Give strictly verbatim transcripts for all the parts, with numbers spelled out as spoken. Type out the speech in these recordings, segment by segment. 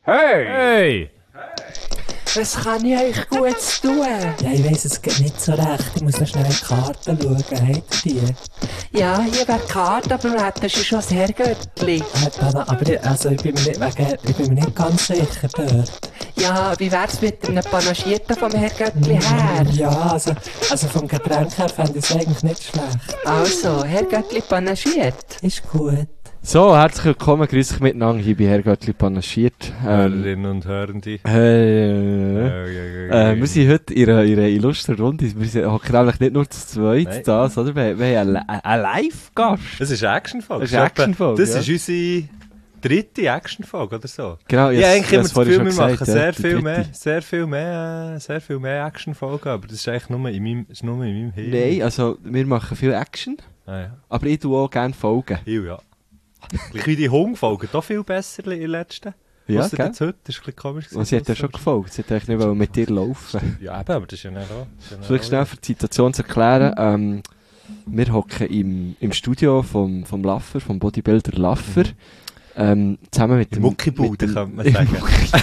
Hey! Hey! Was kann ich euch Gutes tun? Ja, ich weiss es geht nicht so recht. Ich muss noch schnell in die Karten schauen. Habt ihr die? Ja, hier wäre die Karte, aber wir hätten schon das Herrgöttli. Äh, aber ich, also, ich, bin mir nicht, wegen, ich bin mir nicht ganz sicher dort. Ja, wie wär's mit einem Panagierten vom Herrgöttli her? Ja, also, also vom Getränk her fände ich es eigentlich nicht schlecht. Also, Herrgöttli panagiert. Ist gut. So, herzlich willkommen, grüß dich miteinander, hier bei Herrgöttli panaschiert. Ähm, Hörerinnen und Hörende. äh, Äh, äh, wir sind heute in einer, in einer illustren Runde. Wir sind hocken nämlich nicht nur zu zweit, Nein. das, oder? Wir, wir haben einen, einen Live-Gast. Das ist eine Actionfolge. Das ist eine Actionfolge, Das ja. ist unsere dritte Actionfolge oder so. Genau, Ja, eigentlich immer das vorhin Gefühl, wir schon machen gesagt, sehr ja, die viel dritte. mehr, sehr viel mehr, äh, sehr viel mehr Actionfolgen, aber das ist eigentlich nur in meinem, ist nur in meinem Hirn. Nein, also wir machen viel Action, Ah, ja. aber ich tue auch gerne Folgen. Hiu, ja. Gleich wie die Hung-Folgen, doch viel besser in der letzten. Ja, Ausser gell? jetzt heute, das ist ein bisschen komisch. Und sie hat ja schon gefolgt, sie hat eigentlich nicht wollen mit dir laufen. Ja, eben, aber das ist ja nicht auch. das ist ja nicht Vielleicht auch- schnell für die Situation zu erklären, ähm, wir hocken im, im Studio vom, vom Laffer, vom Bodybuilder Laffer, ähm, zusammen mit Im dem... Muckibude, mit dem- könnte man sagen.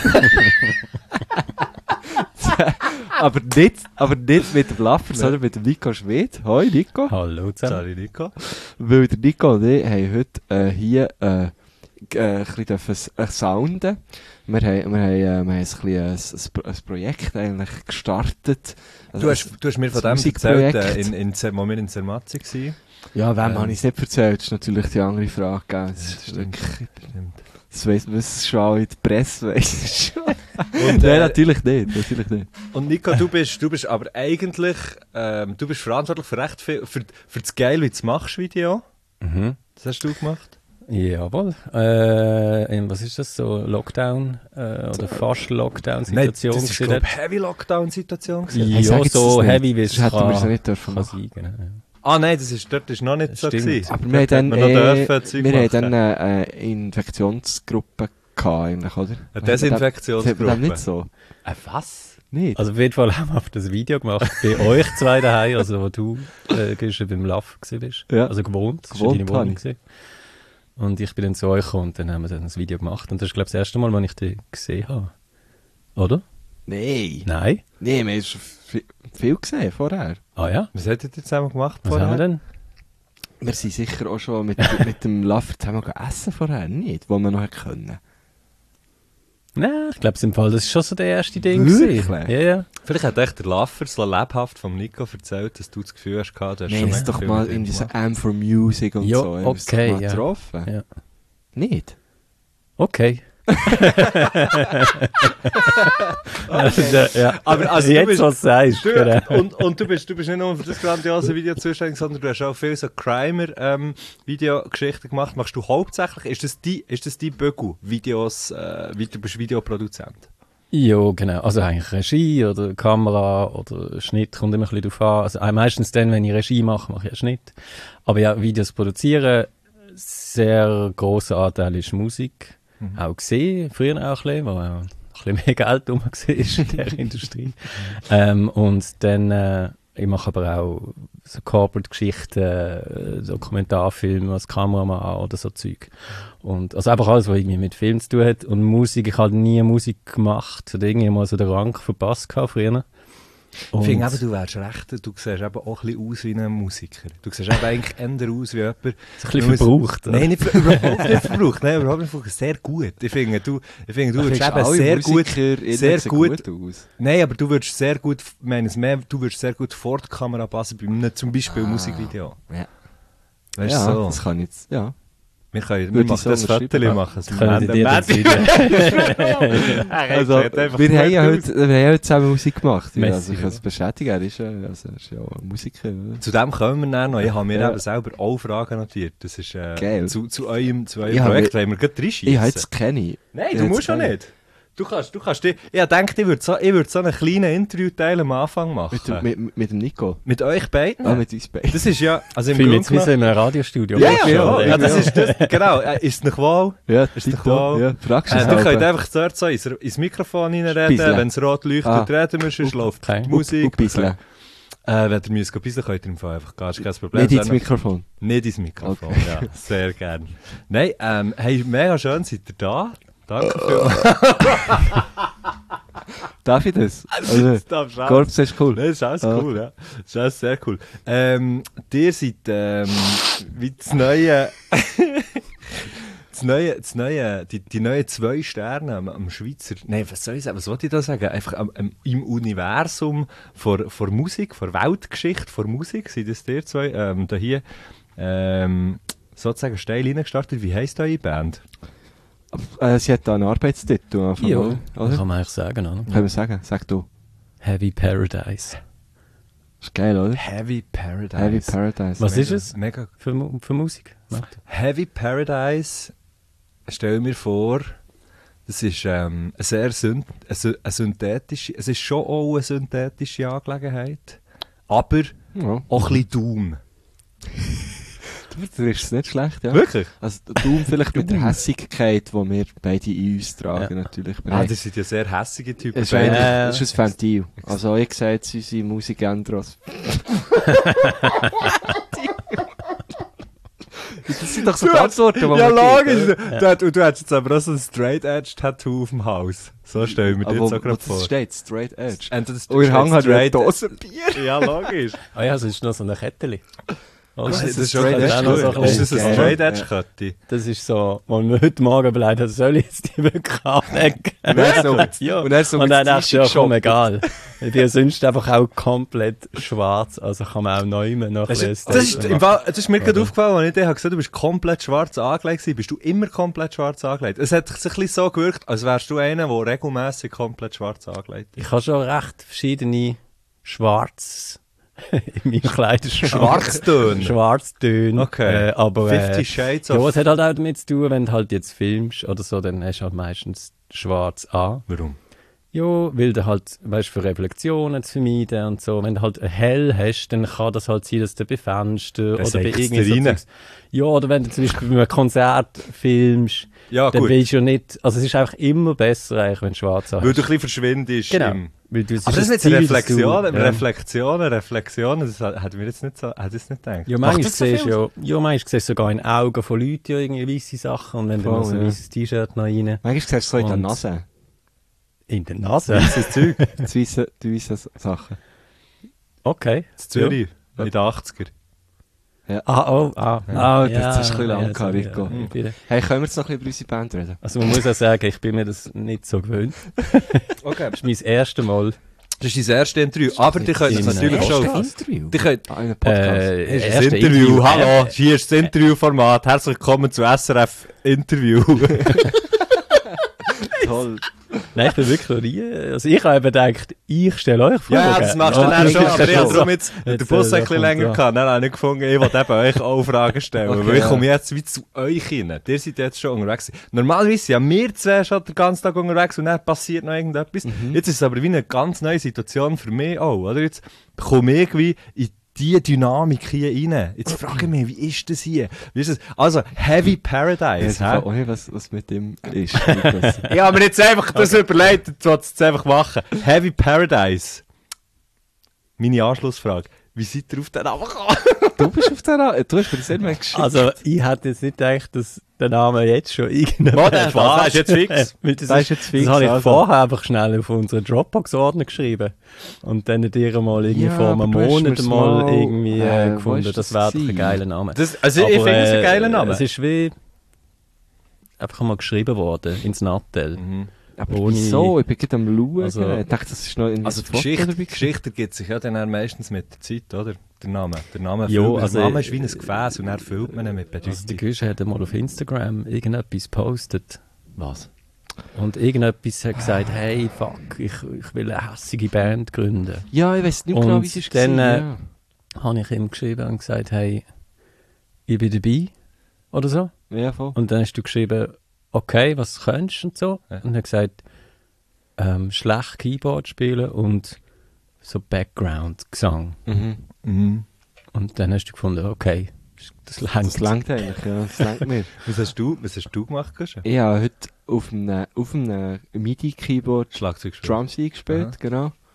aber, nicht, aber nicht mit dem Laffer, sondern mit dem Nico Schmid. Hoi Nico. Hallo zusammen. Sorry, Nico. Weil der Nico und ich haben heute äh, hier äh, g- äh, ein bisschen dürfen äh, sounden. Wir haben, wir haben, äh, wir haben ein, bisschen ein, ein, Pro- ein Projekt eigentlich gestartet. Also Du hast, du hast mir von dem das erzählt, Musikprojekt. äh, in, in, Zer- wo wir in Zermatt waren. Ja, wem Ähm. habe ich es nicht erzählt? Das ist natürlich die andere Frage. Gell? Das, ist stimmt. wirklich, Stimmt. das weiss man schon alle in der Presse. Weiss es schon. Und, Nein, äh, natürlich nicht. Natürlich nicht. Und Nico, du bist, du bist aber eigentlich, ähm, du bist verantwortlich für recht viel, für, für das Geil, wie du es machst, Video. Mhm. Das hast du gemacht. Jawohl. Äh, in- was ist das? So Lockdown äh, oder fast Lockdown-Situation? das ist, gewesen glaube dort? ich, Heavy-Lockdown-Situation. gewesen. Hey, sag Ja, jetzt so das nicht. heavy, wie es Sonst hätten wir es kann, nicht dürfen kann machen. sein. Genau, ja. Ah nein, das ist, dort ist noch nicht Das so stimmt. gewesen. Aber wir haben Dort dann, hat man noch äh, dürfen, Zeug wir haben machen. dann äh, eine Infektionsgruppe gehabt, eigentlich, oder? Eine Das hat man Desinfektionsgruppe. dem nicht so. Äh, was? Nicht? Also auf jeden Fall haben wir das Video gemacht bei euch zwei daheim, also wo du äh, gestern beim Laff gewesen bist. Ja. Also gewohnt. Das Gewohnt war deine habe Wohnung. ich. gewesen. Und ich bin dann zu euch gekommen und dann haben wir dann das Video gemacht. Und das ist, glaube ich, das erste Mal, als ich dich gesehen habe. Oder? Nein. Nein? Nein, wir haben schon viel, viel gesehen vorher. Ah ja? Was hat ihr jetzt zusammen gemacht Was haben wir denn? Wir sind sicher auch schon mit, mit dem Laffer zusammen gegangen essen vorher, nicht? Wo wir noch hätten können. Nein, ich glaube, im Fall, das ist schon so der erste Ding. Wirklich? gewesen. Ja, ja. Vielleicht hat echt der Laffer so lebhaft vom Nico erzählt, dass du das Gefühl hast, gehabt, du hast Wir schon haben uns mega doch viel mal mit ihm irgendwie so gemacht. M for Music und Ja, so. haben wir uns doch okay, mal ja. getroffen. Ja. Nicht? Okay. Also, ja. Aber also du jetzt, bist- was du sagst. Du, genau. und, und du bist, du bist nicht nur für das grandiose Video zuständig, sondern du hast auch viel so Crimer-Videogeschichten gemacht. Machst du hauptsächlich, ist das die, ist das die Bögu, Videos, äh, wie- du bist Videoproduzent? Ja, genau. Also eigentlich Regie oder Kamera oder Schnitt kommt immer ein bisschen drauf an. Also äh, meistens dann, wenn ich Regie mache, mache ich einen Schnitt. Aber ja, Videos produzieren, sehr grosser Anteil ist Musik. Mhm. Auch gesehen, früher auch ein bisschen, wo auch ein bisschen mehr Geld rum war in der Industrie. ähm, und dann, äh, ich mache aber auch so Corporate-Geschichten, äh, Dokumentarfilme als Kameramann oder so Zeug. Und, also einfach alles, was irgendwie mit Film zu tun hat. Und Musik, ich habe nie Musik gemacht. Oder irgendwie mal so den Rang verpasst gehabt früher. Und Ich finde eben, du wärst recht, du siehst eben auch ein bisschen aus wie ein Musiker. Du siehst eben eigentlich eher aus wie jemand... so ein bisschen verbraucht. oder? Nein, nicht, ver- überhaupt nicht verbraucht. Nein, überhaupt nicht verbraucht. Sehr gut. Ich finde, du, ich finde, du würdest eben sehr gut... sehr gut- aus. Nein, aber du würdest sehr gut, ich meine es mehr, du würdest sehr gut vor die Kamera passen, bei einem zum Beispiel Ah. Musikvideo. Ja. Weißt Ja, du, so. das kann ich jetzt, ja. Wir können, wir Würde ich machen so das unterschreiben. Foto Ja. machen. es. Können die dir das Mann- wieder? Also, sieht einfach wir gut haben ja aus. heute, wir haben ja heute zusammen Musik gemacht. Ja, Messi, also ich kann es ja. bestätigen, er ist ja, also er ist ja ein Musiker. Oder? Zu dem kommen wir dann noch. Ich habe mir Ja. eben selber auch Fragen notiert. Das ist äh, Geil. zu, zu eurem, zu eurem Ich habe Projekt, mir- wollen wir gleich reinschiessen. Ich habe jetzt keine. Nein, Ich du habe musst jetzt schon keine. nicht. Du kannst, du kannst dir, ich denke, ich würde so, ich würde so einen kleinen Interviewteil am Anfang machen. Mit, dem- mit, mit dem Nico. Mit euch beiden? Ah, mit uns beiden. Das ist ja, also im Ich fühle Grunde jetzt wie so genommen... in einem Radiostudio. Ja, Machst ja, du ja, oder? ja, das ist das, genau. Äh, ist es nicht wohl? Ja, Ist doch Tito, wohl. ja, fragst du Äh, es du könnt halt. einfach dort so ins, ins Mikrofon reinreden, Bisschen. wenn es rot leuchtet, Ah. reden wir, sonst läuft Okay. die Musik. Und ein bisschen. Äh, wenn ihr müsst gehen bisschen, könnt ihr im Fall einfach, gar ist kein Problem. Nicht ins Sondern- Mikrofon. Nicht ins Mikrofon, Okay. ja, sehr gern. Nein, ähm, hey, mega schön seid ihr da. Danke vielmals. Darf ich das? Also, Das darfst du auch. Korps ist cool. Das ist alles cool, ja. Das ist alles sehr cool. Ähm, ihr seid ähm, wie das neue... Das neue, das neue, die, die neuen zwei Sterne am, am Schweizer, nein, was soll ich sagen, was wollte ich da sagen? Einfach am, am, im Universum vor, vor Musik, vor Weltgeschichte, vor Musik, sind das die zwei, ähm, da hier, ähm, sozusagen steil reingestartet. Wie heisst eure Band? Äh, sie hat da einen Arbeitstitel. Anfang, Ja, oder? das kann man eigentlich sagen, oder? Können wir sagen? Sag du. Heavy Paradise. Ist geil, oder? Heavy Paradise. Heavy Paradise. Was Mega, ist es Mega. für, Mu- für Musik? Heavy Paradise, stell mir vor, das ist ähm, eine sehr syn eine, sy- eine synthetische, es ist schon auch eine synthetische Angelegenheit, aber Ja. auch ein bisschen Doom. Das ist nicht schlecht, ja. Wirklich? Also, Doom vielleicht mit der Hässigkeit, die wir beide in uns tragen, Ja. natürlich. Ah, das sind ja sehr hässige Typen. Es ist, eigentlich, Äh. es ist ein Ventil. Also, ich sage jetzt unsere Musikendros. Das sind doch so die Antworten, die Ja, man logisch. gibt, Du, du, du hättest jetzt aber auch so ein Straight-Edge-Tattoo auf dem Haus. So stelle ich mir oder? das Aber auch wo, wo gerade das vor. steht, Straight Edge. Entweder das Und ihr Hang hat ja Straight- Dosen Bier. Ja, logisch. Ah ja, es ist noch so eine Ketteli. Oh, Das, das, ist ist schon Straight das Edge ist noch so gut. ein Ist das ein bisschen- Straight Ja. Edge Kötti? das ist so, wo wir heute Morgen überlegt haben, soll ich jetzt die wirklich anlegen? Und er so, Ja. und er so Und mit dann dem dachte ich, ja T-Shirt komm, shoppt. egal. Die sind sonst einfach auch komplett schwarz, also kann man auch neu noch Das ein ist, bisschen das, ist, im Fall, das ist mir gerade Oder? aufgefallen, als ich dir gesagt habe, du bist komplett schwarz angelegt gewesen. Bist du immer komplett schwarz angelegt? Es hat sich ein bisschen so gewirkt, als wärst du einer, der regelmässig komplett schwarz angelegt ist. Ich habe schon recht verschiedene Schwarz in meinem Kleiderschrank. Schwarztöne? Schwarztöne. Okay. Äh, aber äh, Fifty Shades ja, of... es hat halt auch damit zu tun, wenn du halt jetzt filmst oder so, dann hast du halt meistens schwarz an. Warum? Ja, weil du halt, weißt, für Reflexionen zu vermeiden und so. Wenn du halt hell hast, dann kann das halt sein, dass du bei Fenstern Das oder bei sägst irgendwie dir so rein. Zeugs- Ja, oder wenn du zum Beispiel bei einem Konzert filmst, Ja, dann gut. willst du ja nicht, also es ist einfach immer besser eigentlich, wenn du schwarz hast. Weil du ein bisschen verschwindest. Genau. Im... Weil du, es Aber das ein ist nicht Ziel, Reflexionen, dass du- ja. Reflexionen, Reflexionen, das hätte mir jetzt nicht so, hätte ich jetzt nicht gedacht. Ja, Macht manchmal das so siehst viel? du ja, ja, manchmal siehst du sogar in den Augen von Leuten ja irgendwie weisse Sachen und wenn du Voll, noch so ein ja. weisses T-Shirt noch rein, Manchmal siehst du es so in der Und- Nase. in der Nase. Das Zeug. Die weisse, die weisse Sachen. Okay. In Zürich, in den achtziger. Ah, oh, ah. Ah, das ist ein bisschen lang, sorry, Rico. ja, ich bin- Hey, können wir jetzt noch ein bisschen über unsere Band reden? Also man muss auch sagen, ich bin mir das nicht so gewöhnt. Okay. Das ist mein erstes Mal. Das ist dein erstes Interview. Aber die können In das einem natürlich schon... Interview? Die können... Ah, in einem Podcast. Äh, Das ist erste das Interview. Hallo, Äh, hier ist das Interviewformat. Herzlich willkommen zu S R F Interview. Toll. Nein, ich bin wirklich noch nie. Also ich habe eben gedacht, ich stelle euch Fragen. Ja, das machst du Ja, dann ich- schon. ich- Aber ich habe so. darum jetzt den Jetzt, Bus äh, ein da bisschen kommt länger dran. gehabt. Dann habe ich gefunden, ich wollte eben euch auch Fragen stellen. Okay, weil ich ja. komme jetzt wie zu euch rein. Ihr seid jetzt schon unterwegs. Normalerweise sind ja wir zwei schon den ganzen Tag unterwegs und dann passiert noch irgendetwas. Jetzt ist es aber wie eine ganz neue Situation für mich auch. Oder? Jetzt komme ich irgendwie in diese Dynamik hier rein. Jetzt frage ich mich, wie ist das hier? Wie ist das? Also, Heavy Ich Paradise. weiß hä? auch nicht, was, was mit dem ist. Niklas. Ich habe mir jetzt einfach das überlegt, jetzt wollte ich es einfach machen. Heavy Paradise. Meine Anschlussfrage. Wie seid ihr auf den Namen gekommen? Du bist auf der Ra- Du hast mir das immer geschickt. Also ich hätte jetzt nicht gedacht, dass der Name jetzt schon irgendein Oh, der ist wahr, der ist jetzt fix. Weil das, Der ist, ist jetzt fix, das habe ich also. vorher einfach schnell auf unseren Dropbox-Ordner geschrieben. Und dann dir mal irgendwie Ja, vor einem aber du hast Monat mir's mal, mal- irgendwie äh, äh, wo gefunden, ist das das wäre doch ein gewesen? geiler Name. Das, also ich Aber, finde es ein äh, geiler Name. Es ist wie einfach mal geschrieben worden ins Nattel. Mhm. Aber ohne- wieso? Ich bin gerade am Schauen. Also- ich dachte, das ist noch in Also das die Geschichte, dabei die Geschichte ergibt sich ja dann meistens mit der Zeit, oder? Der Name. Der Name, Jo, füllt- also- der Name ist wie ein Gefäß und dann füllt man ihn mit Also der Bedeutung. Güsche hat mal auf Instagram irgendetwas gepostet. Was? Und irgendetwas hat gesagt, hey, fuck, ich, ich will eine hässige Band gründen. Ja, ich weiß nicht Und genau, wie es ist. dann, äh, ja. Habe ich ihm geschrieben und gesagt, hey, ich bin dabei. Oder so. Ja, voll. Und dann hast du geschrieben, okay, was kannst du und so. Ja. Und er hat gesagt, ähm, schlecht Keyboard spielen und so Background-Gesang. Mhm. Mhm. Und dann hast du gefunden, okay, das Das langt. langt eigentlich, ja. Das langt mir. Was hast du, was hast du gemacht, Guschen? Ich habe heute auf einem, auf einem MIDI-Keyboard Schlagzeug gespielt. Drums eingespielt, Aha. genau.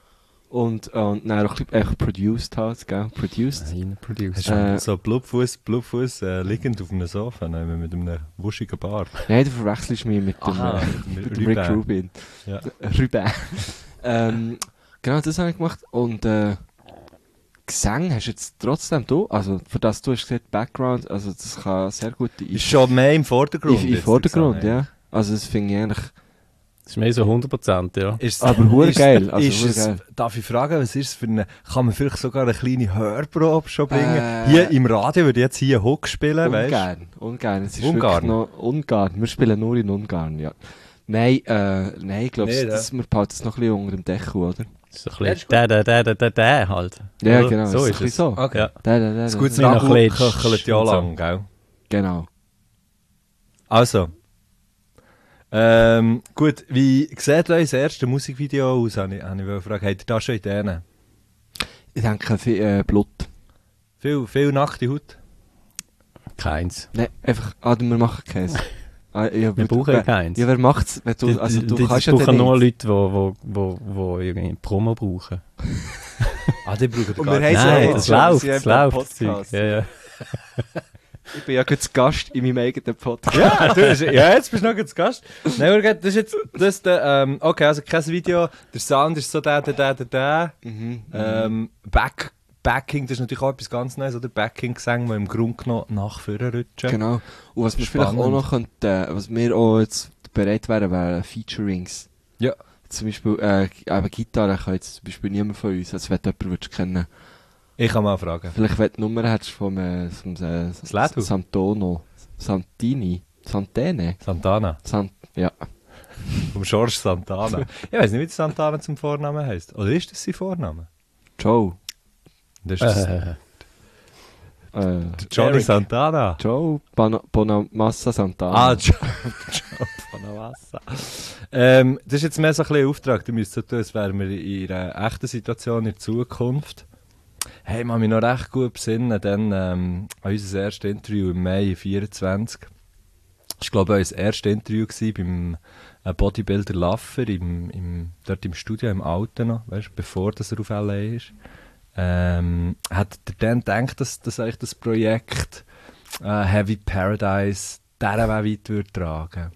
Und, äh, und dann auch ein bisschen echt produced halt, gell? Produced. Nein, Producer. Hast du Äh, so Blutfuß, Blutfuß äh, liegend auf einem Sofa nein, mit einem wuschigen Bart? Nein, du verwechselst mich mit dem, Aha, äh, mit mit dem Rick Rubin. Rubin. Ja. Rubin. ähm, genau, das habe ich gemacht. Und äh, Gesang hast du jetzt trotzdem du, also für das du hast gesagt, Background, also das kann sehr gut in, Ist schon mehr im Vordergrund. in, in jetzt, Vordergrund, der ja. Also das finde ich eigentlich, Das ist mehr so hundert Prozent, ja. Ist aber hure geil, also ist hure es, geil. darf ich fragen, was ist es für eine, kann man vielleicht sogar eine kleine Hörprobe schon bringen? Äh, hier im Radio würde ich jetzt hier Hook spielen, weißt du? Ungarn, Ungarn, es ist Ungarn? wirklich noch Ungarn, wir spielen nur in Ungarn, ja. Nein, äh, nein, ich glaube, Nee, das, wir behalten es noch ein bisschen unter dem Deckel, oder? Das ist so ein bisschen der, der, der, der, der, der halt. Ja, Oder? genau, So es ist ein es. bisschen so. Okay. Ja. Da, da, da, Das da, gutes Wie nach Ragu Letsch köchelt ja und so. lang, gell? Genau. Also. Ähm, gut, wie sieht euer erstes Musikvideo aus? Habe ich, habe ich wollte fragen. Habt ihr da schon Ideen? Ich denke, viel, äh, Blut. Viel, viel nackte Haut? Keins. Nein, einfach, ah, wir machen Käse. Ah, ja, Wir du- brauchen wer- keins. Ja, wer macht's? Wenn du, also, du die, kannst die ja brauchen dann nur nicht. Leute, die wo, wo, wo, wo irgendwie Promo brauchen. Ah, die brauchen Und gar wir nicht. haben Nein, ja das schon, wir läuft, sind das ja im läuft. das Zeug. Podcast. Ja, ja. Ich bin ja gerade zu Gast in meinem eigenen Podcast. Ja, du, bist- ja, jetzt bist du noch zu Gast. Nein, aber das ist jetzt, das ist der, ähm, okay, also kein Video, der Sound ist so der, der, der, der, der. Mhm. Ähm, Back, Backing, das ist natürlich auch etwas ganz Neues, oder? Backing-Gesang, die im Grunde genommen nach vorne rutschen. Genau. Und was wir Spannend. vielleicht auch noch könnten, äh, was wir auch jetzt bereit wären, wären Featurings. Ja. Zum Beispiel, äh, eben Gitarre kann jetzt zum Beispiel niemand von uns, als wenn du jemanden würdest kennen. Ich kann mal fragen. Vielleicht, wenn du die Nummer hättest vom, äh, vom äh, Slädu? Santono. Santini. Santene. Santana. Sant, ja. Vom George Santana. Ich weiß nicht, wie der Santana zum Vornamen heisst. Oder ist das sein Vorname? Joe. Das ist das Äh, Äh, Johnny Eric. Santana. Joe Bona- Bonamassa Santana. Ah, Joe Bonamassa. Ähm, das ist jetzt mehr so ein bisschen Auftrag. Du müsst so tun, als wären wir in einer echten Situation in der Zukunft. Hey, ich kann mich noch recht gut besinnen, dann ähm, an unser erstes Interview im Mai vierundzwanzig. Das war, glaube ich, unser erstes Interview gewesen beim äh, Bodybuilder Laffer, im, im, dort im Studio, im Alten noch, weißt, bevor das er auf L A ist. Ähm, hat er dann gedacht, dass, dass eigentlich das Projekt äh, Heavy Paradise dieser Weg weit würde tragen?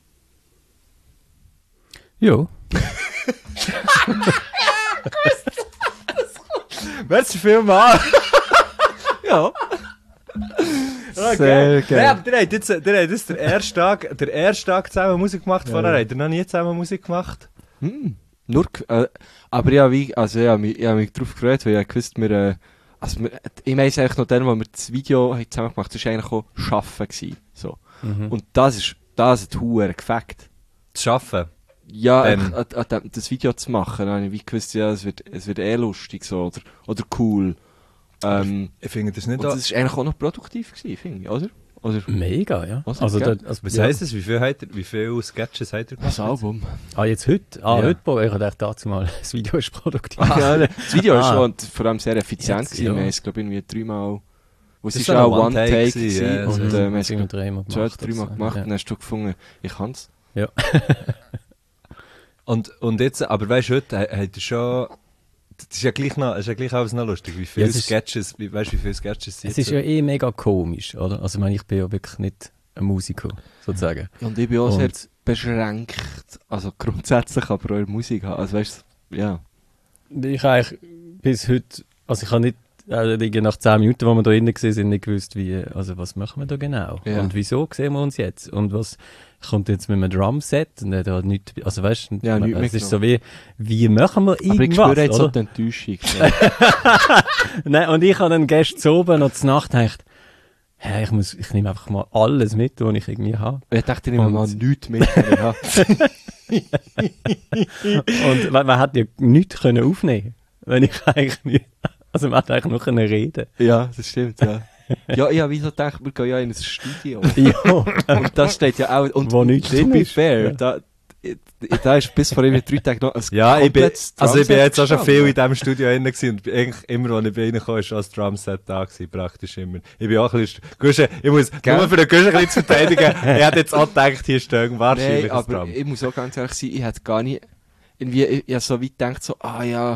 ja. Merci vielmals! ja. Sehr geil. Nein, aber ihr habt jetzt, ihr habt jetzt den ersten Tag, den ersten Tag zusammen Musik gemacht. Vorher habt ihr noch nie zusammen Musik gemacht. Hm, nur, g- äh, aber ja, wie, also ich habe mich, ich hab mich darauf gefreut, weil ich gewusst, wir, äh, also wir, ich meine eigentlich noch dann, wo wir das Video haben zusammen gemacht haben, das war eigentlich auch Schaffen gewesen, so. Mhm. Und das ist, das hat verdammt gefällt. Zu arbeiten. Ja, Dann. ich, an, an dem- das Video zu machen, habe ich wie gewusst, ja, es wird, es wird eh lustig, so, oder, oder cool. Ähm, Ich finde das nicht und das ist eigentlich auch noch produktiv gewesen, finde ich, oder? Oder, Mega, ja. Was, Also, gell? da, also, Was ja. heisst das? Wie viel, habt ihr, wie viele Sketches habt ihr gemacht? das Album. Ah, jetzt heute? Ah, Ja. heute, Bo. Ich dachte dazu mal, das Video ist produktiv. Ja, ne, das Video ist Ah. schon vor allem sehr effizient Jetzt, gewesen. ja. Wir haben es, glaube ich, irgendwie dreimal, wo es Das ist war auch noch One-Take One-Take gewesen, gewesen, ja, und das äh, wir haben wir es, haben glaub dreimal ich, gemacht. zwei, dreimal oder so. gemacht Ja. und dann hast du gefunden, ich kann es. Ja. Und, und jetzt, aber weißt du, heute ha- habt ihr schon... Das ist ja gleich, noch, ist ja gleich alles noch lustig. Wie viele Ja, es ist- Sketches, wie, weißt du, wie viele Sketches Es ist ja eh mega komisch, oder? Also, ich meine, ich bin ja wirklich nicht ein Musiker, sozusagen. Und ich bin auch sehr Und- beschränkt, also grundsätzlich, aber auch in der Musik. Also weißt du, ja. Ich habe eigentlich bis heute, also ich habe nicht, äh, irgendwie nach zehn Minuten, wo wir da drinnen waren, nicht gewusst, wie, also was machen wir da genau? Ja. Und wieso sehen wir uns jetzt? Und was kommt jetzt mit einem Drumset? Und er hat nichts, also weißt du, Ja, man- nichts es ist mitgenommen. so wie, wie machen wir Aber ich irgendwas, spüre jetzt so oder? die Enttäuschung. Nein, und ich habe dann gestern zu oben noch zur Nacht gedacht, hey, ich muss, ich nehme einfach mal alles mit, was ich irgendwie habe. Ich dachte, ich nehme mal Und- nichts mit. Ja. Und man, man hat ja nichts können aufnehmen, wenn ich eigentlich nicht, also man hat eigentlich nur können reden. ja, das stimmt, ja. Ja, ich habe wieso gedacht, wir gehen ja in ein Studio. Ja. Und das steht ja auch, und Wo nichts to drin be ist. fair, Ja. da, da ist bis vor irgendwie drei Tagen noch ein Ja, ich bin, komplettes also ich bin Drumset jetzt auch schon gestanden. viel in diesem Studio drin gewesen und eigentlich immer, als ich bin reingekommen, ist schon das Drumset da gewesen, praktisch immer. Ich bin auch ein bisschen, Guschen, ich muss, Gell? nur für den Guschen ein bisschen zu verteidigen, ich hätte jetzt auch gedacht, hier stehen wahrscheinlich Nein, ein aber Drum. ich muss auch ganz ehrlich sein, ich hätte gar nicht, irgendwie, ich, ich habe so weit gedacht, so, ah ja,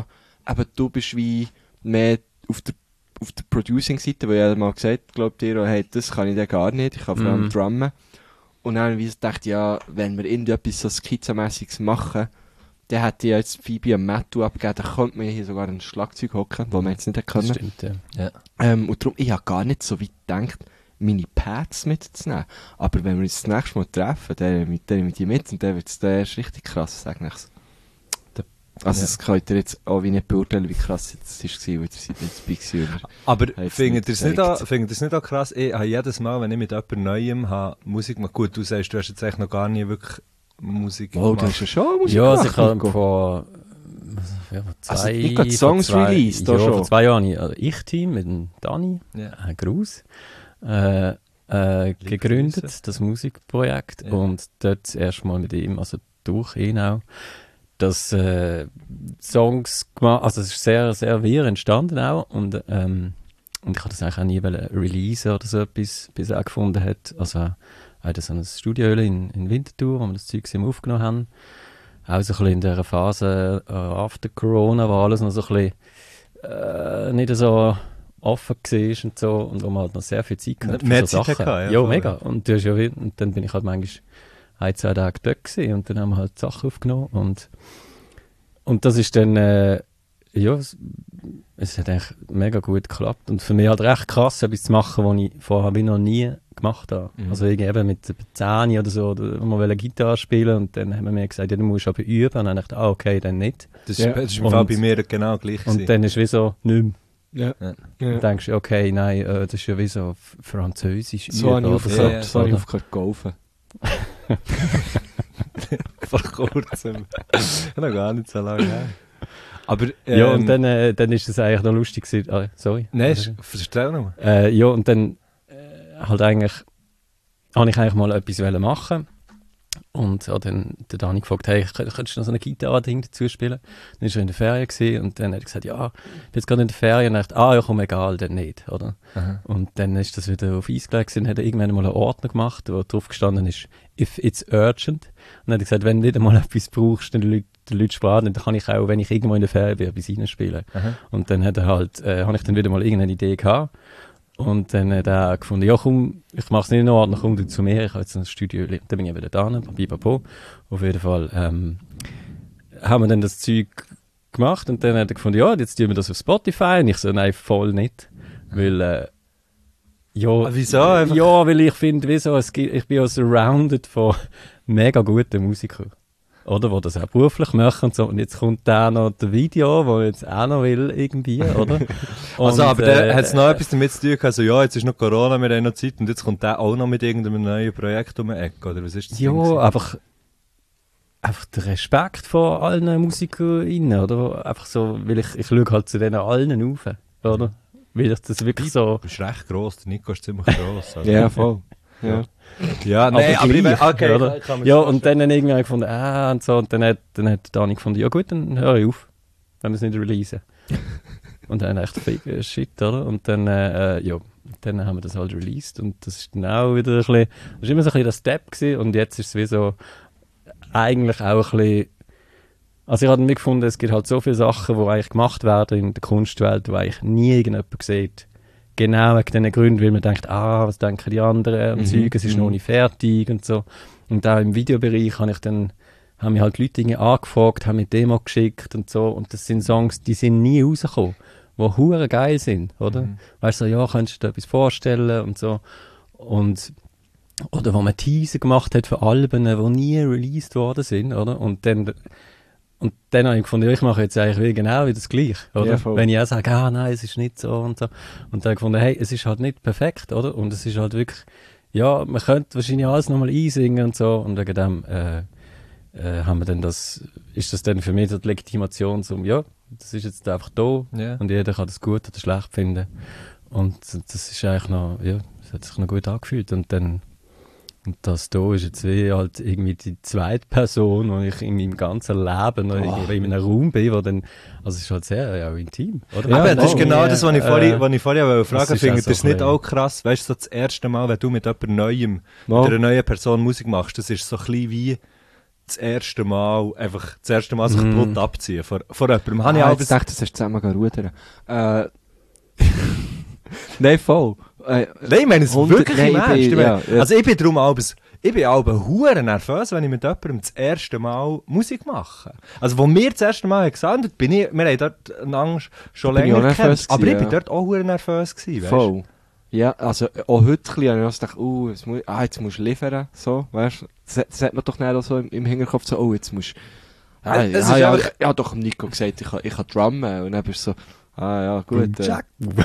eben, du bist wie mehr auf der, auf der Producing-Seite, wo ich mal gesagt glaube dir, hey, das kann ich dann gar nicht, ich kann vor allem Mhm. drummen. Und dann habe ich gedacht, ja, wenn wir irgendetwas so skizzenmässiges machen, dann hätte ich jetzt Phoebe und Mattu abgegeben, dann könnte man hier sogar ein Schlagzeug hocken, wo man jetzt nicht Das können. stimmt, ja. Ähm, und darum, ich habe gar nicht so weit gedacht, meine Pads mitzunehmen. Aber wenn wir uns das nächste Mal treffen, dann nehme ich dann nehme ich die mit und dann wird es dann erst richtig krass, sage ich. Also, Ja. das könnt ihr jetzt auch wie nicht beurteilen, wie krass es war, weil ihr seid jetzt bei gewesen. Aber Hat's findet ihr nicht es nicht, auch- gezeigt. findet ihr es nicht auch krass? Ich habe jedes Mal, wenn ich mit jemand Neuem habe, Musik gemacht. Gut, du sagst, du hast jetzt eigentlich noch gar nie wirklich Musik Oh, du gemacht. hast ja schon Musik Ja, also gemacht, ich habe Nico. vor, ja, vor zwei, Also, Nico hat vor Songs zwei, released, ja, da schon. vor zwei Jahren habe ich also Ich-Team mit dem Dani, Ja. äh, Gruß, äh, äh, Liebe gegründet, Grüße. das Musikprojekt, Ja. und dort erstmal mit ihm, also durch ihn auch, dass äh, Songs gemacht, also es ist sehr, sehr wirr entstanden auch, und, ähm, und ich habe das eigentlich auch nie wollen releasen oder so etwas, bis er auch gefunden hat, also er hat so ein Studio in, in Winterthur, wo wir das Zeug immer aufgenommen haben, auch so ein bisschen in dieser Phase äh, after Corona, wo alles noch so ein bisschen äh, nicht so offen war und so, und wo man halt noch sehr viel Zeit hatte Mehr für so Zeit Sachen. hatte, ja, ja, voll. mega. Und, du hast ja, wie- und dann bin ich halt manchmal ein, zwei Tage dort gewesen, und dann haben wir halt Sachen aufgenommen, und, und das ist dann, äh, ja, es, es hat eigentlich mega gut geklappt, und für mich halt recht krass, etwas zu machen, was ich vorher wie noch nie gemacht habe. Mhm. Also irgendwie eben mit zehn oder so, oder wir wollen Gitarre spielen, und dann haben wir mir gesagt, ja, du musst aber üben, und dann dachte ich, ah, okay, dann nicht. Das ist, Ja. das ist im Und- Fall bei mir genau gleich gewesen. Und dann ist wie so, nicht mehr. Ja. Ja. Ja. Dann denkst du, okay, nein, äh, das ist ja wie so F- Französisch. So habe ich üben aufgehört, oder ja, so habe ich oder? aufgehört zu golfen. Vor kurzem. Noch gar nicht so lange her. Aber, ähm, Ja, und dann, äh, dann ist es eigentlich noch lustig gewesen. Ah, sorry. Nein, ist- verstell nochmal. Äh, ja, und dann äh, halt eigentlich, habe ich eigentlich mal etwas wollen machen. Und habe dann der Dani gefragt, hey, könnt- könntest du noch so eine Gitarre-Ding dazu spielen? Dann war er in der Ferien gewesen, und dann hat er gesagt, ja, ich bin jetzt gerade in der Ferien, und ich dachte, ah, ja, komm, egal, dann nicht, oder? Aha. Und dann ist das wieder auf Eis gelegt und hat er irgendwann mal einen Ordner gemacht, wo drauf gestanden ist, if it's urgent. Und dann hat er gesagt, wenn du wieder mal etwas brauchst, dann Leute, die Leute sparen, dann kann ich auch, wenn ich irgendwo in der Ferien bin, etwas reinspielen. Aha. Und dann hat er halt, äh, habe ich dann wieder mal irgendeine Idee gehabt. Und dann hat er gefunden, ja komm, ich mache es nicht in Ordnung, komm du zu mir, ich habe jetzt ein Studio, dann bin ich wieder da, bipapo. Auf jeden Fall ähm, haben wir dann das Zeug gemacht, und dann hat er gefunden, ja, jetzt tun wir das auf Spotify, und ich so, nein, voll nicht, weil, äh, ja, Ah, wieso? Einfach- ja, weil ich finde, wieso, es gibt, ich bin ja surrounded von mega guten Musikern. Oder, die das auch beruflich machen und so. Und jetzt kommt da noch der Video, wo jetzt auch noch will, irgendwie, oder? Also, Und, aber der äh, hat es noch etwas damit zu tun gehabt, also, ja, jetzt ist noch Corona, wir haben noch Zeit, und jetzt kommt der auch noch mit irgendeinem neuen Projekt um die Ecke, oder was ist das? Ja, Ding gewesen? einfach, einfach der Respekt vor allen MusikerInnen, oder? Einfach so, weil ich, ich schaue halt zu denen allen auf, oder? Weil ich das wirklich so... Du bist recht gross, der Nico ist ziemlich gross. Also. Ja, voll. Ja. Ja, nein, aber ich gleich, we- okay, oder? ich kann mir Ja, das und dann irgendwann gefunden, ah, und so, und dann hat, dann hat Dani gefunden, ja gut, dann höre ich auf, wenn wir es nicht releasen. Und dann echt fake äh, Shit, oder? Und dann, äh, ja, dann haben wir das halt released, und das ist dann auch wieder ein bisschen, das war immer so ein bisschen der Step gewesen, und jetzt ist es wie so, eigentlich auch ein bisschen, also ich habe mir gefunden, es gibt halt so viele Sachen, die eigentlich gemacht werden in der Kunstwelt, die eigentlich nie irgendjemand sieht. Genau wegen diesen Gründen, weil man denkt, ah, was denken die anderen und Mhm, Zeug, es ist mhm. noch nicht fertig und so. Und auch im Videobereich habe ich dann, haben mich halt Leute Dinge angefragt, haben mir Demo geschickt und so, und das sind Songs, die sind nie rausgekommen, die hure geil sind, oder? Mhm. Weißt du, so, ja, könntest du dir etwas vorstellen und so. Und, oder wo man Teaser gemacht hat für Alben, die nie released worden sind, oder? Und dann, und dann habe ich gefunden, ja, ich mache jetzt eigentlich wie genau wie das Gleiche, oder? Ja, voll. Wenn ich auch sage, ah, nein, es ist nicht so und so. Und dann habe ich gefunden, hey, es ist halt nicht perfekt, oder? Und es ist halt wirklich, ja, man könnte wahrscheinlich alles nochmal einsingen und so. Und wegen dem, äh, äh, haben wir dann das, ist das dann für mich so die Legitimation zum, ja, das ist jetzt einfach da, Ja. und jeder kann das gut oder schlecht finden. Und das ist eigentlich noch, ja, das hat sich noch gut angefühlt. Und dann, und das da ist jetzt wie halt irgendwie die zweite Person, wo ich in meinem ganzen Leben noch irgendwie in einem Raum bin, wo dann, also es ist halt sehr ja, auch intim, oder? Ja, Aber das ist voll. genau das, was ich Äh, vorhin, was ich vorhin wollte fragen das ist finde. auch so Das ist nicht ein auch krass, weißt du, so das erste Mal, wenn du mit jemand Neuem, No. mit einer neuen Person Musik machst, das ist so ein bisschen wie das erste Mal, einfach das erste Mal sich Mm. die Blut abziehen vor, vor jemandem. Habe ich Ah, auch jetzt dachte, du sollst zusammen gehen rudern. Äh, Nein, voll. Äh, Nein, ich meine es hundert wirklich im nein, Ernst. ich Ich bin- meine, ja, ja. Also ich bin darum abends, ich bin aber hure nervös, wenn ich mit jemandem das erste Mal Musik mache. Also, wo wir das erste Mal gesendet, bin ich, wir haben dort einander schon Bin ich länger auch nervös gekannt, aber gewesen, ich bin ja. dort auch hure nervös gewesen, weißt? Voll. Ja, also auch heute ein bisschen, habe ich auch gedacht, oh, jetzt, muss, ah, jetzt musst du liefern, so, weißt du. Das, das hat man doch nicht auch so im, im Hinterkopf, so, oh, jetzt musst du... Ja, Es ja, ist ja, einfach- ich habe doch dem Nico gesagt, ich kann, ich kann drummen, und dann bist du so, ah ja, gut. Äh. Jack.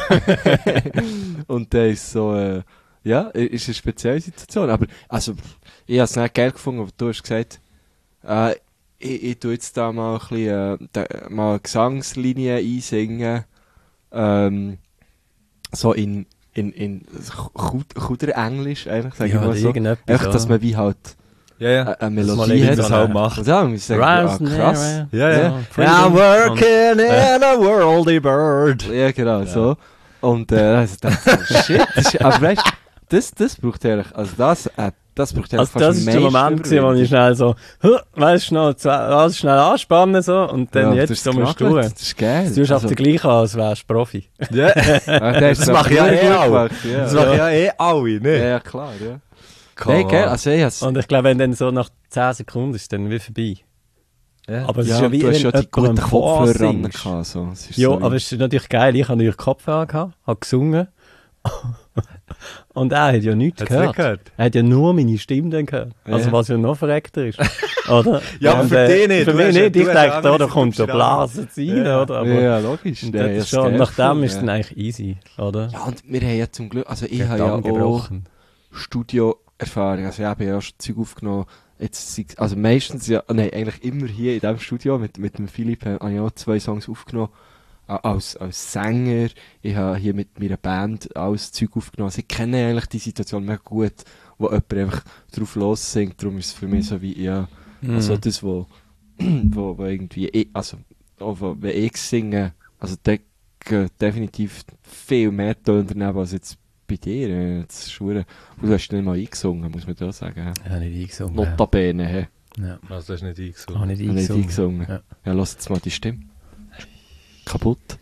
Und dann ist so, äh, ja, ist eine spezielle Situation, aber, also, ich habe es nicht geil gefunden, aber du hast gesagt, äh, ich, ich tu jetzt da mal ein bisschen, äh, da, mal eine Gesangslinie einsingen, ähm, so in, in, in Kuder-Englisch, eigentlich, sag ich Ja, mal so. irgendetwas, Einfach, dass ja. man wie halt Ja, ja. äh, eine Dass man Melodie irgendwie hat. so das eine- halt macht. Und dann muss ich sagen, ah, krass. Ja, ja. Ja, I'm Freedom. working in a worldy bird. Ja, genau, so. Und, äh, also, das so, shit, das ist, aber weißt, das, das braucht ehrlich, also das, äh, das braucht ehrlich Also das ist der Moment, gewesen, wo ich schnell so, «Huh», weißt du, schnell, zwei- alles schnell anspannen so, und dann jetzt so musst du Das ist geil. Du schaffst Also, dir gleich an, als wärst du Profi. Ja. ah, der ist Das aber mache ich ja sehr eh gut auch. gemacht, ja. Das machen ja eh alle, Ja, ne? ja, klar, ja. Come Nein, gell, on. also ich has, Und ich glaube, wenn dann so nach zehn Sekunden ist, dann wie vorbei. Ja. Aber es ja, ist ja wie du hast ja die wenn guten jemand Kopfhörer ran vorsingst. gehabt, so. Es ist Ja, so wie- aber es ist natürlich geil, ich habe natürlich Kopfhörer gehabt, habe gesungen. Und er hat ja nichts Hat's gehört. nicht gehört? Er hat ja nur meine Stimme dann gehört. Also Ja. was ja noch verreckter ist. Oder? Ja, aber Und, für dich nicht. Für Du mich hast ja- nicht. du Ich hast dachte, ja da, da andere kommt so Sachen. Blasen rein, Ja. oder? Aber ja, logisch. und der das ist ist schon, geil nach dem gefunden, ist es dann ja. eigentlich easy, oder? Ja, und wir haben ja zum Glück, also ich Der habe ja Damm auch gebrochen. Studioerfahrung, also ich habe ja auch schon Zeug aufgenommen, jetzt, sei- also meistens ja, nein, eigentlich immer hier in diesem Studio, mit, mit dem Philipp äh, habe ich auch zwei Songs aufgenommen, a- als, als Sänger, ich habe hier mit meiner Band alles Zeug aufgenommen, also ich kenne eigentlich die Situation mega gut, wo jemand einfach drauf los singt, darum ist es für mich so wie, ja, Mhm. also das, wo, wo, wo irgendwie, ich, also, auch wo, wenn ich singe, also da gehen definitiv viel mehr Töne daneben als jetzt bei dir. äh, Das ist schwere. Du hast nicht mal eingesungen, muss man da sagen. hä? Ja, nicht eingesungen. Notabene, hä? Ja, Also, das ist nicht eingesungen. auch nicht Ich habe nicht eingesungen. eingesungen. Ja. Ja, lass jetzt mal die Stimme. Kaputt.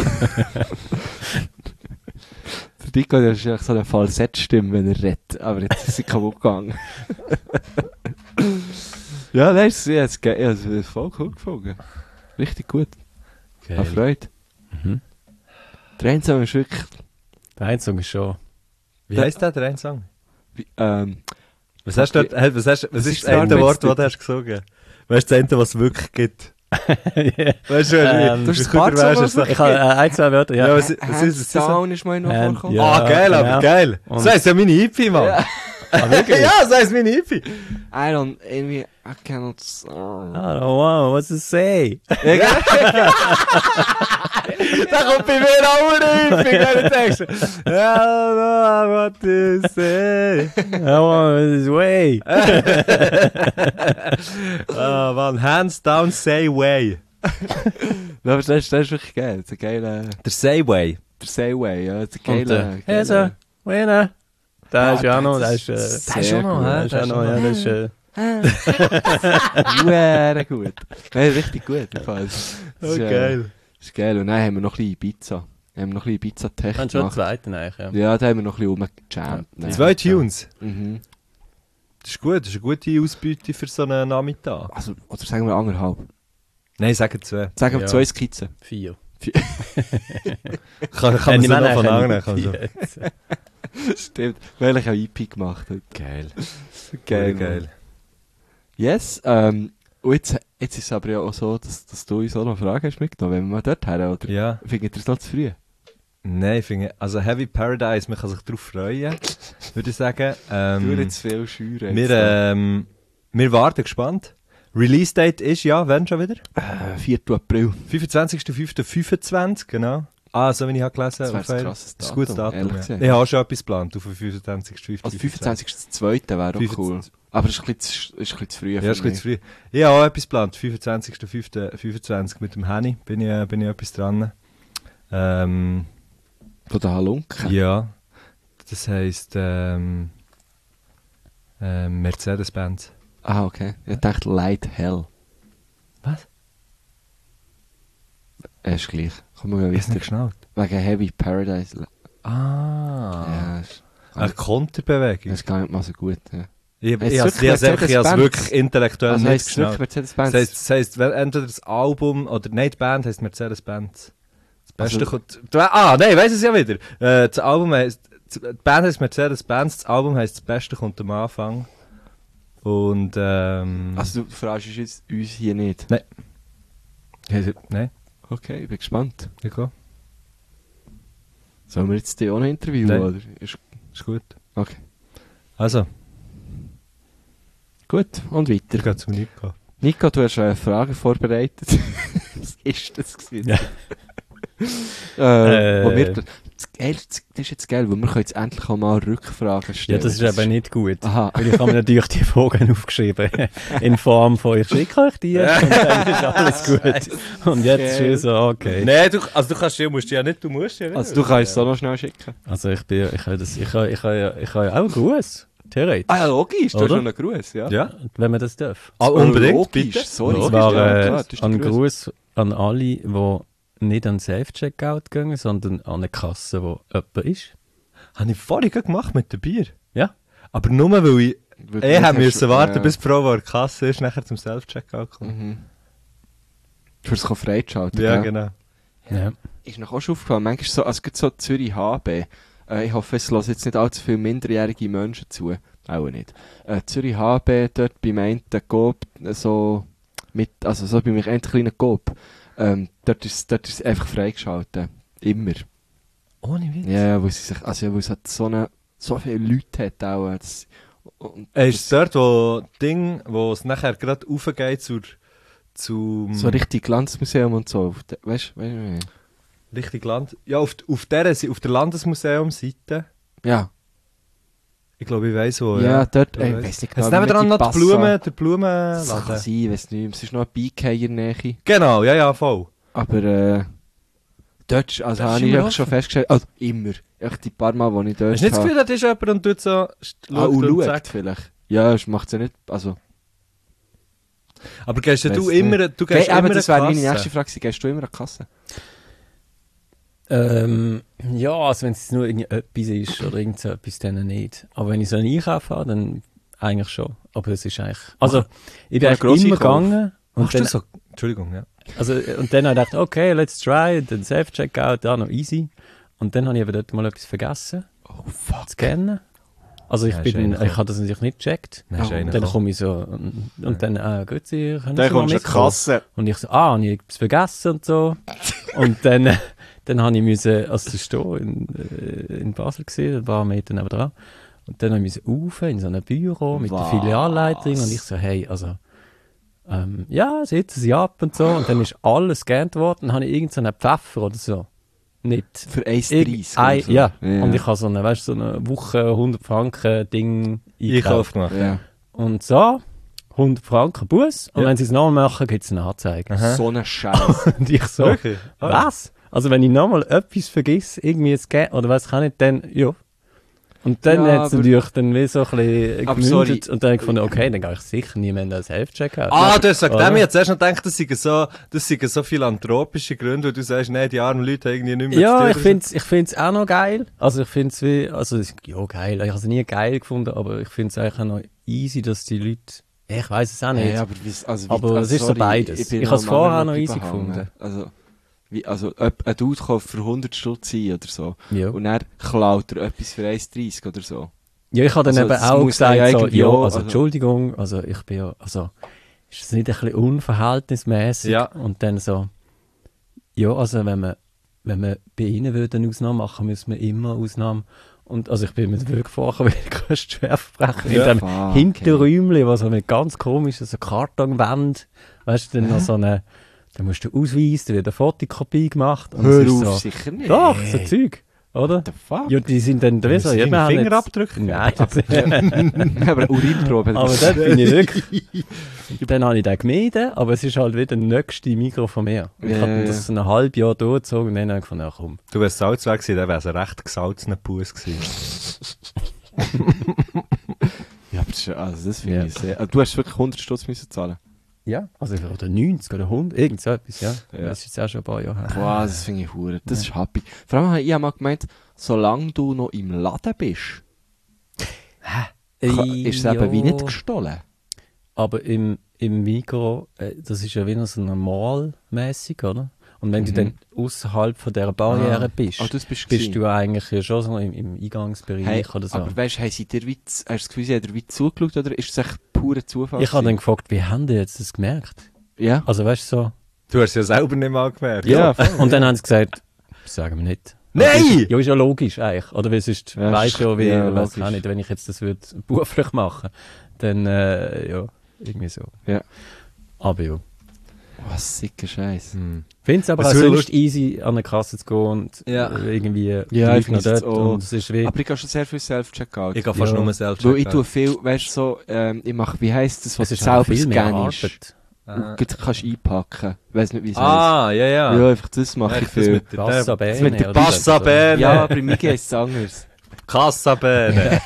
Der Dico, der ist eigentlich so eine Falsettstimme, wenn er redet. Aber jetzt ist sie kaputt gegangen. Ja, nein, es ist ge- ja, es ist voll cool gefunden. Richtig gut. Geil. Hat Freude. Mhm. Der Einsam ist wirklich, Der Einzug ist schon... Wie heisst der, der eine Song? wie, ähm, Was hast du dort, hey, was hast, was Was ist ist das eine das Wort, Arbeitstitel? das du hast gesungen? Weißt du, das eine, was es wirklich gibt? Ja. Weißt du, Ähm, wie du hast wie ein paar Kuder weisst, Songs, was es Ich habe äh, ein, zwei Wörter, ja. Ja, was, was ist es? Down ist mir noch Ähm, vorgekommen. ja. Ah, geil, aber genau. geil. Und- Das heisst ja meine Hippie, Mann. Ja. Ah, wirklich? Ja, das heisst meine Hippie. I don't, irgendwie, I cannot song. I don't know what to say. Da kommt bei mir auch eine Hippie, keine Texte. I don't know what to say. I want this way. Ah, Mann, hands down, say way. No, aber das ist, das ist wirklich geil. Das ist ein geiler, Der say way. der Say-Way, ja. Das ist ein Und geiler, äh, hey, so, winner. Da ist ja auch noch, da ist... äh, das ist ist sehr auch noch, gut. hä? Da ist auch noch, ja, das ist... äh, Sehr gut. Nein, richtig gut. im Fall. Das Oh, ist, äh, geil. Das ist geil. Und dann haben wir noch ein bisschen Ibiza. Haben wir noch ein bisschen Ibiza-Tech Dann schon den gemacht. zweiten eigentlich, ja. Ja, da haben wir noch ein bisschen rumgejammt. Ja. ne. Zwei Tunes. Mhm. Das ist gut, das ist eine gute Ausbeute für so einen Nachmittag. Also, oder sagen wir anderthalb. Nein, sagen zwei. Sagen wir Ja. zwei Skizzen. Vier. Kann, kann man ich so meine, noch von ich kann anderen. Kann nicht man so. vier. Stimmt. Weil ich auch E P gemacht habe. Geil. Geil. geil. Yes, ähm, und jetzt, jetzt ist es aber ja auch so, dass, dass du uns auch noch Fragen hast mitgenommen, wenn wir mal dort her, oder? Ja. Findet ihr es noch zu früh? Nein, ich finde, also Heavy Paradise, man kann sich darauf freuen, würde ich sagen. Ähm, du nicht zu viel scheuern. wir, jetzt da. ähm, wir warten gespannt. Release Date ist, ja, wann schon wieder? Äh, vierten April. fünfundzwanzigster fünfter fünfundzwanzig, genau. Ah, so wie ich habe gelesen Das wäre auf ein Facebook. krasses Das ist ein gutes Datum, Datum. ehrlich Ja. gesagt. Ich habe auch schon etwas geplant auf den fünfundzwanzigster fünfter Also fünfundzwanzigsten zweiten wäre auch cool. Aber es ist ein bisschen zu, ist ein bisschen zu früh Ja, für ist ein bisschen mich. zu früh. Ich habe auch etwas geplant, fünfundzwanzigster fünfter fünfundzwanzig mit dem Henny, bin ich, äh, bin ich etwas dran. Ähm, Von der Halunken? ja, das heisst ähm, ähm, Mercedes-Benz. Ah, okay. Ich dachte Light Hell. Was? Äh, ist gleich. Komm mal, Ich wisst hab's nicht ihr. geschnallt. Wegen Heavy Paradise. Ah. Ja, ist, Eine Konterbewegung. das ist gar nicht mal so gut. Ja. Ich, Es ich, ist ich, ich, wirklich ich, ich, ich habe es Mercedes-Benz. wirklich intellektuell Also nicht heisst es wirklich geschnallt. Mercedes-Benz? Das heisst, das heisst, wenn entweder das Album oder nein, die Band heisst Mercedes-Benz. Das Beste Also- kommt... Du, ah, nein, weiss es ja wieder. Äh, das Album heisst... Die Band heisst Mercedes-Benz, das Album heisst Das Beste kommt am Anfang. Und, ähm... Also du fragst jetzt uns hier nicht? Nein. Nein, Okay, ich bin gespannt. ich gehe. Sollen wir jetzt die auch noch interviewen? Nein. Oder? Ist, Ist gut. okay. Also, Gut, und ich weiter. gehe zum Nico. Nico, du hast eine Frage vorbereitet. Was ist das gewesen? Ja. äh, Äh. wo wir, das, geil, das ist jetzt geil, weil wir können jetzt endlich auch mal Rückfragen Ja, stellen. das ist aber nicht gut. Aha. Weil ich habe mir natürlich die Fragen aufgeschrieben. In Form von, ich schicke euch die jetzt und dann ist alles gut. Und jetzt ist es so, okay. Nein, du, also du kannst ja, musst ja nicht, du musst ja nicht. Also du kannst es auch noch schnell schicken. Also ich bin, ich habe das, ich habe, ich habe, ja- ich habe ja auch einen Gruß. Theoretisch. Ah ja, logisch, du hast Oder? noch einen Gruß, ja. Ja? Wenn man das darf. Ah, unbedingt, Logisch, bitte. sorry. Und das zwar ist ja äh, klar, das ist der ein Gruß. Gruß an alle, die nicht an Self-Checkout gehen, sondern an eine Kasse, wo jemand ist. Habe ich vorhin gerade gemacht mit dem Bier. Ja. Aber nur weil ich Weil eh du haben hast- müssen warten, ja. bis die Frau, die an der Kasse ist, nachher zum Self-Checkout kommt. Mhm. Fürs freischalten. Ja, gell? genau. Ja. Ist noch auch schon aufgefallen, manchmal so, also gerade so Zürich H B, äh, ich hoffe, es hören jetzt nicht allzu viele minderjährige Menschen zu, auch nicht. Äh, Zürich H B, dort beim einen Coop, äh, so, mit, also so bei mir einen kleinen Coop, ähm, dort ist, dort ist es einfach freigeschaltet. Immer. Ohne Witz. Ja, weil sie sich, also ja, weil es halt so eine, so viele Leute hat auch, das, und Äh, ist es dort, wo Ding, wo es nachher gerade raufgeht zur, zum... so richtig Glanzmuseum und so, auf de, weißt du, weißt du, weißt Richtig Land. Ja, auf, auf, der, Si- auf der Landesmuseum-Seite. du? Ja. Ich glaube, ich weiss wo. Ja, dort, Ich ey, weiss. weiss nicht Jetzt genau, nebenan wie noch die die Blumen, der Das kann Blumenladen. sein, weiss nicht, es ist noch ein Bike in der Nähe. Genau, ja, ja, voll. Aber äh, dort ist, also Das ist habe ich immer echt schon festgestellt, also immer, echt die paar Mal, wo ich dort Hast du nicht das habe- Gefühl, da ist jemand und tut so... ah, schaut und und schaut sagt- vielleicht. Ja, das macht es ja nicht, also... Aber gehst ja du weiss immer... nicht. Du gehst Ge- aber immer das an wäre die meine Kasse. nächste Frage gewesen, gehst du immer an die Kasse? Ähm, ja, also wenn es nur irgendetwas ist oder irgend so etwas, dann nicht. Aber wenn ich so einen Einkauf habe, dann eigentlich schon. Aber es ist eigentlich... Also, ich bin Oder eigentlich immer Grosseinkauf. gegangen. Und Machst dann, du so... Entschuldigung, ja. also, und dann habe ich gedacht, okay, let's try. Und dann Self-Checkout, ja, noch easy. Und dann habe ich aber dort mal etwas vergessen. Oh, fuck. Zu scannen. Also ich, Ja, ist bin, einer ich gekommen. habe das natürlich nicht gecheckt. Dann hast du Oh, einen Dann gekommen. komme ich so, und, und dann, ah, gut, Sie können Dann Sie mal kommst du an die mitkommen? Kasse. Und ich so, ah, habe ich etwas vergessen und so. Und dann, äh, dann habe ich müssen, also das war in, äh, in Basel gesehen, ein paar Meter nebenan. Und dann habe ich müssen rauf in so einem Büro mit Was? der Filialleiterin und ich so, hey, also, ähm, ja, setzen Sie ab und so. Und dann ist alles gescannt worden. Dann habe ich irgendeinen so Pfeffer oder so. Nicht. Für eins Irgend- dreißig ein- oder so. ja. ja. Und ich habe so eine, weißt du, so eine Woche hundert Franken Ding Einkauf eingekauft. gemacht. Ja. Und so, hundert Franken Bus. Und Ja. wenn sie es nochmal machen, gibt es eine Anzeige. Aha. So eine Scheiße. Und ich so, Wirklich? Ah. was? Also wenn ich nochmal etwas vergiss, irgendwie jetzt geben, oder weiß ich auch nicht, dann, ja. Und dann Ja, hat es aber- natürlich dann wie so ein bisschen Aber gemündet. sorry. Und dann habe ich gefunden, okay, dann gehe ich sicher niemand als Self-Checkout. Ah, du hast gesagt, Oder? dem jetzt erst noch gedacht, das seien so, das seien so philanthropische Gründe, weil du sagst, nein, die armen Leute haben irgendwie nicht mehr Ja, zu ich tun. finde es ich find's auch noch geil. Also ich finde es wie, also es- ja geil, ich habe es nie geil gefunden, aber ich finde es eigentlich auch noch easy, dass die Leute, ich weiß es auch nicht. Hey, aber wie, also wie, Aber also es ist so sorry, beides. bin Ich noch habe es am vorher anderen noch easy behangen. gefunden. Also, wie, also ob ein Dude kauft für hundert Stutz ein oder so. Ja. Und dann klaut er etwas für eins dreißig oder so. Ja, ich habe dann Also, eben das auch muss dann gesagt, ja so, irgendwie ja, auch- also, also- Entschuldigung, also ich bin ja, also ist das nicht ein bisschen unverhältnismäßig? Ja. Und dann so, ja, also wenn man, wenn man bei ihnen würde eine Ausnahme machen, müssen wir immer Ausnahmen. Und also ich bin mir wirklich vorher wie ein grösster Schwerverbrecher Ja. in dem Fuck, Hinterräumchen, was so mit ganz komischen so Kartonwand, weißt du, dann noch so eine, dann musst du Ausweis, da wird eine Fotokopie gemacht. Und Hör es ist auf, so, sicher nicht. doch, so Zeug, oder? What the fuck? Ja, die sind dann, wie so, Müssen ja, die wir haben jetzt- Fingerabdrücke? Nein, Aber eine Urinprobe. aber dort bin ich wirklich. Dann habe ich den gemieden, aber es ist halt wieder der nächste Mikro von mir. Ich Ja, habe ja. das so ein halbes Jahr durchgezogen und dann habe ich gefunden, ja, komm. Du wärst Salz weg gewesen, dann wär's ein recht gesalzener Bus gewesen. Ja, aber aber das, also das finde Ja. ich sehr... Also, du hast wirklich hundert Stutz müssen zahlen. Ja, also oder neunzig oder hundert, irgend so etwas, ja. Ja. Das ist jetzt auch schon ein paar Jahre her. Boah, das finde ich hure. Das ist happy. Vor allem habe ich mal gemeint, solange du noch im Laden bist, ka- ist es eben wie nicht gestohlen. Aber im, im Migros, äh, das ist ja wieder so normalmäßig, oder? Und wenn Mhm. du dann außerhalb von dieser Barriere Ah. bist, Ah, das bist, bist gewesen. du eigentlich ja schon so im, im Eingangsbereich Hey, oder so. aber weißt du, haben sie dir wie, z- hast du das Gefühl, sie haben dir wie zugeschaut oder ist es echt purer Zufall? Ich habe dann gewesen? gefragt, wie haben die jetzt das gemerkt? Ja. Also weißt du so. Du hast es ja selber nicht mal gemerkt. Ja, voll. Und dann haben sie gesagt, das sagen wir nicht. Nein! Ja, ist ja logisch eigentlich. Oder weil sonst Ja, weißt du ja, wie, ja, was logisch. auch nicht, wenn ich jetzt das würde beruflich machen, dann, äh, ja, irgendwie so. Ja. Aber ja. Was sicker Scheiß. Hm. Finde es aber Es auch ist sonst lust- easy, an der Kasse zu gehen und Ja. äh, irgendwie Ja, die ich Leute finde noch es dort. auch. Und es ist wie, Aber ich gehe schon sehr viel Self-Checkout. Ich gehe fast Ja. nur selbst. Weil ich tue viel, weißt du, so, ähm, ich mache, wie heisst das, was es du ist auch selber viel mehr scannst. Arbeit. Und du kannst einpacken. Ich weiss nicht, wie es heisst. Ah, ja, ja. Ja, einfach das mache ich Echt, das viel. mit der Passa der- Bene mit der oder so. Passa Bene. Ja, bei mir heisst es anders. Kassabene.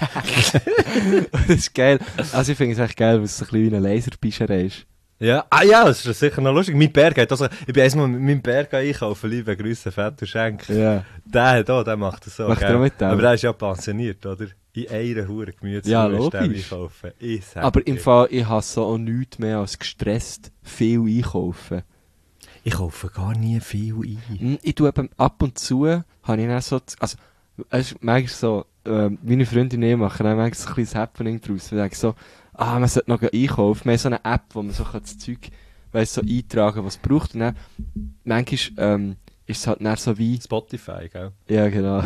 Das ist geil. Also ich finde es echt geil, weil es so ein bisschen wie eine Laserbischerei ist. Ja, ah ja, das ist sicher noch lustig. Mein Bär geht, also, ich bin erstmal mit meinem Bär einkaufen, liebe Grüße, Vater Schenk. Ja. Der hat auch, der macht das so. Macht er gell? auch mit dem? Aber der ist ja pensioniert, oder? In einer Hure Gemüse Ja, ist der logisch. einkaufen. Ich sag Aber im dir. Fall, ich hasse auch nichts mehr als gestresst viel einkaufen. Ich kaufe gar nie viel ein. Hm, Ich tue eben ab und zu, habe ich dann so, z- also, es ist manchmal so, ähm, meine Freundin und ich machen dann manchmal so ein kleines Happening draus. Wir sagen so, ah, man sollte noch einkaufen. Wir haben so eine App, wo man so kann das Zeug, weiss, so eintragen, was es braucht. Und dann, manchmal, ähm, ist es halt dann so wie, Spotify, gell? ja, genau.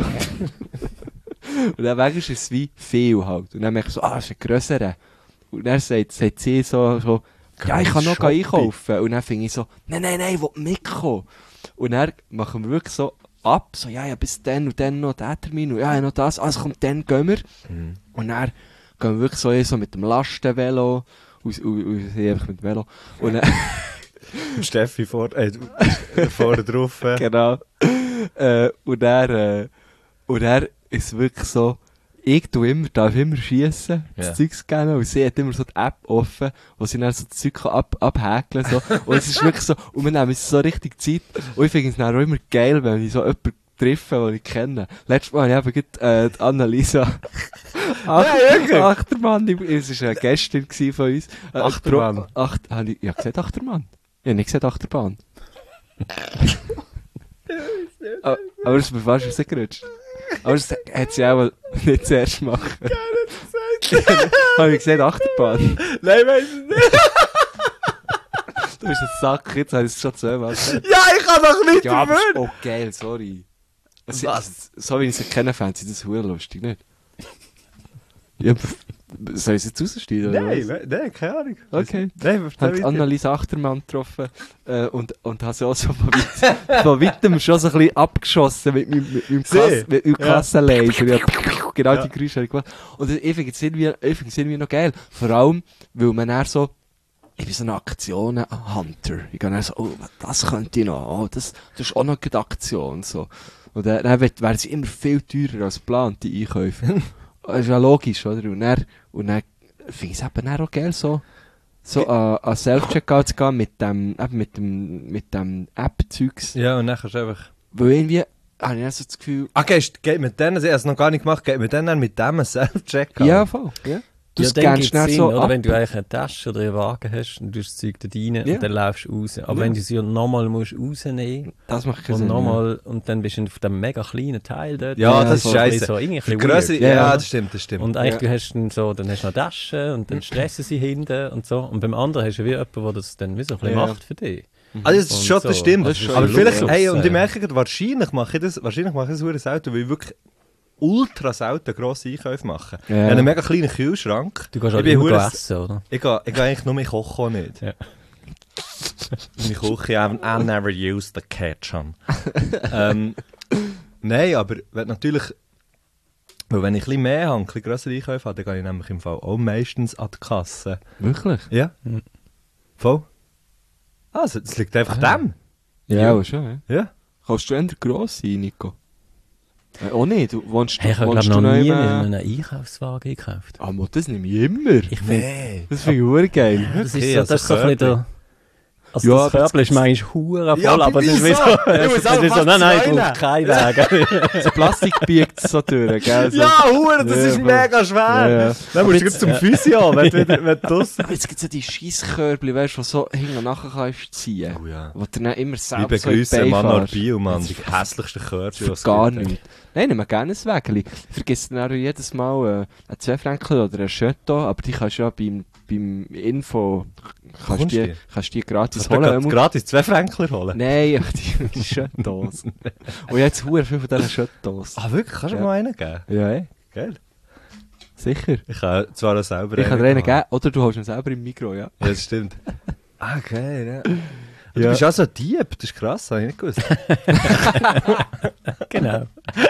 Und dann manchmal ist es wie viel halt. Und dann merke ich so, ah, das ist ein grösserer. Und dann sagt, sagt sie so, so, ja, ich kann noch Shopping. einkaufen. Und dann finde ich so, nein, nein, nein, ich will mitkommen. Und dann machen wir wirklich so ab, so, ja, ja, bis dann und dann noch der Termin und ja, ja, noch das, also kommt, dann gehen wir. Mhm. Und dann gehen wir wirklich so, eh so mit dem Lastenvelo, und, und, und sie einfach mit dem Velo. Und dann, Und Steffi vor, äh, vorne drauf. Äh. genau. Äh, und dann, äh, und dann ist es wirklich so, ich tu immer, darf immer schiessen, das Ja. Zeug scannen, und sie hat immer so die App offen, wo sie dann so das Zeug kann ab, abhäkeln so. Und es ist wirklich so, und wir nehmen uns so richtig Zeit. Und ich finde es dann auch immer geil, wenn ich so jemanden treffe, den ich kenne. Letztes Mal habe ich eben gerade, äh, die Annalisa Ach, Achtermann, ich- es war eine Gästin gewesen von uns. Äh, Achtermann. Pro- Acht, habe ich, ja, gesagt Achtermann. Ich habe nicht gesagt Achterbahn. aber, aber das ist mir fast rausgerutscht. Aber das hat sie auch nicht zuerst machen. Habe ich gesagt Achterbahn? Nein, weiss ich nicht. Du bist ein Sack, jetzt habe ich es schon zweimal gesagt. Ja, ich kann doch nicht Ja, aber es ist dafür. auch geil, sorry. Es- Was? So wie ich sie kenne, fände sie das verdammt lustig, nicht? Ja, pff, soll ich es jetzt rausstehen, oder Nein, was? we- nein, keine Ahnung. Okay. Nein, Ich erzähl habe weiter. Annalisa Achtermann getroffen äh, und, und habe sie auch so von, weit, von weitem schon so ein bisschen abgeschossen mit meinem, mit meinem, Sie? Kass, mit meinem Ja. Kassenlaser. Ja, genau Ja. die Geräusche habe ich gemacht. Und ich finde es irgendwie, ich finde es irgendwie noch geil. Vor allem, weil man dann so, ich bin so ein Aktionen-Hunter. Ich gehe dann so, oh, das könnte ich noch, oh, das, das ist auch noch eine Aktion. So. Und dann, dann wird- werden sie immer viel teurer als geplant, die Einkäufe. Das ist ja logisch, oder? Und dann, und dann finde ich es eben dann auch geil, so, so an, an Self-Checkout zu gehen mit dem, eben mit dem, mit dem App-Zeugs. Ja, und dann kannst du einfach... Weil irgendwie habe ich dann so das Gefühl, Ah, gehst, geht mit denen, ich habe es noch gar nicht gemacht, geht mit denen mit dem Self-Check ja, voll, ja. Du Ja, dann scannst gibt's dann Sinn, so oder? ab. Wenn du eigentlich eine Tasche oder einen Wagen hast und du das Zeug da rein Ja. und dann laufst du raus. Aber Ja. wenn du sie nochmal musst rausnehmen Das macht keinen und Sinn. nochmal und dann bist du auf dem mega kleinen Teil dort. Ja, das ist so ein bisschen scheisse. So, irgendwie ein Für bisschen grössere, weird. ja, Ja. das stimmt, das stimmt. Und eigentlich Ja. du hast dann so, dann hast du noch Taschen und dann stressen sie hinten und so. Und beim anderen hast du wie jemanden, der das dann wie so ein bisschen Ja. macht für dich. Also das ist Und schon, so. das stimmt. Das ist schon aber ein vielleicht, Luxus, hey, und ich äh. merke gerade, wahrscheinlich mache ich das, wahrscheinlich mache ich das verdammt selten, weil ich wirklich ultra selten grosse Einkäufe mache. Ja. Ich habe einen mega kleinen Kühlschrank. Du kannst Ich halt bin immer verdammt- essen, oder? Ich gehe, ich gehe eigentlich nur, ich koche auch nicht. Ja. Meine Küche, I, I never use the kitchen. ähm, Nein, aber wenn natürlich, weil wenn ich ein bisschen mehr habe, ein bisschen grössere Einkäufe habe, dann gehe ich nämlich im Fall auch meistens an die Kasse. Wirklich? Ja. Mhm. Voll. Also, das liegt einfach Ah. dem. Ja, Ja. aber schon, ja. Ja. Kannst du eher gross sein, Nico? Äh, oh nee, du wohnst, Hey, ich habe wohnst glaube du noch nie noch einen, immer... einen Einkaufswagen gekauft. Ah, Mo, das nehme ich immer. Ich find, Nee. Das finde ich ur geil. das ist Okay, so, also das ist so ein bisschen der... Also Ja, das aber Körbchen ist manchmal hure voll, Ja, aber aber das ist wie wieso? so... Du Es musst ist auch wie so, fast nein, nein, ich zwei brauche keinen Wagen. Das Plastik biegt es so durch, gell? So. Ja, Hure, das Ja, ist voll. mega schwer. Ja, ja. Dann musst du jetzt zum Physio, wenn du wieder wenn du das... Aber jetzt gibt es ja die Scheisskörbchen, weißt du, die so hinten und nachher kannst ziehen. Oh ja. Wo du dann immer Ich selber so in die begrüße Beine Manor fährst. Bio, Mann. Die hässlichste Körper, Für gar nichts. Nein, nimm gerne ein Wägeli. Vergiss dann auch jedes Mal äh, ein zwei Franken oder ein Chateau, aber die kannst du ja beim, beim Info kannst Kommst die, die? kannst die gratis Holen. holen. Gratis zwei Fränkler holen. Nein, die, die Chateaus. Und jetzt hure viel von diesen Chateaus. Ah, wirklich? Kannst du Ja. mir mal einen geben? Ja, ey. Geil. Sicher. Ich kann zwar auch selber Ich kann dir einen haben. geben, oder du holst ihn selber im Mikro, ja. Ja, das stimmt. Ah, geil, ja. Du Ja. bist auch so ein Dieb, das ist krass, habe ich nicht gewusst. Genau.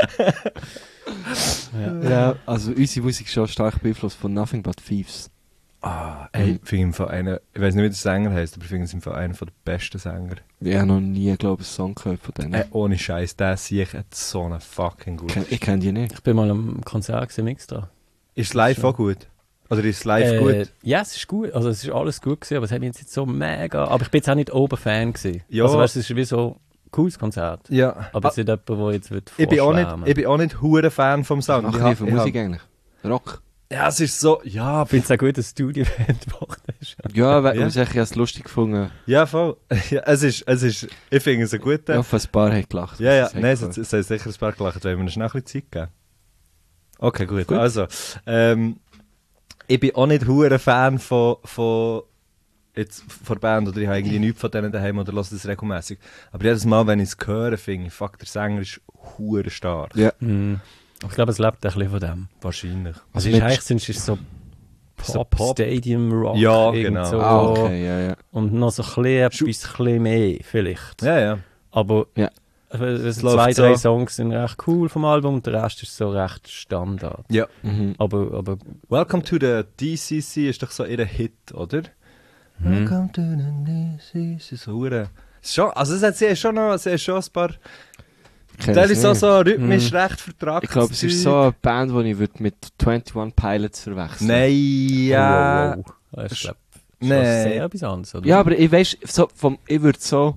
Ja, also unsere Musik ist schon stark beeinflusst von Nothing But Thieves. Ah, ey, ich finde im Fall einer, ich weiß nicht, wie der Sänger heisst, aber ich finde es im Fall einer der besten Sänger. Ich habe noch nie, glaube ich, einen Song gehört von denen. Ey, ohne Scheiß, der sehe ich hat so einen fucking gut. Ken- Ich kenne die nicht. Ich bin mal am Konzert gesehen, extra. Ist es live auch gut? Oder ist es live Äh, gut? Ja, es ist gut. Also es ist alles gut gewesen, aber es hat mich jetzt nicht so mega... Aber ich bin jetzt auch nicht Oberfan gewesen. Ja. Also weißt du, es ist wie so ein cooles Konzert. Ja. Aber es ist nicht jemand, der jetzt wird ich bin auch nicht, vorschwärmen. ich bin auch nicht hure Fan vom Sound. Was Ich macht hab- die für ich Musik hab- eigentlich? Rock? Ja, es ist so, ja, Ich finde es auch gut, dass du die Band gemacht hast. Ja, weil Ja. ja. ich habe es lustig gefunden. ja, voll. Ja, es ist, es ist, ich finde es ein guter. Ja, von ein paar haben gelacht. Ja, ja, Das ist nein, es, echt cool. es, es hat sicher ein paar gelacht, wenn wir uns noch ein bisschen Zeit geben. Okay, gut. Gut. Also, ähm, ich bin auch nicht hure Fan von, von, jetzt, von der Band, oder ich habe irgendwie nichts von denen daheim oder lasse das regelmäßig. Aber jedes Mal, wenn ich es höre, finde ich, fuck, der Sänger ist hure stark. Ja. Mhm. Ich glaube, es lebt ein bisschen von dem. Wahrscheinlich. Also mit- ist eigentlich sind es so So Pop, Pop. Stadium Rock. Ja, irgend genau. So. Ah, okay, ja, ja. Und noch so ein bisschen, etwas ein bisschen mehr, vielleicht. Ja, ja. Aber Ja. äh, es läuft zwei, drei so. Songs sind recht cool vom Album und der Rest ist so recht Standard. Ja. Mhm. Aber, aber Welcome to the D C C ist doch so ihr Hit, oder? Welcome to the D C C. So hure. Schon, also es hat sie hat schon noch, sie hat schon ein paar. Kenn Der ich's ist so, nicht. so rhythmisch Mhm. recht vertragt. Ich glaube, es ist so eine Band, die ich würd mit einundzwanzig Pilots verwechseln. Nein, ja. Oh, wow, wow. Das ist, glaub, schon Nee. sehr etwas anderes, oder? Ja, aber ich weiß, so, vom, ich würde so.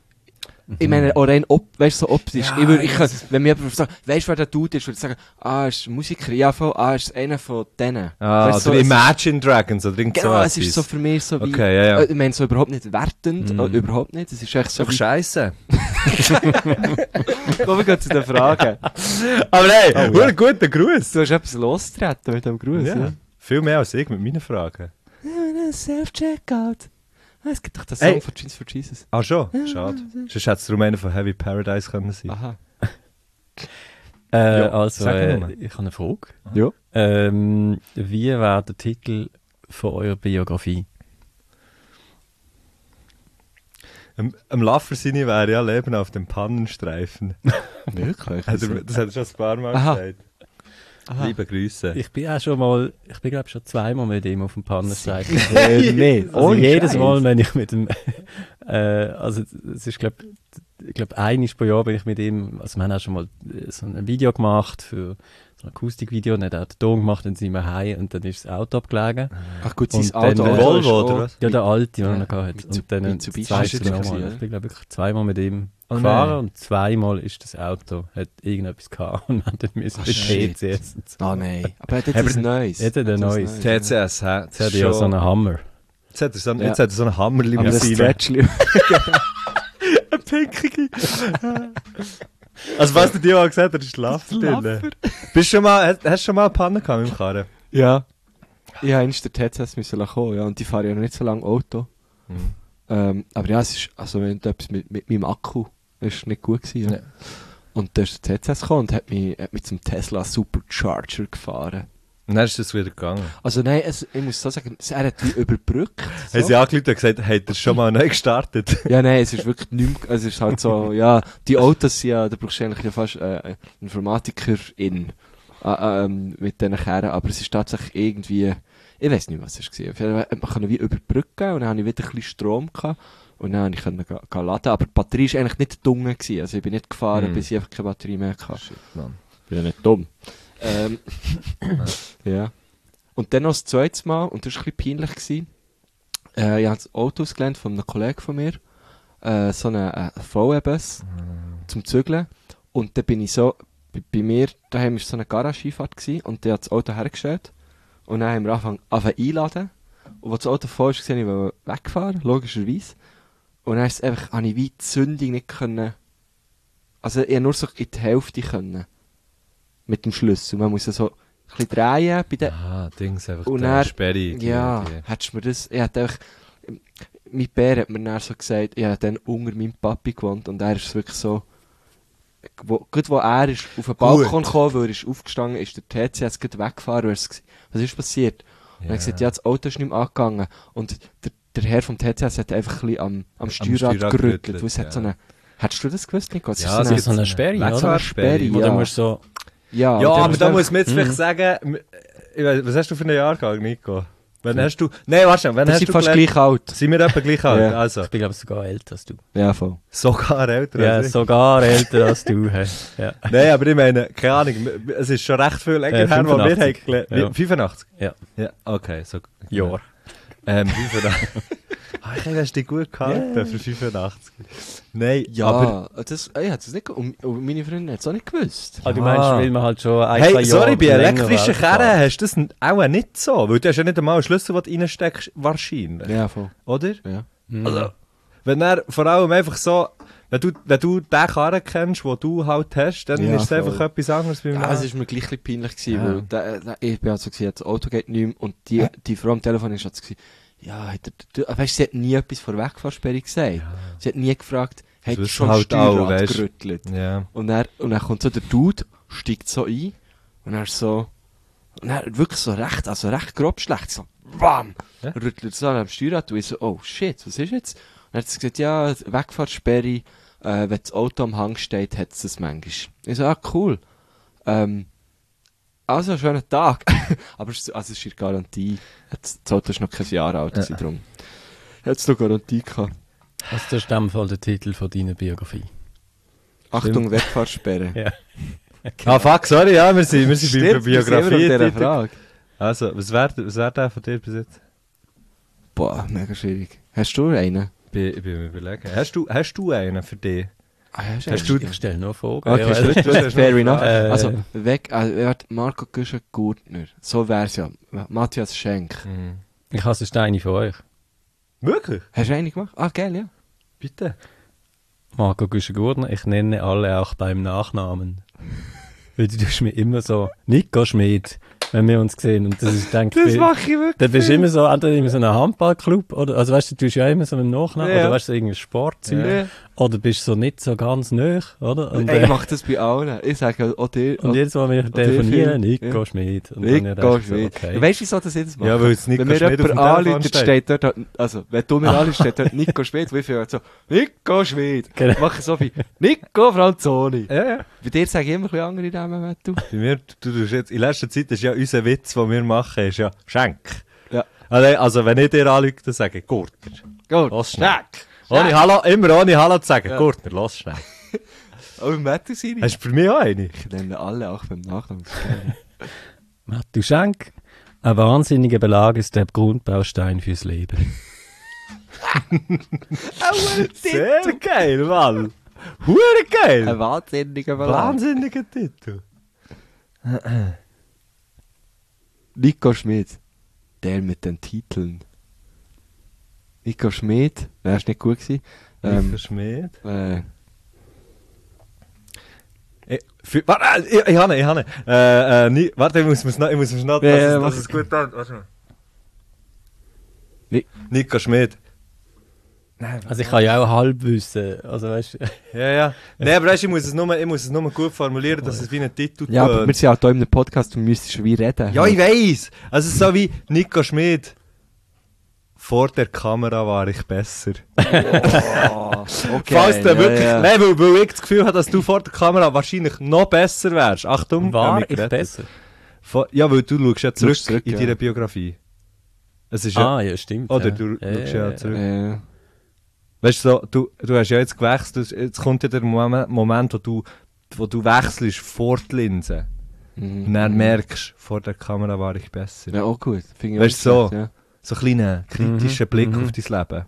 Ich meine, auch rein op, weißt, so optisch. Ja, ich würd, ich ja, kann, wenn mir jemand sagt, weißt du, wer der Dude ist, würde ich sagen, ah, ist ein Musiker, ja, voll, ah, ist einer von denen. Ah, Weißt du, oder so, es- Imagine Dragons oder irgend Genau, so es ist so für mich so wie. Okay, ja, ja. Äh, ich meine, so überhaupt nicht wertend, Mhm. äh, überhaupt nicht. Es ist echt so Doch wie. scheiße. Kommen wir gehen zu den Fragen. Aber hey, Oh, hure ja. guter Gruß. Du hast etwas losgetreten mit dem Gruß, Ja. ja? Viel mehr als ich mit meinen Fragen. Self-Checkout. Ah, es gibt doch den Ey. Song von Jeans for Jesus. Ah, schon? Schade. Sonst hätte es darum einer von Heavy Paradise können sein. Aha. Äh, Ja, also, sag äh, nur. ich habe eine Frage. Ja. Ähm, wie wäre der Titel von eurer Biografie? Am, am Laffer seine wäre ja Leben auf dem Pannenstreifen. Wirklich? Hat er- das hat er schon ein paar Mal Aha. gesagt. Aha. Liebe Grüße. Ich bin auch schon mal, ich bin glaube schon zweimal mit ihm auf dem Pannenstreifen. Äh, nee. Also Ohne jedes Scheiß. Mal, wenn ich mit dem, äh, also es ist glaube ich glaube einmal pro Jahr bin ich mit ihm, also wir haben auch schon mal äh, so ein Video gemacht für so ein Akustikvideo, und dann hat er den Ton gemacht, dann sind wir heim und dann ist das Auto abgelegen. Ach gut, Und sein Auto. dann- Auto Volvo, ist oder auch- was? Ja, der alte, den Ja, er noch gehabt hat. Mitsu- Und dann Mitsubishi zwei ist Mal. das Mal. gewesen, Ich bin glaube wirklich zweimal mit ihm Oh gefahren nein. und zweimal ist das Auto, hat irgendetwas gehabt und wir haben dann müssen Ach, mit shit. T C S und so. Ah nein. Aber er hat jetzt Aber ein neues. Jetzt hat er ein Hat neues. T C S hat Jetzt hat er ja so einen Hammer. Jetzt hat er so, einen- Ja. jetzt hat er so einen Aber das Hammerlimousine. Stretchli. Eine pinkige. Also was der dir mal gesagt hat, ist Laffer drin. Bist schon mal, hast, hast du schon mal eine Panne gehabt mit dem Karren? Ja. Ich habe einst der T C S müssen kommen, ja, und die fahren ja noch nicht so lange Auto. Mhm. Ähm, aber ja, es ist, also wenn etwas mit, mit meinem Akku ist nicht gut gewesen, ja. Ja. Und dann ist der T C S gekommen und hat mich, hat mich zum Tesla Supercharger gefahren. Und dann ist es wieder gegangen. Also nein, es, ich muss so sagen, er hat wie überbrückt. So. Haben sie angerufen und gesagt, hat er schon mal neu gestartet? Ja, nein, es ist wirklich nicht mehr, es ist halt so, ja, die Autos sind ja, da brauchst du eigentlich ja fast äh, Informatikerin äh, ähm, mit diesen Kerren, aber es ist tatsächlich irgendwie, ich weiß nicht, was es war. Auf jeden Fall hat man können wie überbrücken und dann hatte ich wieder ein bisschen Strom gehabt und dann konnte ich ga, ga laden, aber die Batterie war eigentlich nicht dunkel gewesen, also ich bin nicht gefahren, Mhm. bis ich einfach keine Batterie mehr hatte. Shit, Mann. bin ja nicht dumm. Ähm, ja. Und dann noch das zweite Mal, und das war ein bisschen peinlich gewesen, äh, ich habe das Auto ausgelernt von einem Kollegen von mir, äh, so einen äh, V W-Bus Mm. zum Zügeln. Und dann bin ich so, bei, bei mir daheim war so eine Garage-Einfahrt gewesen, und der hat das Auto hergestellt. Und dann haben wir angefangen, angefangen einladen. Und als das Auto voll ist, wollte ich wollte wegfahren, logischerweise. Und dann ist es einfach, habe ich wie die Zündung nicht können, also ich nur so in die Hälfte können. Mit dem Schlüssel. Man muss ja so ein bisschen drehen bei der, Ah, Dings einfach und der dann, Sperre. ja, irgendwie. hättest du mir das, ich hätte einfach, mein Bär hat mir dann so gesagt, ich habe dann unter meinem Papi gewohnt, und er ist wirklich so, wo, gut wo er ist auf den Balkon gekommen, weil er ist aufgestanden ist, der T C jetzt gerade weggefahren, und er ist, was ist passiert? Und er hat gesagt, ja, das Auto ist nicht mehr angegangen, und der, der Herr vom T C hat einfach ein bisschen am, am Steuerrad Steuerrad gerüttelt, gerüttelt, weil es ja. hat so eine, hättest du das gewusst, Nico? Es Ja, ist Das so ist so eine Sperre, oder? Wegfahrsperre. Ja. Oder musst du so... ja, Ja, und dann aber musst da du muss man jetzt Mhm. vielleicht sagen, ich weiss, was hast du für einen Jahrgang, Nico? Wann hast du... Nein, warte schon, wann wir hast sind du fast gelernt? gleich alt. Sind wir etwa gleich alt? Ja. Also, Ich bin, glaube ich, sogar älter als du. Ja, voll. sogar älter Ja, als ich. sogar älter als du. Hey. Ja. Nein, aber ich meine, keine Ahnung, es ist schon recht viel länger Äh, her, wo wir haben fünfundachtzig. gelernt. Ja. Wie- fünfundachtzig? Ja. Ja, okay, so... Jahr. Ähm, fünfundachtzig. Ah, ich habe dich gut gehalten für fünfundachtzig. Nein, Ja, aber... das, ich hätte es nicht, und, und meine Freundin hat es auch nicht gewusst. Ah, du Ah. meinst, weil man halt schon ein, zwei Hey, Jahre sorry, bei länger elektrischen Auto fährt. Kerren hast du das n- auch nicht so, weil du hast ja nicht einmal einen Schlüssel, den du reinsteckst, wahrscheinlich, Ja, voll. oder? Ja. Mhm. Also, wenn er vor allem einfach so, wenn du, wenn du den Karren kennst, den du halt hast, dann Ja, ist es voll. einfach etwas anderes wie Ja, es war mir gleich ein bisschen peinlich, gewesen, Ja. weil da, da, ich bin halt so gewesen, das Auto geht nicht mehr, und die, die Frau am Telefon ist halt so gewesen, ja, hat er, du, weißt, sie hat nie etwas vor Wegfahrsperre gesagt. Sie hat nie gefragt, hat wissen schon halt auch, Steuerrad weisst. gerüttelt. Ja. Und dann, und dann kommt so der Dude, steigt so ein, und er ist so, und er wirklich so recht, also recht grob schlecht, so, bam, Ja. rüttelt so am Steuerrad, und ich so, oh shit, was ist jetzt? Und er hat gesagt, ja, Wegfahrsperre, äh, wenn das Auto am Hang steht, hat es das manchmal. Ich so, ah, cool. Ähm, also, schönen Tag. Aber es, also, es ist in Garantie. Das Auto ist noch kein Jahr alt, Ja. ja. darum. Hat es noch Garantie gehabt. Also das ist in dem Fall der Titel von deiner Biografie. Achtung, Wegfahrsperre. Ja. Ah, fuck, sorry, ja, wir sind, wir sind bei der Stimmt, wir sind immer Biografie. noch bei dieser Titel. Frage. Also, was wäre was wär der von dir bis jetzt? Boah, mega schwierig. Hast du einen? Ich bin, ich bin mir überlegen. Hast du, hast du einen für dich? Ah, hast Hast du- Ich stelle nur Fragen. Okay, Ja, ist weil- gut, gut, fair enough. Äh, Also, weg, äh, warte, Marco Güschen-Gurtner. So wär's ja. Matthias Schenk. Ich habe sonst eine von euch. Wirklich? Hast du einen gemacht? Ah, geil, ja. Bitte. Marco Güschen-Gurtner, ich nenne alle auch beim Nachnamen. Weil du tust mir immer so, Nico Schmid, wenn wir uns sehen. Und das ist, denke ich, ich wirklich. dann bist du immer so, entweder in so einem Handballclub, oder, also weißt du, du tust ja immer so einen Nachnamen, Ja. oder weißt du, so irgendwie Sportzeug, Ja. oder bist so nicht so ganz nöch, oder? Und, Ey, äh, ich mach das bei allen. Ich sage auch dir. und jetzt, wo wir dir telefonieren, viel. Nico Ja. Schmid. Und dann hab ich Nico gedacht, so, Schmid. okay. Weißt du, wieso das jedes Mal? Ja, weil es Nico Wenn mir Schmid auf dem jemand Telefon anruft, steht. steht dort, halt- also, wenn du mir anrufst, steht dort Nico Schmid, wie viel halt so, Nico Schmid. Genau. Mach ich so wie, Nico Franzoni. Ja, ja. Bei dir sage ich immer ein bisschen andere Namen, wenn du. Bei mir, du tust jetzt, in letzter Zeit ist ja unser Witz, den wir machen, ist ja Schenk. Ja. Also, also wenn ich dir anrufe, dann sage ich Gurtner. Gut. Lass schnell. Ohne Hallo, immer ohne Hallo zu sagen. Ja. Gurtner, lass schnell. Oh, Matthew seine? Hast du für mich auch eine? Ich nenne alle auch beim Nachnamen. Das ist geil. Matthew Schenk, ein wahnsinniger Belag ist der Grundbaustein fürs Leben. Sehr geil, Mann. Hure geil. Ein wahnsinniger Verlag. Wahnsinniger Titel. Nico Schmid. Der mit den Titeln. Nico Schmid. Der ist nicht gut gewesen. Ähm, Ähm, Schmied. äh, Ich, für, warte, ich, ich habe ihn, ich habe ihn. Äh, äh, nie, warte, ich muss mir's noch, ich muss mir's noch, Ja, dass, ja, es, mach dass es gut an. Warte mal. Ni- Nico Schmid. Also ich kann ja auch halb wissen, also weißt du. Ja, ja. Nein, aber weißt, ich muss es nur, ich muss es nur gut formulieren, dass es wie ein Titel ja, aber tönt. wir sind auch hier in einem Podcast und müssen schon wie reden. Ja, ich weiss. Also es ist so wie Nico Schmid. Vor der Kamera war ich besser. Oh, okay. Falls du ja, wirklich... ja. Nein, weil, weil ich das Gefühl habe, dass du vor der Kamera wahrscheinlich noch besser wärst. Achtung, War hab ich gerettet. besser? Vor, ja, weil du schaust ja zurück, zurück, in ja. deiner Biografie. Es ist ja... Ah, ja, stimmt. Oder ja. du Ja, schaust ja ja, zurück. Äh, Weißt du, so, du, du hast ja jetzt gewechselt, jetzt kommt ja der Moment, Moment, wo du wo du wechselst vor die Linse. Mhm. Und dann merkst, vor der Kamera war ich besser. Ja, auch gut. Finde ich Weißt auch du, so? schlecht, ja. So einen kleinen kritischen Mhm, Blick mhm. auf dein Leben.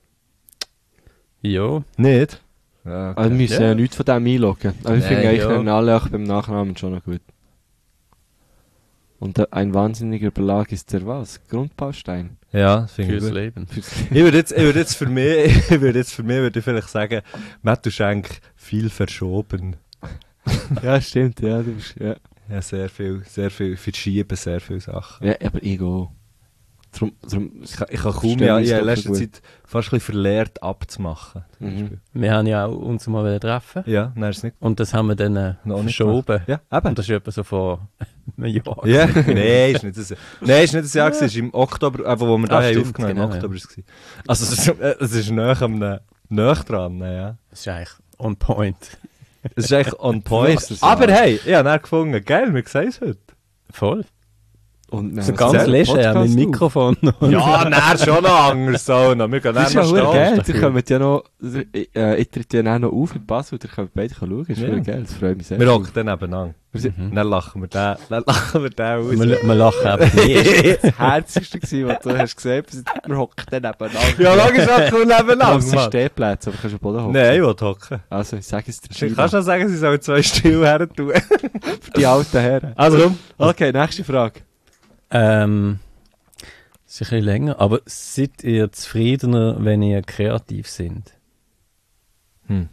Ja. Nicht? Ja, Also wir müssen ja. Ja. nichts von dem einloggen. Aber ich Nein, finde eigentlich ja. nennen alle auch beim Nachnamen schon noch gut. Und äh, ein wahnsinniger Belag ist der was? Grundbaustein. Ja, das finde ich Fürs gut. Leben. Ich würde jetzt, ich würde jetzt für mich, ich würde jetzt für mich würde ich vielleicht sagen, Matthew Schenk, viel verschoben. Ja, stimmt, ja, du bist, ja. Ja, sehr viel, sehr viel, verschieben sehr viele Sachen. Ja, aber ich auch. Drum, drum, Ich, kann- ich habe kaum, Verstehe ja, mich ich habe in doch letzter gut. Zeit fast ein bisschen verlehrt abzumachen. zum Mhm. Beispiel. Wir haben ja auch uns mal wieder treffen. Ja, nein, ist nicht. Und das haben wir dann äh, Noch nicht verschoben. Ja, eben. Und das ist etwa so vor einem Jahr. Ja, nein, ist nicht das. Nein, ist nicht das Jahr, es ist im Oktober, äh, wo wir da Ah, haben stimmt, aufgenommen genau, im Oktober ist es gewesen. Also es ist, äh, es ist näher am näher dran, ja. Das ist eigentlich on point. Es ist eigentlich on point. Was ist das Aber Jahr? hey, ich habe ihn gefunden, geil, wir sehen es heute. Voll. Und So nein, ganz was- leger, ja, Podcast mit auf. Mikrofon. Ja, nein, schon noch anders so. noch. Wir gehen Das ist dann ja noch verdammt geil. stehen. Die kommen ja noch, äh, ich tritt ja auch noch auf in Basel, da können beide schauen. Das ist Ja. verdammt geil, das freut mich sehr. Wir hocken dann nebeneinander. Wir sind Und dann lachen wir den, dann lachen wir den aus. wir, wir lachen eben nicht. das Herzigste gewesen, was du hast gesehen hast. Wir hocken dann nebeneinander. Ja, logisch hocken wir nebeneinander, Das sind Mann. Stehplätze, aber du kannst am Boden hocken. Nein, ich will hocken. Also, ich sage es dir. Du kannst schon sagen, sie sollen zwei Stühle her tun. Für die alten Herren. Also, Okay, nächste Frage. Ähm, das ist ein bisschen länger, aber seid ihr zufriedener, wenn ihr kreativ seid? Hm.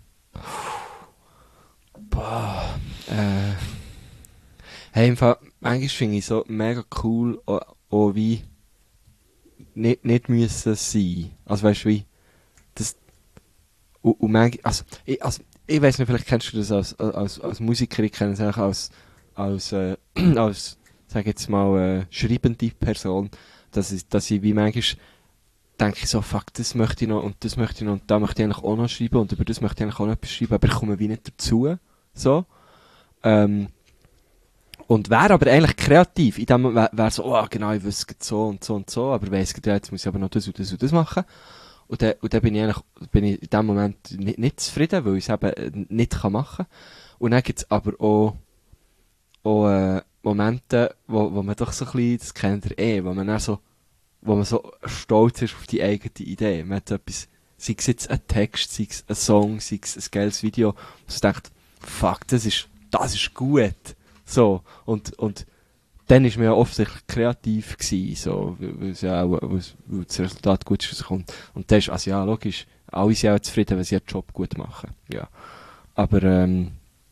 Äh, hey, im Fall, manchmal finde ich so mega cool, auch, auch wie nicht, nicht müssen sein. Also weißt du, wie das und, und manchmal, also, ich, also, ich weiss nicht, vielleicht kennst du das als, als, als Musiker, ich kenne es auch als, als, äh, als, sag jetzt mal, äh, schreibende Person, dass ich, dass ich wie manchmal denke ich so, fuck, das möchte ich noch und das möchte ich noch und da möchte ich eigentlich auch noch schreiben und über das möchte ich eigentlich auch noch etwas schreiben, aber ich komme wie nicht dazu. So. Ähm, und wäre aber eigentlich kreativ. In dem Moment wäre wär so, oh, genau, ich wüsste so und so und so, aber weiss ja, jetzt muss ich aber noch das und das und das machen. Und dann, und dann bin ich eigentlich, bin ich in dem Moment nicht, nicht zufrieden, weil ich es eben nicht kann machen kann. Und dann gibt es aber auch, auch äh, Momente, wo, wo man doch so ein bisschen, das kennt ihr eh, wo man dann so, wo man so stolz ist auf die eigene Idee. Man hat etwas, sei es jetzt ein Text, sei es ein Song, sei es ein geiles Video, wo man denkt, fuck, das ist, das ist gut. So. Und, und dann ist man ja offensichtlich kreativ gewesen, so, weil weil es ja auch, weil es- weil das Resultat gut rauskommt. Und dann ist, also ja, logisch, alle sind auch zufrieden, wenn sie ihren Job gut machen. Ja. Aber, ähm,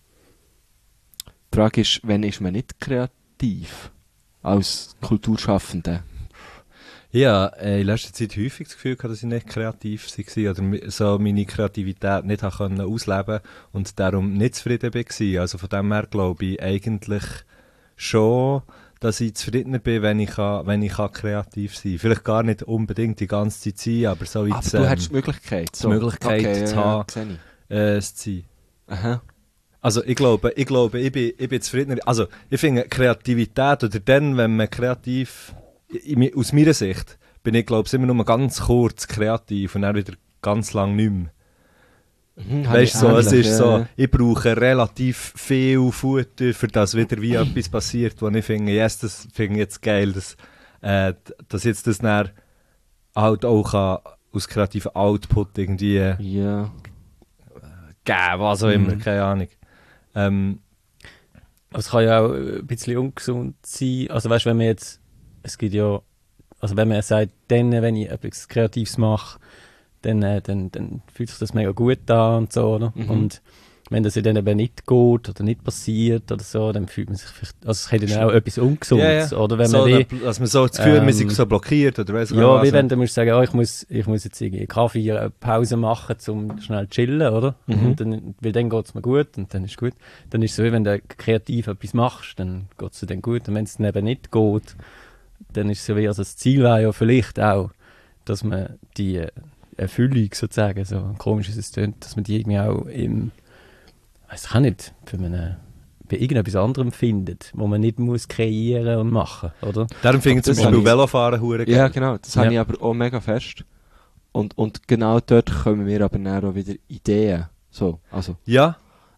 die Frage ist, wann ist man nicht kreativ? Als Kulturschaffende. Ja, äh, in letzter Zeit häufig das Gefühl gehabt, dass ich nicht kreativ war oder mi- so meine Kreativität nicht habe können ausleben und darum nicht zufrieden war. Also von dem her glaube ich eigentlich schon, dass ich zufriedener bin, wenn ich, kann, wenn ich kann kreativ sein kann. Vielleicht gar nicht unbedingt die ganze Zeit sein, aber so wie Aber es, du ähm, hättest die Möglichkeit. So. die Möglichkeit zu ja, haben. Ja, sehe ich. äh, es zu sein. Aha. Also ich glaube, ich glaube, ich bin, ich bin zufriedener. Also ich finde Kreativität oder dann, wenn man kreativ, i- i- aus meiner Sicht, bin ich glaube ich immer nur ganz kurz kreativ und dann wieder ganz lang nicht mehr. Mhm, Weißt du, so, es ähnlich, ist ja, so, ja. ich brauche relativ viel Futter, für das wieder wie etwas passiert, wo ich finde, yes, das finde ich jetzt geil, dass, äh, dass jetzt das dann halt auch kann, aus kreativen Output irgendwie äh, Ja. geben, was auch immer, Mhm. keine Ahnung. Ähm, Aber es kann ja auch ein bisschen ungesund sein. Also weißt du, wenn man jetzt, es gibt ja, also wenn man sagt, dann, wenn ich etwas Kreatives mache, dann, äh, dann, dann fühlt sich das mega gut an und so, oder? Mhm. Und wenn das dann eben nicht geht oder nicht passiert oder so, dann fühlt man sich vielleicht, also es hat dann auch etwas Ungesundes, Ja, ja. oder? Wenn so, man wie, eine- dass man so das Gefühl, ähm, wir sind so blockiert oder weiss ich ja, was. wie wenn du musst sagen, oh, ich muss, ich muss jetzt irgendwie Kaffee, eine Pause machen, um schnell zu chillen, oder? Mhm. Und dann, weil dann geht es mir gut und dann ist gut. Dann ist es so, wie wenn du kreativ etwas machst, dann geht es dir dann gut. Und wenn es dann eben nicht geht, dann ist es so wie, also das Ziel wäre ja vielleicht auch, dass man die äh, Erfüllung sozusagen, so komisch ist es tönt, dass man die irgendwie auch im, weiß ich auch nicht, für eine, bei irgendetwas anderem findet, wo man nicht muss kreieren und machen, oder? Darum finde ich zum Das Beispiel habe ich- Velofahren hure Ja, geil. genau. Das Ja. habe ich aber auch mega fest. Und, und genau dort kommen wir aber dann auch wieder Ideen. So, also, Ja,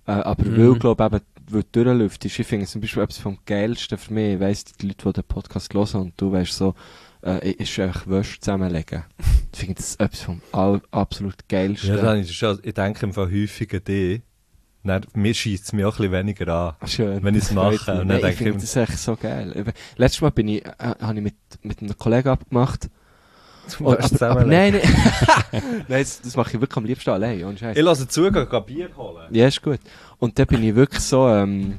Äh, aber Mhm. weil, glaube ich, eben, weil die durchläuft ist, ich finde zum Beispiel etwas vom Geilsten für mich, ich weiss, die Leute, die den Podcast hören und du weißt so, äh, ist einfach Wäsche zusammenlegen. Ich finde das etwas vom all, absolut Geilsten. Ja, dann ist es schon, ich denke im Fall häufig an dich. Dann, mir scheisst es mich auch ein bisschen weniger an, Schön. wenn ich es mache. Freut mich. Und Nein, dann ich denke finde ich, das echt so geil. Eben, letztes Mal bin ich, äh, habe ich mit, mit einem Kollegen abgemacht. zum Und, Beispiel aber, aber zusammenlegen. nein, nein. nein, das, das mache ich wirklich am liebsten allein. Ohne Scheiß. Ich lasse zu, gehe Bier holen. Ja, ist gut. Und dann bin ich wirklich so, ähm,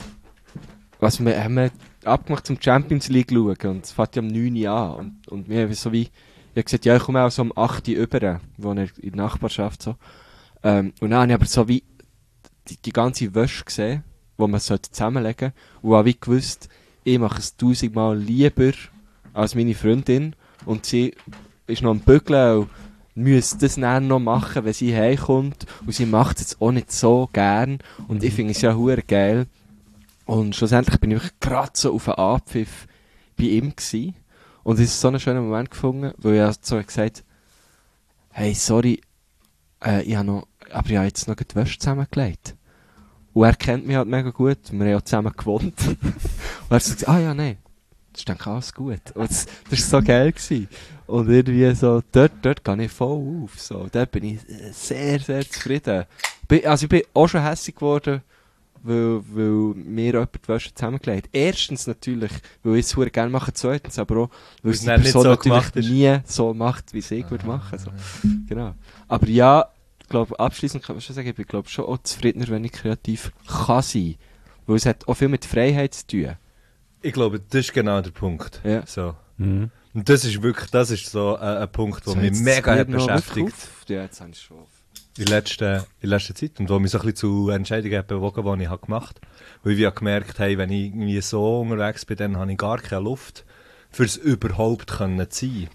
was wir haben wir abgemacht zum Champions League schauen und es fängt ja um neun Uhr an und, und wir haben so wie, ich habe gesagt, ja, ich komme auch so um acht Uhr über, wo er in der Nachbarschaft so. Ähm, und dann habe ich aber so wie die, die ganze Wäsche gesehen, die man sollte zusammenlegen sollte und habe wie gewusst, ich mache es tausendmal lieber als meine Freundin und sie ist noch am Bügeln und müsste das dann noch machen, wenn sie heimkommt und sie macht es jetzt auch nicht so gern und ich finde es ja hure geil und schlussendlich bin ich wirklich gerade so auf einen Anpfiff bei ihm gsi und es ist so einen schönen Moment gefunden, weil er so gesagt, hey, sorry, äh, ich habe noch, aber ich habe jetzt noch die Wäsche zusammengelegt. Und er kennt mich halt mega gut, wir haben ja zusammen gewohnt. Und er hat so gesagt, ah ja, nein, das ist denke ich alles gut. Und das, das war so geil gewesen. Und irgendwie so, dort, dort gehe ich voll auf, so. Dort bin ich sehr, sehr zufrieden. Bin, also ich bin auch schon hässlich geworden, weil, weil mir jemand die Wäsche zusammengelegt. Erstens natürlich, weil ich es sehr gerne mache, zweitens aber auch, weil Weil es es die dann nicht Person so natürlich gemacht ist. nie so macht, wie sie ich würde machen. So. Genau. Aber ja, ich glaube, abschließend kann man schon sagen, ich bin glaube schon auch zufriedener, wenn ich kreativ kann sein. Weil es hat auch viel mit Freiheit zu tun. Ich glaube, das ist genau der Punkt. Ja. So. Mhm. Und das ist wirklich, das ist so äh, ein Punkt, der So, mich jetzt mega hat bleibt noch beschäftigt wirklich auf. Ja, jetzt habe ich schon auf. in letzter, in letzter Zeit und wo mich so ein bisschen zu Entscheidungen hat bewogen, die ich habe gemacht habe. Weil ich habe gemerkt, hey, wenn ich irgendwie so unterwegs bin, dann habe ich gar keine Luft, für es überhaupt können zu sein.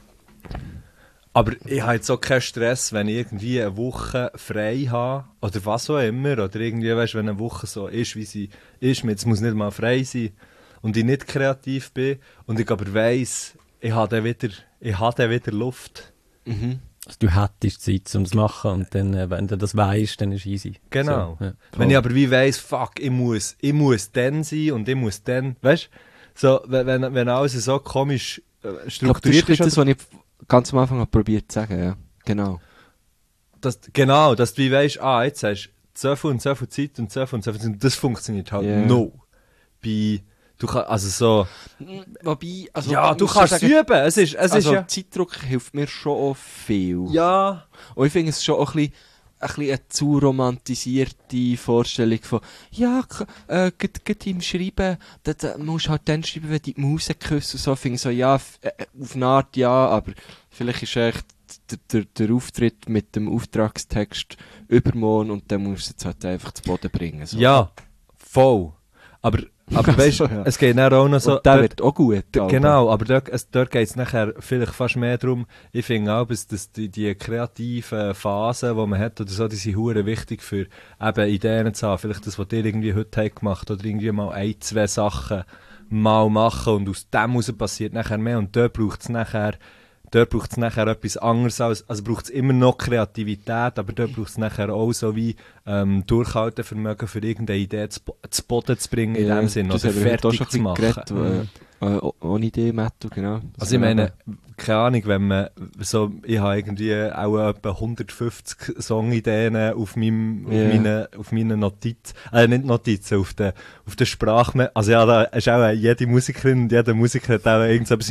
Aber ich habe jetzt auch keinen Stress, wenn ich irgendwie eine Woche frei habe, oder was auch immer, oder irgendwie, weißt, wenn eine Woche so ist, wie sie ist, jetzt muss nicht mal frei sein, und ich nicht kreativ bin, und ich aber weiss, ich habe dann wieder, ich habe dann wieder Luft. Mhm. Also du hättest Zeit, um es zu machen und dann, äh, wenn du das weisst, dann ist easy. Genau. So, ja. Wenn ich aber wie weiss, fuck, ich muss, ich muss dann sein und ich muss dann, weißt so, wenn, wenn, wenn alles so komisch äh, Ich glaube, das strukturiert ist ist, das, was ich ganz am Anfang habe probiert zu sagen, ja. Genau. dass, genau, dass du wie weisst, ah, jetzt hast du so viel und so viel Zeit und so viel und so viel Zeit, und das funktioniert halt Yeah. no. Bei, du kannst, also so, Wobei, also, ja, ich du muss kannst schon sagen, üben, es ist, es also ist ja, Zeitdruck hilft mir schon auch viel. ja, Und ich finde es schon auch ein bisschen, ein bisschen eine zu romantisierte Vorstellung von, ja, k- äh, geht, geht im Schreiben, da, da musst du halt dann schreiben, wenn du die Maus küsst und so. Ich finde so, ja, f- äh, auf eine Art ja, aber vielleicht ist echt der, der, der Auftritt mit dem Auftragstext übermorgen und dann musst du es jetzt halt einfach zu Boden bringen. So. ja, voll. Aber, aber weißt du, So, ja. es geht dann auch noch so, und der dort- wird auch gut. D- aber- Genau, aber dort, es, dort geht es nachher vielleicht fast mehr darum, ich finde auch, dass, dass die, die kreativen Phasen, die man hat oder so, die sind hure wichtig für eben Ideen zu haben. Vielleicht das, was ihr irgendwie heute habt gemacht oder irgendwie mal ein, zwei Sachen mal machen und aus dem heraus passiert nachher mehr und dort braucht es nachher Dort braucht es nachher etwas anderes, als, also braucht es immer noch Kreativität, aber dort braucht es nachher auch so wie ähm, Durchhaltevermögen für irgendeine Idee zu, zu Boden zu bringen, in Ja, dem Sinne, das oder haben wir heute auch fertig schon zu ein bisschen machen. geredet, äh, äh, oh- ohne Idee, Matto, genau. Also ich meine, keine Ahnung, wenn man so, ich habe irgendwie auch etwa hundertfünfzig Songideen auf meinem, auf Ja. meinen, auf meinen Notizen, äh, nicht Notizen, auf der, auf der Sprache, also ja, da ist auch jede Musikerin und jeder Musiker hat auch irgend so etwas,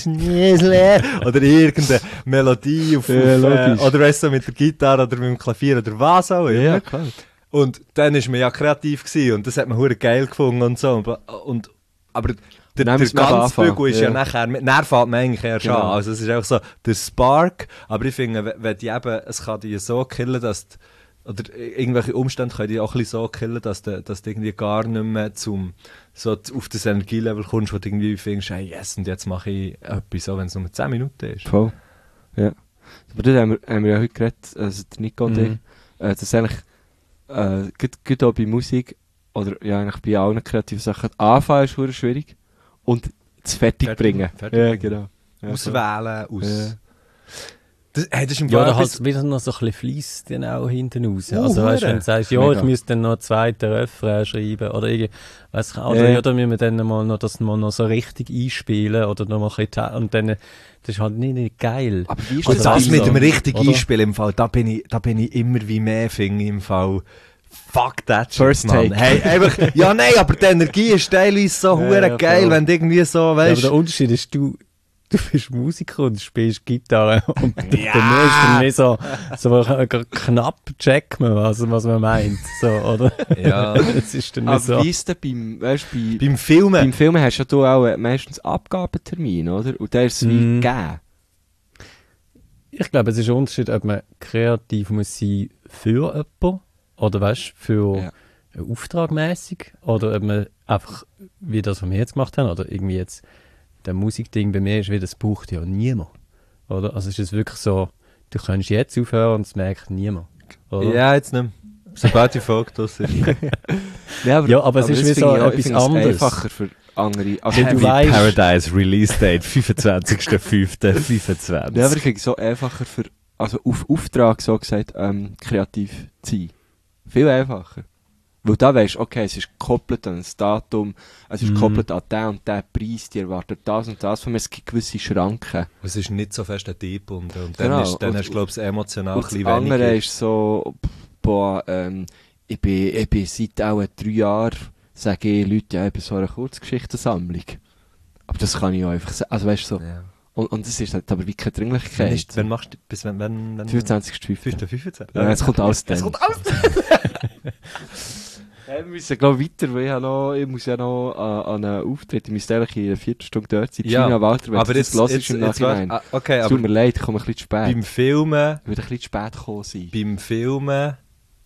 oder irgendeine Melodie auf, Ja, auf äh, logisch. oder weißt du, mit der Gitarre oder mit dem Klavier oder was auch immer. ja, klar. Und dann ist man ja kreativ gewesen und das hat man hure geil gefunden und so. Und, und, aber der, Dann der müssen wir aber ganze Bügel anfangen. ist ja, Ja. nachher, mit- dann fängt man eigentlich erst Genau. an. Also es ist einfach so der Spark, aber ich finde, wenn- wenn die eben, es kann die so killen, dass die, oder irgendwelche Umstände können die auch ein bisschen so killen, dass du, dass du irgendwie gar nicht mehr zum, so z- auf das Energielevel kommst, wo du irgendwie findest, hey, yes, und jetzt mache ich etwas, auch wenn es nur zehn Minuten ist. Voll. Ja. Aber das haben wir, haben wir ja heute geredet, also der Nico und Mhm. ich, äh, das ist eigentlich, äh, gerade- gerade auch bei Musik, oder ja, eigentlich bei allen kreativen Sachen, anfangen ist verdammt schwierig und das fertig Fertig- bringen. fertig ja, bringen. genau. Ja, voll. Auswählen, aus... Ja. Das, hey, das ist im Ja, Fall da etwas- halt wieder noch so ein bisschen Fleiss dann auch hinten raus. Uh, also weißt du, hure. wenn du sagst, ja, Mega. ich müsste dann noch einen zweiten Refrain schreiben oder irgendwie, weiss ich, oder, Ja. ja, dann müssen wir dann mal noch das mal noch so richtig einspielen oder noch mal ein bisschen, ta- und dann, das ist halt nicht, nicht geil. Aber wie ist Und das das bei mit so- dem richtigen oder? Einspielen im Fall, da bin ich, da bin ich immer wie mehr finde im Fall. Fuck that shit, First Mann. take. Hey, einfach, ja, nein, aber die Energie ist teilweise so Ja, hure ja, geil, voll. wenn du irgendwie so, Ja, aber weißt der Unterschied ist, du, du bist Musiker und spielst Gitarre und Ja. dann nur ist dann mehr so, so äh, knapp checkt man, was, was man meint, so, oder? Ja. Es ist dann Aber nicht so. wie ist denn beim, weißt, bei, beim Filmen. beim Filmen hast ja du auch äh, meistens Abgabetermin, oder? Und der ist es wie Mhm. gegeben. Ich glaube, es ist ein Unterschied, ob man kreativ muss sein für jemanden oder weißt, für Ja. einen Auftrag mäßig oder ob man einfach, wie das, was wir jetzt gemacht haben, oder irgendwie jetzt der Musikding bei mir ist, wie das braucht ja niemand. Oder? Also es ist wirklich so, du kannst jetzt aufhören und es merkt niemand. Oder? Ja, jetzt nicht mehr. Sobald die Folge das ist. Ja, aber, Ja, aber es ist das wie finde so ich auch- ich etwas finde es anderes. einfacher für andere. Also, Weil du Heavy weißt- Paradise Release Date, fünfundzwanzigster fünfter fünfundzwanzig. ja, aber ich finde es so einfacher für, also auf Auftrag so gesagt, ähm, kreativ zu sein. Viel einfacher. Weil da weisst, okay, es ist gekoppelt an ein Datum, es ist Mhm. gekoppelt an den und den Preis, die erwartet das und das von mir, es gibt gewisse Schranken. Es ist nicht so fest an dich gebunden. Und dann, Genau. ist, dann Und- hast du, glaube ich, emotional ein Und das bisschen andere weniger. ist so, pff, boah, ähm, ich bin, ich bin seit auch drei Jahren, sage ich Leute, ja, ich bin so eine Kurzgeschichtensammlung. Aber das kann ich auch einfach sagen. Also weißt du, so. Ja. Und, und das ist halt aber wie keine Wann, Dringlichkeit. ist, wann machst du, bis wenn, wenn, wenn fünfundzwanzigster fünfter fünfter fünfundzwanzig Ja, es kommt alles dann. Es kommt alles. Ja, wir müssen glaub, weiter, weil ich, habe noch, ich muss ja noch an, an einen Auftritt, ich müsste eigentlich in einer Viertelstunde dort sein. Ja, Gina Walter, wenn aber du jetzt, das hörst jetzt, im jetzt Nachhinein. warte- ah, okay, Es aber tut mir leid, ich komme ein bisschen zu spät. beim Filmen, Ich würde ein bisschen zu spät gekommen sein. beim Filmen,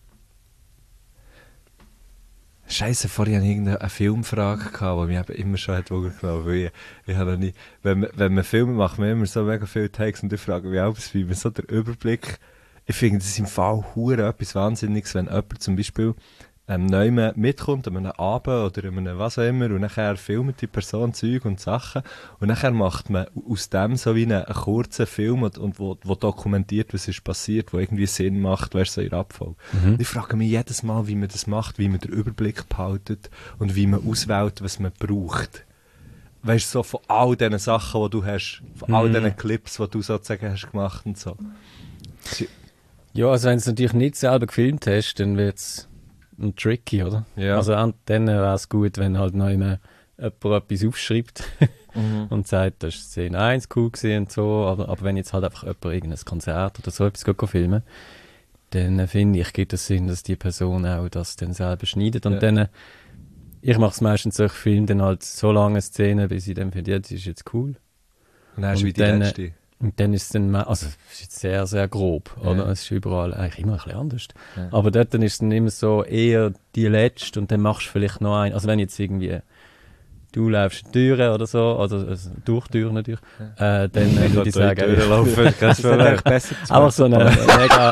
Scheiße, vorhin hatte ich irgendeine Filmfrage gehabt, die mich eben immer schon hat genommen, weil ich, ich habe noch nie, wenn man, wenn man Filme macht, man immer so mega viele Takes und ich frage mich auch, wie man so der Überblick, ich finde, das ist im Fall hure etwas Wahnsinniges, wenn jemand zum Beispiel ähm, neu mitkommt, an einem Abend oder an einem was auch immer, und nachher filmt die Person Zeug und Sachen und nachher macht man aus dem so wie einen, einen kurzen Film und, und wo, wo dokumentiert, was ist passiert, wo irgendwie Sinn macht, weißt du, so in der Abfolge. Mhm. Ich frage mich jedes Mal, wie man das macht, wie man den Überblick behaltet und wie man auswählt, was man braucht. Weißt du, so von all diesen Sachen, die du hast, von all Mhm. diesen Clips, die du sozusagen hast gemacht und so. Ja, also wenn du es natürlich nicht selber gefilmt hast, dann wird es tricky, oder? Ja. Also an- dann wäre es gut, wenn halt noch immer jemand etwas aufschreibt und sagt, das ist Szene eins cool gewesen und so, aber, aber wenn jetzt halt einfach jemand irgendein Konzert oder so etwas geht filmen, dann äh, finde ich, gibt es Sinn, dass die Person auch das dann selber schneidet und Ja. dann, äh, ich mache es meistens so, ich filme dann halt so lange Szenen, bis ich dann finde, ja, das ist jetzt cool. Und dann hast du Und wie die dann, äh, letzte. Und dann ist es dann, me- also es ist jetzt sehr, sehr grob, Ja. oder? Es ist überall eigentlich immer ein bisschen anders. Ja. Aber dort dann ist es dann immer so eher die letzte und dann machst du vielleicht noch ein, also wenn jetzt irgendwie du läufst in Türen oder so, oder also durch Türen natürlich, äh, dann äh, würde ich sagen, durchlaufen, kannst du eigentlich besser zu einfach so eine mega...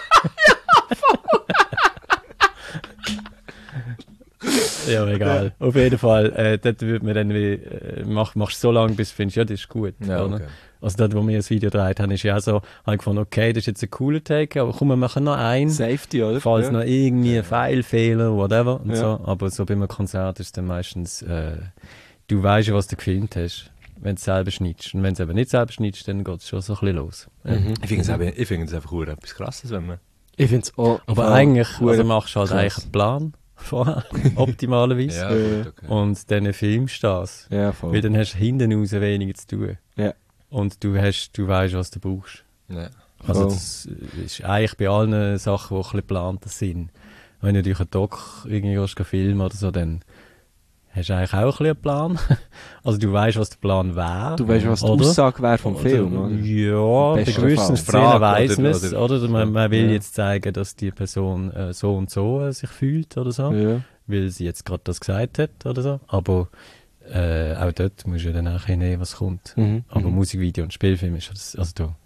Ja, egal. Auf jeden Fall, äh, dort würde man dann wie, äh, mach, machst du so lange, bis du findest, ja, das ist gut. Ja, oder? okay. Also dort, wo wir das Video gedreht haben, ist ja auch so, habe ich gefunden, okay, das ist jetzt ein cooler Take, aber komm, wir machen noch einen, Safety, oder? falls Ja. noch irgendwie ein Pfeilfehler, whatever und Ja. so. Aber so bei einem Konzert ist dann meistens, äh, du weißt ja, was du gefilmt hast, wenn du es selber schneidest. Und wenn du es eben nicht selber schneidest, dann geht es schon so ein bisschen los. Mhm. Ich finde es eben- ich finde es einfach hure etwas Krasses, wenn man... Ich finde es auch. Aber voll eigentlich hure also machst du halt krass. eigentlich einen Plan vorher, optimalerweise. Ja, Äh, gut, okay. Und dann filmst du das. Ja, voll. Weil dann hast du hinten raus weniger zu tun. Ja. Und du, hast, du weißt, was du brauchst. Ja. Also Voll. das ist eigentlich bei allen Sachen, die ein bisschen geplanter sind. Wenn du natürlich einen Doc irgendwie gehst, filmen oder so, dann hast du eigentlich auch ein bisschen einen Plan. Also du weißt, was der Plan wäre. Du weißt, was die oder? Aussage wäre vom Oder- Film, oder? Ja, bei besten gewissen Fall. Szenen Frage weiss oder- man es. oder- Oder? Man, man will Ja. jetzt zeigen, dass die Person äh, so und so äh, sich fühlt oder so. Ja. Weil sie jetzt gerade das gesagt hat oder so. Aber äh, auch dort musst du dann auch nehmen, was kommt. Mhm. Aber Mhm. Musikvideo und Spielfilm ist das, also da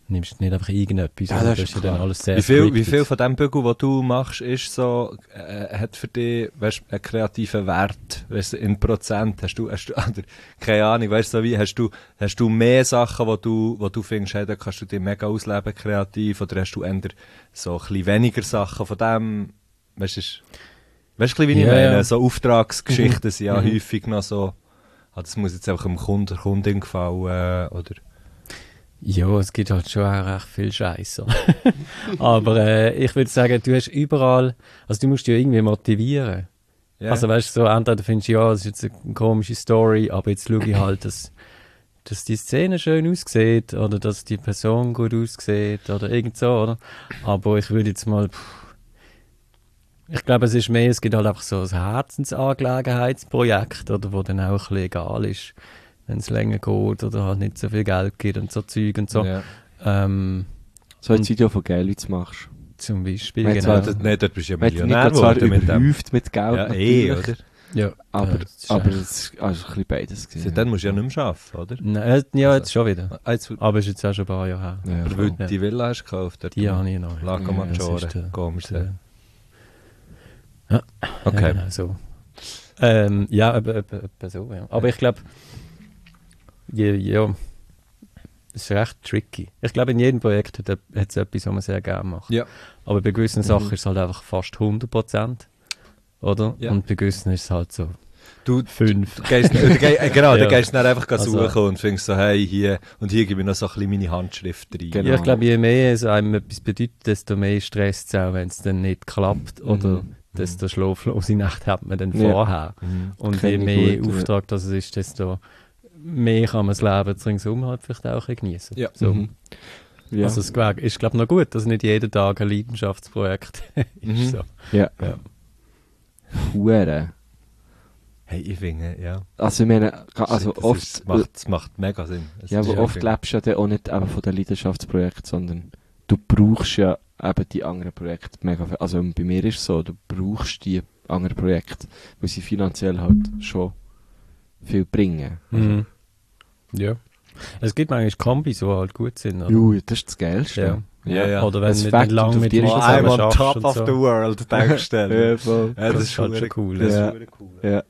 nimmst nicht einfach irgendetwas, Ja, sondern das ist ist ja dann klar. alles sehr Wie viel, wie scripted. viel von dem Bügel, den du machst, ist so, äh, hat für dich, weißt, einen kreativen Wert, weißt, in Prozent? Hast du, hast du, oder, keine Ahnung, weißt du, so wie, hast du, hast du mehr Sachen, wo du, wo du findest, hey, da kannst du dich mega ausleben kreativ, oder hast du eher so ein bisschen weniger Sachen von dem, weißt du, ist- weißt du, wie ich Ja, meine? ja. So Auftragsgeschichten sind ja Mhm. häufig noch so, ah, das muss jetzt einfach dem Kunden, Kundin gefallen, oder? Ja, es gibt halt schon auch recht viel Scheiße. Aber äh, ich würde sagen, du hast überall, also du musst dich ja irgendwie motivieren. Ja. Also weißt du, so entweder findest du, ja, das ist jetzt eine komische Story, aber jetzt schaue ich halt, dass, dass die Szene schön aussieht oder dass die Person gut aussieht oder irgend so, oder? Aber ich würde jetzt mal, pff, ich glaube, es ist mehr, es gibt halt einfach so ein Herzensangelegenheitsprojekt, oder, wo dann auch ein bisschen egal ist, wenn es länger geht oder halt nicht so viel Geld gibt und so Zeug und so. Ja. Ähm, So ein Und- Video von Geilwitz machst. zum Beispiel, Wenn genau. jetzt Ja, nee, dort bist du ja Man hat Millionär Nico zwar geworden mit dem. überhäuft mit Geld, Ja, eh, natürlich, oder? Ja, aber, ja, das ist aber echt- es ist also ein bisschen beides gewesen. Seitdem musst du ja nicht mehr arbeiten, oder? Nein, äh, ja, jetzt schon wieder. Ah, jetzt, Aber ist jetzt auch schon ein paar Jahre her. Ja, aber weil du Ja. die Villa hast gekauft, dort Die am habe ich noch. Lago Ja, das Maggiore, ist der- Gomersee. Ja, Okay. genau so. Ähm, ja, etwa, etwa, etwa so, ja. Aber ich glaube, ja, ja, es ist recht tricky. Ich glaube, in jedem Projekt hat es etwas, was man sehr gerne macht. Ja. Aber bei gewissen Mhm. Sachen ist es halt einfach fast hundert Prozent. Oder? Ja. Und bei gewissen ist es halt so Du, fünf. du gehst, du geh, äh, genau, Ja. du gehst dann einfach Also- suchen und findest so, hey, hier, und hier gebe ich noch so ein bisschen meine Handschrift rein. Genau. Ja, ich glaube, je mehr es einem etwas bedeutet, desto mehr stresst es auch, wenn es dann nicht klappt. Oder Mhm. desto schlaflose Nacht hat man dann Ja. vorher. Mhm. Und Kenn je ich mehr gut, ja. Auftrag das es ist, desto mehr kann man das Leben ringsum halt vielleicht auch genießen. Ja. So. Mhm. Ja. Also es wär- ist, glaube ich, noch gut, dass nicht jeden Tag ein Leidenschaftsprojekt ist. Mhm. So. ja. Ja. Hure. Hey, ich finde, ja. Also ich meine, also das oft, ist, macht, das macht mega Sinn. Es ja, ist aber oft wirklich- lebst du ja dann auch nicht eben von den Leidenschaftsprojekten, sondern du brauchst ja eben die anderen Projekte mega viel. Also bei mir ist es so, du brauchst die anderen Projekte, weil sie finanziell halt schon viel bringen. Mhm. Ja. Es gibt manchmal Kombis, die halt gut sind. Oder? Ju, das ist das Geilste. Ja. Ja, ja. Oder wenn Das du Fakt nicht lange und auf mit dir ist jemandem das I'm zusammen on schaffst top und of so. the world, denkst du dann. Ja, voll. Ja, das, Das ist ist halt schon schon cool. Das ist Ja. verdammt cool. Ja.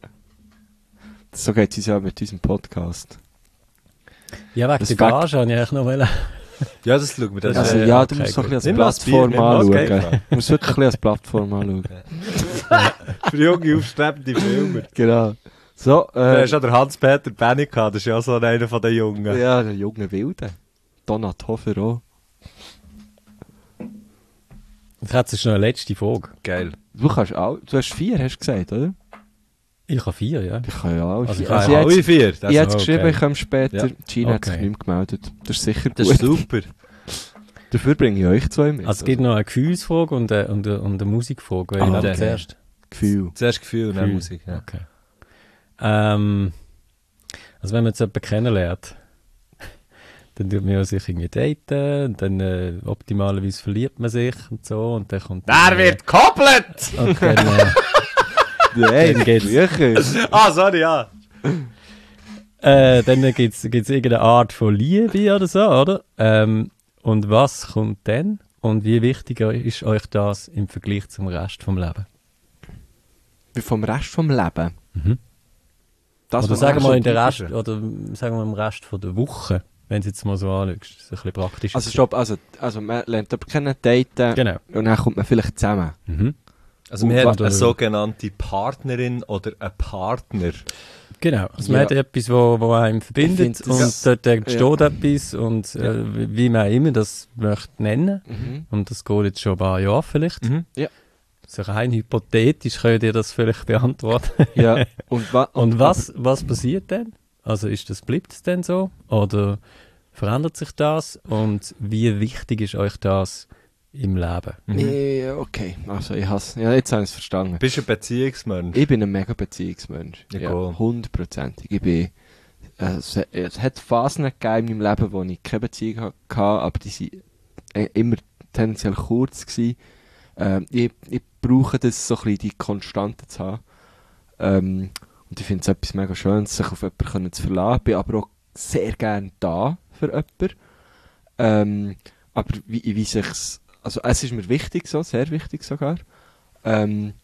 So geht es uns ja mit unserem Podcast. Ja, wegen Das der Fakt- Gage habe ich eigentlich noch wollen. Ja, das schauen wir dann. Also äh, ja, du okay, musst so ein gut. bisschen Nimm als mal das Bier, Plattform nimm mal das anschauen. Geld. Du musst wirklich ein bisschen als Plattform anschauen. Für junge, aufstrebende Filmer. Genau. So, Da äh, hast du den Hans-Peter Benny gehabt, das ist ja so einer von den Jungen. ja, der junge Wilde. Donat Hofer auch. Jetzt hat es noch eine letzte Frage. Geil. Du kannst auch, du hast vier, hast du gesagt, oder? Ich habe vier, ja. Ich kann ja auch Also vier. ich kann Also ja ich Alle hätte vier? ich Das, hätte okay. geschrieben, ich komme später. Ja. Gina hat sich Okay. nicht mehr gemeldet. Das ist sicher das gut. ist super. Dafür bringe ich euch zwei mit. Also es gibt noch eine Gefühlsfrage und eine, und eine, und eine Musikfrage. Ah, Ich okay. zuerst. Gefühl. Zuerst Gefühl und dann Gefühl. Musik. Ja. Okay. Ähm, also wenn man jetzt jemanden kennenlernt, dann tut man ja sich irgendwie daten und dann äh, optimalerweise verliebt man sich und so und dann kommt... Der wird gekoppelt! Und dann, äh, Nein, Dann geht's. wirklich. Ah, sorry, ja. äh, dann gibt es irgendeine Art von Liebe oder so, oder? Ähm, und was kommt dann? Und wie wichtig ist euch das im Vergleich zum Rest vom Leben? Wie vom Rest vom Leben. Mhm. Das, oder was sagen wir eigentlich in der so Rest, typisch ist. oder sagen wir im Rest von der Woche, wenn du jetzt mal so anschaust. Das ist ein bisschen praktisch. Also stopp, also, also man lernt jemanden kennen, daten Genau. und dann kommt man vielleicht zusammen. Mhm. Also wir haben Oder- eine sogenannte Partnerin oder einen Partner. Genau. Also Ja. man hat etwas, wo, wo einem verbindet Ich find das- und dort entsteht etwas und äh, wie- wie man immer das möchte nennen. Mhm. Und das geht jetzt schon ein paar Jahre vielleicht. Mhm. So rein hypothetisch könnt ihr das vielleicht beantworten. Ja. Und, wa Und was, was passiert denn? Also ist das, bleibt es denn so? Oder verändert sich das? Und wie wichtig ist euch das im Leben? Nee, okay. Also ich has, ja, jetzt habe ich es verstanden. Bist du ein Beziehungsmensch? Ich bin ein mega Beziehungsmensch. Ja, Ja, cool. hundertprozentig. Ich bin, äh, es, es hat Phasen gegeben in meinem Leben, wo ich keine Beziehung hatte, aber die waren immer tendenziell kurz gewesen. Ähm, ich, ich brauche das, so ein bisschen die Konstante zu haben. Ähm, und ich finde es etwas mega Schönes, sich auf jemanden können zu verlassen. Ich bin aber auch sehr gerne da für jemanden. Ähm, aber wie, wie sich's, also es ist mir wichtig so, sehr wichtig sogar. Ähm,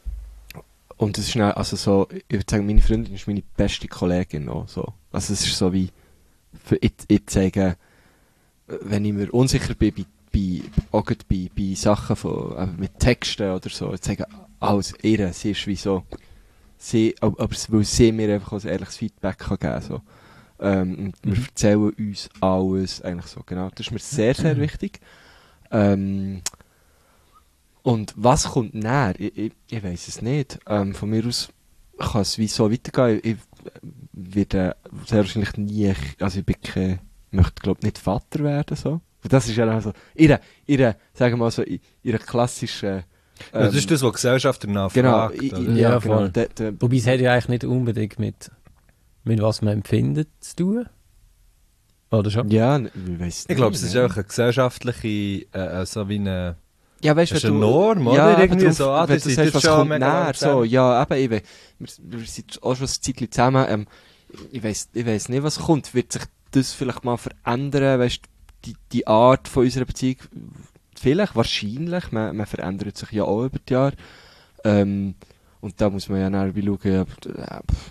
und es ist dann, also so, ich würde sagen, meine Freundin ist meine beste Kollegin auch, so. Also es ist so wie, für ich, ich sage, wenn ich mir unsicher bin, bei, bei, auch gerade bei, bei Sachen von, äh, mit Texten oder so, ich sage, alles ihr, sie ist wie so, sie, aber, aber weil sie mir einfach ein ehrliches Feedback kann geben, so. Ähm, und wir Mhm. erzählen uns alles, eigentlich so, genau. Das ist mir sehr, sehr wichtig. Ähm, und was kommt näher? Ich, ich, ich weiss es nicht. Ähm, von mir aus kann es wie so weitergehen. Ich, ich werde sehr wahrscheinlich nie, also ich bin kein, möchte glaube nicht Vater werden, so. Und das ist ja dann so, ihre, ihre, sagen wir mal so, ihre klassische, ähm, Ja, das ist das, was die Gesellschaft danach genau, fragt. i- oder? i- Ja, ja, genau. voll. Der, der, Wobei es hat ja eigentlich nicht unbedingt mit, mit was man empfindet zu tun. Oder schon? ja, n- ich weiss Ich glaube, nicht, es ist ne? auch eine gesellschaftliche, äh, so wie eine... Ja, weißt Das ist wenn eine du, Norm, oder? ja, Irgendwie drauf, so, ah, wenn die du sind sagst, jetzt was schon kommt mega näher, lang so, zusammen. ja, eben, ich, we- wir, wir sind auch schon ein Zeitchen zusammen, ähm, ich weiss, ich weiss nicht, was kommt, wird sich das vielleicht mal verändern, weißt, die, die Art von unserer Beziehung, vielleicht, wahrscheinlich, man, man verändert sich ja auch über die Jahre, ähm, und da muss man ja nachher schauen, ja, äh, pff,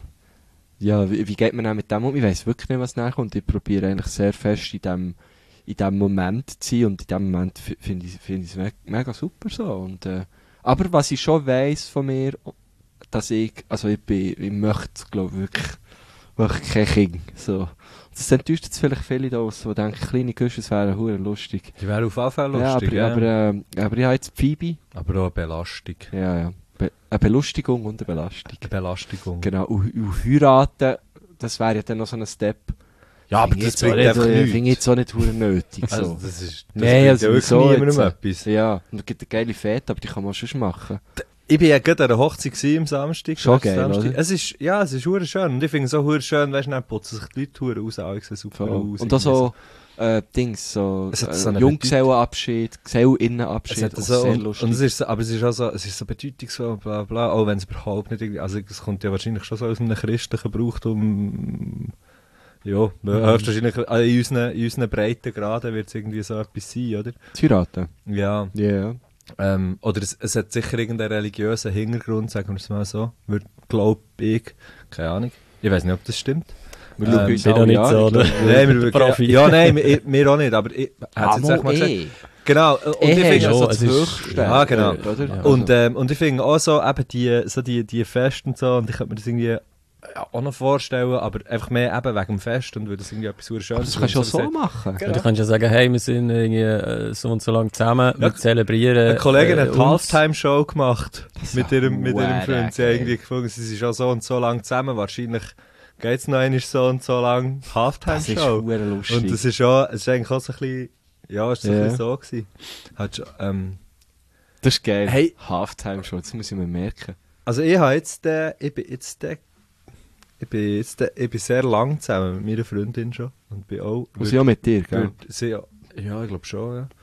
ja, wie, wie geht man dann mit dem um, ich weiss wirklich nicht, was nachkommt, ich probiere eigentlich sehr fest in dem, in dem Moment zu sein und in dem Moment f- finde ich finde ich es me mega super so und äh, aber was ich schon weiss von mir, dass ich, also ich bin, ich möchte glaube wirklich, wirklich kein Kind, so. Das enttäuscht jetzt vielleicht viele da aus, die denken, kleine Güsche, das wäre hure lustig. Die wäre auf jeden Fall Ja, lustig, aber, ja. aber, äh, aber ich habe jetzt Phoebe, Aber auch eine Belastung. ja, ja, Be eine Belustigung und eine Belastung. Eine Belastung. Genau, und, und heiraten, das wäre ja dann noch so ein Step. Ja, aber Finde ich das jetzt auch bringt einfach nicht, äh, nichts. finde ich jetzt auch nicht hure nötig, so. Also, das ist... Das Nein, bringt also ja wieso wirklich niemandem jetzt? etwas. Ja, und es gibt eine geile Fete, aber die kann man schon machen. Ich bin ja gerade an der Hochzeit gewesen am Samstag. Schon letzten geil, Samstag. oder? Es ist, ja, es ist hure schön. Und ich finde es auch hure schön, weißt du, dann putzen sich die Leute hure raus, alles sieht super aus. Und auch so, äh, Dings, so, Es hat äh, so eine Junggesellenabschied, Gesellinnenabschied, Es hat auch so, sehr und, lustig. und es ist so, aber es ist auch so, es ist so bedeutungsvoll, bla bla, auch wenn es überhaupt nicht irgendwie, also es kommt ja wahrscheinlich schon so aus einem christlichen Brauchtum, ja, höchstwahrscheinlich äh, in unseren, in unseren Breitengraden wird es irgendwie so etwas sein, oder? Zu heiraten? Ja, Ja, yeah. ähm, oder es, es hat sicher irgendeinen religiösen Hintergrund, sagen wir es mal so, würde, glaube ich, keine Ahnung, ich weiß nicht, ob das stimmt. Wir Ähm, schauen uns bin alle noch nicht an, so, ich oder? glaube, Nein, wir, Der Profi. ja, nein, wir, wir auch nicht, aber ich Ah, hätte es jetzt mal mal gesagt. eh. Genau, und ich Eh, finde ja, so so es das ist- Höchste. ja, genau. äh, Oder? Ja. Und, ähm, und ich finde auch so, eben die, so die, die Feste und so, und ich könnte mir das irgendwie ja, auch noch vorstellen, aber einfach mehr eben wegen dem Fest und würde das irgendwie etwas super Aber Schönes das kannst du auch so so gesagt. machen. Genau. Du kannst ja sagen, hey, wir sind irgendwie äh, so und so lange zusammen, wir Ja, zelebrieren. Eine Kollegin äh, hat uns. Halftime-Show gemacht ist mit ja ihrem, mit ihrem huere Freund. Sie haben geil. irgendwie gefunden, sie sind schon so und so lange zusammen. Wahrscheinlich geht es noch einmal so und so lang Das ist Halftime-Show. hure lustig. Und das ist schon, es ist eigentlich auch so ein bisschen, ja, es ist so, Ja. ein bisschen so gewesen. Hat schon, ähm, Das ist geil. Hey. Halftime schon, das muss ich mir merken. also ich habe jetzt, äh, ich bin jetzt, äh, ich bin jetzt, äh, ich bin sehr lang zusammen mit meiner Freundin schon. Und bin auch, Und sie auch mit dir, gell? würd, sie, ja, ich glaube schon, ja.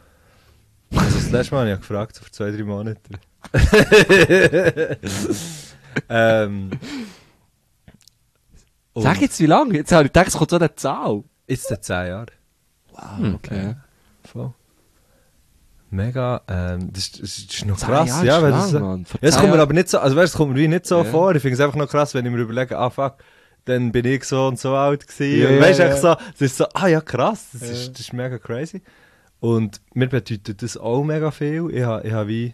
Also das letzte Mal habe ich gefragt, so vor zwei, drei Monaten. ähm, und Sag jetzt, wie lange? Jetzt habe ich gedacht, es kommt so eine Zahl. Jetzt seit zehn Jahren. Wow, okay. Voll. Mega, ähm, das, das ist noch Zehn krass, Jahre ja, ist weil lang, das so, Mann. Vor ja, es zehn kommt mir Jahren- aber nicht so, also weißt, es kommt mir wie nicht so Ja. vor, ich finde es einfach noch krass, wenn ich mir überlege, ah fuck, dann bin ich so und so alt gewesen, Ja, und ja, weißt du, ja. echt so, das ist so, ah ja krass, das, Ja. ist, das ist mega crazy. Und mir bedeutet das auch mega viel, ich habe ich ha wie,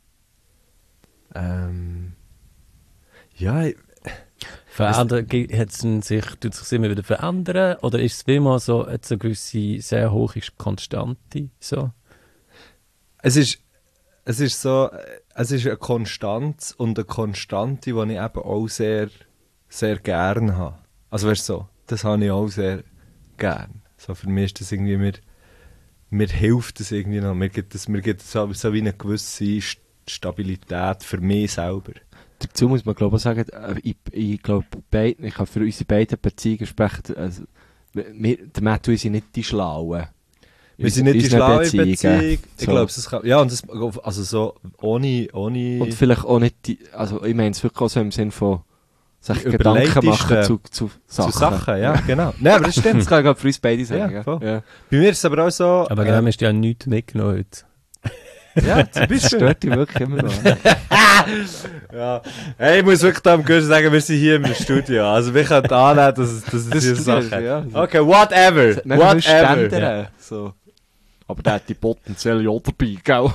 ähm, ja, ich, Verändern, ge- hat's denn sich, tut sich immer wieder verändern? Oder ist es wie immer so, hat eine gewisse, sehr hohe Konstante? So? es ist, es ist so, es ist eine Konstanz und eine Konstante, die ich eben auch sehr, sehr gern habe. Also weißt du so, das habe ich auch sehr gern. So für mich ist das irgendwie, mir, mir hilft das irgendwie noch, mir gibt es mir gibt es so, so wie eine gewisse St- Stabilität für mich selber. Dazu muss man glaube ich sagen, äh, ich, ich glaube, beid, ich kann für unsere beiden Beziehungen sprechen, also, wir, der Matt und ich sind nicht die Schlauen. Wir sind nicht die Unseren schlaue Beziehungen. Beziehung. Ich So. glaube, es kann, ja, und das, also so, ohne, ohne, Und vielleicht auch nicht die, also ich meine es wirklich auch so im Sinn von, sich Gedanken machen zu, zu Sachen. Zu Sachen, ja, genau. Nein, aber das stimmt. Das kann ich gerade für uns beide sagen. Ja, voll. Ja. Bei mir ist es aber auch so... Aber genau, hast du ja nichts mitgenommen heute. Ja, zum Das Beispiel. stört dich wirklich immer noch. Ja. Hey, ich muss wirklich da am Gürtel sagen, wir sind hier im Studio. Also wir können annehmen, dass es, dass es Das diese ist Sache ja. hat. Okay, whatever. Dann musst du Whatever. ständern. So. Aber der hat die potenziell ja dabei, gell?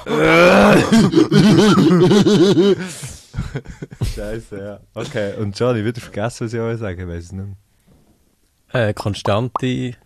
Scheiße, ja. Okay, und Johnny, wieder vergessen, was ich euch sagen, weiß es nicht mehr. Äh, konstante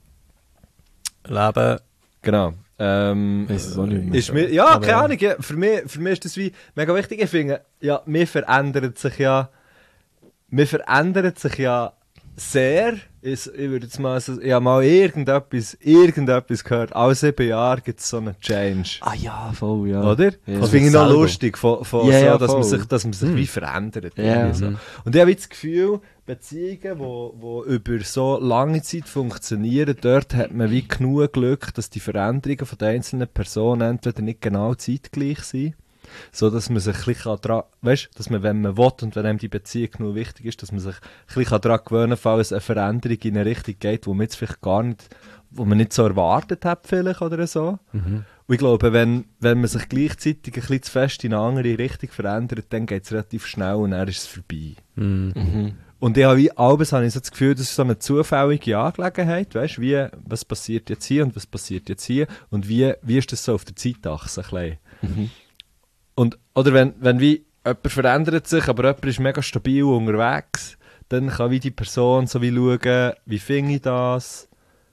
Leben. Genau. Ähm, Weiss es auch nicht mehr. ist mir, ja, Aber keine ja. Ahnung. Ja, für, mich, für mich ist das wie mega wichtig. Ich finde, ja, mir verändert sich ja, mir verändert sich ja sehr. Ich, ich würde jetzt mal so, ich habe mal irgendetwas, irgendetwas gehört. Alle sieben Jahre gibt es so einen Change. Ah ja, voll, ja. Oder? Ja. Das finde ich noch Selber. lustig, von, von Ja, so, ja, dass, man voll. sich, dass man sich wie verändert. Ja. irgendwie So. Und ich habe jetzt das Gefühl, Beziehungen, wo, wo über so lange Zeit funktionieren, dort hat man wie genug Glück, dass die Veränderungen von den einzelnen Personen entweder nicht genau zeitgleich sind, so dass man sich ein bisschen dran, weißt, dass man, wenn man will und wenn einem die Beziehung genug wichtig ist, dass man sich ein bisschen daran gewöhnen kann, falls eine Veränderung in eine Richtung geht, wo man jetzt vielleicht gar nicht, wo man nicht so erwartet hat vielleicht oder so. Mhm. Und ich glaube, wenn, wenn man sich gleichzeitig ein bisschen zu fest in eine andere Richtung verändert, dann geht es relativ schnell und dann ist es vorbei. Mhm. Mhm. Und ich habe wie abends habe ich so das Gefühl, das ist so eine zufällige Angelegenheit, weißt, wie, was passiert jetzt hier und was passiert jetzt hier und wie, wie ist das so auf der Zeitachse ein bisschen. Mhm. Und, oder wenn, wenn wie jemand verändert sich, aber jemand ist mega stabil unterwegs, dann kann wie die Person so wie schauen, wie finde ich das,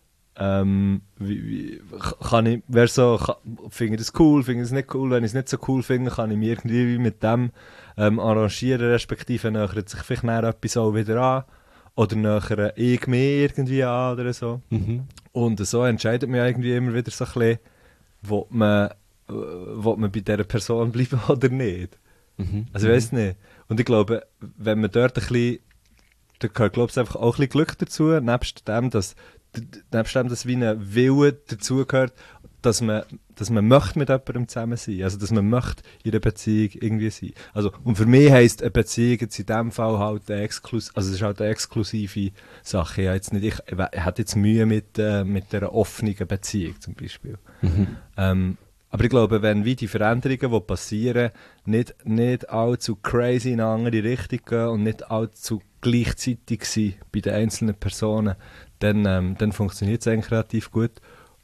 ähm, wie, wie, kann ich, wer so, kann, finde ich das cool, finde ich das nicht cool, wenn ich es nicht so cool finde, kann ich mich irgendwie mit dem ähm, arrangieren, respektive nähert sich vielleicht näher etwas auch wieder an, oder näher ich mich irgendwie an oder so. Mhm. Und so entscheidet man irgendwie immer wieder so ein bisschen, wo man, äh, wo man bei dieser Person bleiben oder nicht. Mhm. Also ich weiss nicht. Und ich glaube, wenn man dort ein bisschen, da gehört glaube ich einfach auch ein bisschen Glück dazu, nebst dem, dass, d- nebst dem, dass wie ein Wille dazugehört, dass man, dass man möchte mit jemandem zusammen sein, also dass man möchte in einer Beziehung irgendwie sein. Also, und für mich heisst eine Beziehung jetzt in dem Fall halt eine exklus also es ist halt eine exklusive Sache. Ich, habe jetzt nicht, ich, ich hätte jetzt Mühe mit, äh, mit einer offenen Beziehung zum Beispiel. Mhm. Ähm, aber ich glaube, wenn wie die Veränderungen, die passieren, nicht, nicht allzu crazy in eine andere Richtung gehen und nicht allzu gleichzeitig sind bei den einzelnen Personen, dann, ähm, dann funktioniert es eigentlich relativ gut.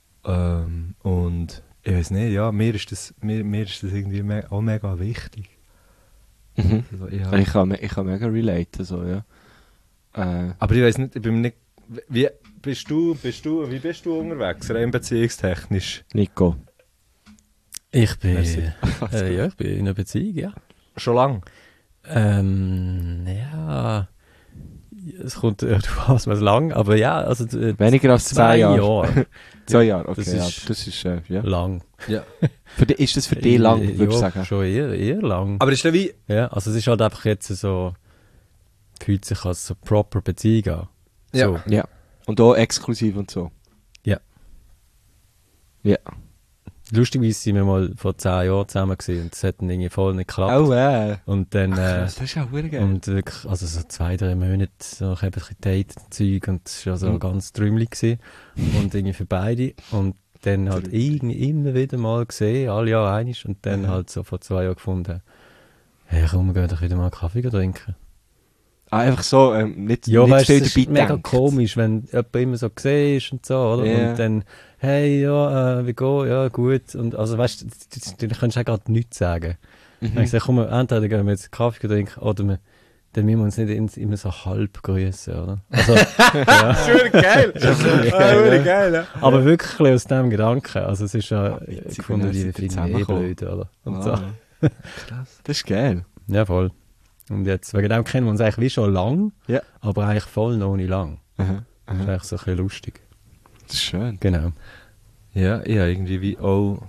Ähm, und ich weiß nicht, ja, mir ist das, mir, mir ist das irgendwie me auch mega wichtig. Mhm. Also, ich, Ich kann, me- ich kann mega relaten, so, ja. Äh, aber ich weiß nicht, ich bin mir nicht, wie bist du, bist du, wie bist du unterwegs, rein beziehungstechnisch? Nico. Ich bin, Merci. äh, ja, ich bin in einer Beziehung, ja. Schon lang? Ähm, ja, es kommt äh, darauf an, was man lang, aber ja, also äh, Weniger als zwei zwei Jahre. Jahre. Zwei Jahre, okay. Das ja, ist- das ist, äh, ja. Lang. Ja. Für die, ist das für dich lang, Äh, würdest du ja, sagen? schon eher, eher lang. Aber ist der wie, Ja, also es ist halt einfach jetzt so, fühlt sich als so proper Beziehung an. Ja. So. Ja. Und auch exklusiv und so. Ja. Ja. Lustigerweise sind wir mal vor zehn Jahren zusammen gewesen und es hat dann irgendwie voll nicht geklappt. Oh, äh. Und dann, äh, Das ist ja wirklich geil. und wirklich, also so zwei, drei Monate, so ich habe ein bisschen Date-Zeug und es war ja so Mhm. ganz trümmelig gewesen. Und irgendwie für beide. Und dann halt irgendwie immer wieder mal gesehen, alle Jahre einig und dann Mhm. halt so vor zwei Jahren gefunden, hey komm, wir gehen doch wieder mal einen Kaffee trinken. Ah, einfach so, ähm, nicht, Ja, nicht weißt du, viel es dabei ist mega gedacht. komisch, wenn jemand immer so gesehen ist und so, oder? Ja. Und dann, hey, ja, äh, wie geht, ja, gut. Und also, weißt du, dann kannst du auch gerade nichts sagen. Mhm. Dann habe ich gesagt, komm, entweder gehen wir jetzt einen Kaffee trinken oder wir, dann müssen wir uns nicht ins- immer so halb grüßen, oder? Also, ja. das ist wirklich geil. Das ist wirklich geil, ja. Aber wirklich ein bisschen aus dem Gedanken. Also, es ist ja, witzig, ich gefunden, wenn die ihr finde ich eh zusammenkommt. blöd, oder? Und so. Ah. Krass. Das ist geil. Ja, voll. Und jetzt, wegen dem kennen wir uns eigentlich wie schon lang, Ja. aber eigentlich voll noch nicht lang. Aha. Das ist Aha. eigentlich so ein bisschen lustig. Das ist schön. Genau. Ja, ich habe irgendwie wie auch...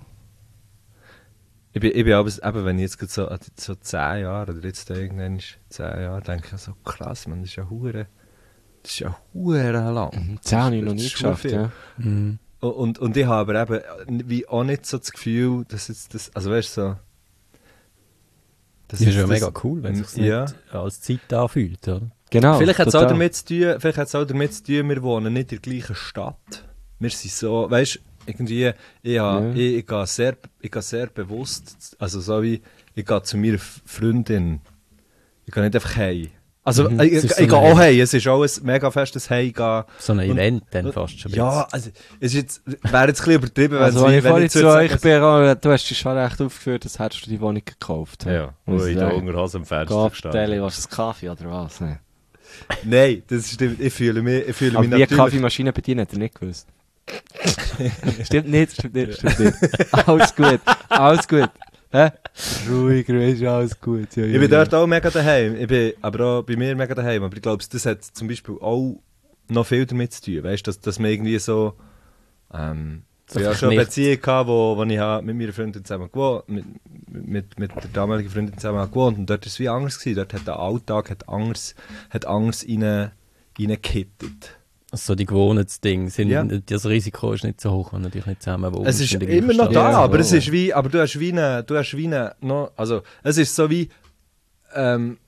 Ich bin, ich bin aber, eben, wenn ich jetzt gerade so, so zehn Jahre oder jetzt irgendwann ist zehn Jahre, denke ich so, krass, man, das ist ja hure, das ist ja hure lang. Mhm. Zehn habe ich noch Das nie ist schon geschafft, viel. ja. Mhm. Und, und, und ich habe aber eben wie auch nicht so das Gefühl, dass jetzt das, also weißt du so, Das ist ja mega cool, wenn es sich ja. nicht als Zeit anfühlt, oder? Genau. Vielleicht hat es auch total. damit zu tun, vielleicht hat's auch damit zu tun, wir wohnen nicht in der gleichen Stadt. Wir sind so, weißt du, irgendwie, ich, ha, Ja. ich, ich, gehe sehr, ich gehe sehr bewusst, also so wie, ich gehe zu meiner Freundin, ich gehe nicht einfach heim. Also, Mhm. ich, Es ich, ist ich so gehe ein auch heim, es ist auch ein mega festes Heimgehen. So ein Und- Event dann fast schon. ein Ja, also, es ist jetzt, wäre jetzt ein bisschen übertrieben, wenn Also, es wenn wie- ich wenn vorhin ich zu jetzt euch sage, bin, oh, du hast dich schon recht aufgeführt, als hättest du die Wohnung gekauft. Ja, Muss wo ich ich da sagen. unter Hose am Fenster Gott, gestanden. Deli, was ist das Kaffee oder was? Nee. Nein, das stimmt, ich fühle mich, ich fühle Aber mich wie eine natürlich... Kaffeemaschine bedienen, hat er nicht gewusst. Stimmt nicht, stimmt nicht, stimmt nicht. Alles gut, alles gut. Hä? Ruhig, ruhig, ist alles gut. Ja, Ich ja, bin ja. dort auch mega daheim. Ich bin aber auch bei mir mega daheim. Aber ich glaube, das hat zum Beispiel auch noch viel damit zu tun. Weißt du, dass, dass man irgendwie so. Ähm, So ich hatte schon eine verknüpft. Beziehung, gehabt, wo, wo ich habe mit meiner Freundin zusammen gewohnt mit, mit, mit der damaligen Freundin zusammen gewohnt. Und dort war es wie anders gewesen. Dort hat der Alltag hat anders, hat anders rein, reingekittet. Also die Gewohnheitsdinge sind, Ja. das Risiko ist nicht so hoch, wenn du dich nicht zusammen wohnst. Es ist in der gleichen immer noch Stadt. da, Ja, aber es voll. ist wie, aber du hast wie eine, du hast wie eine, noch, also es ist so wie, ähm,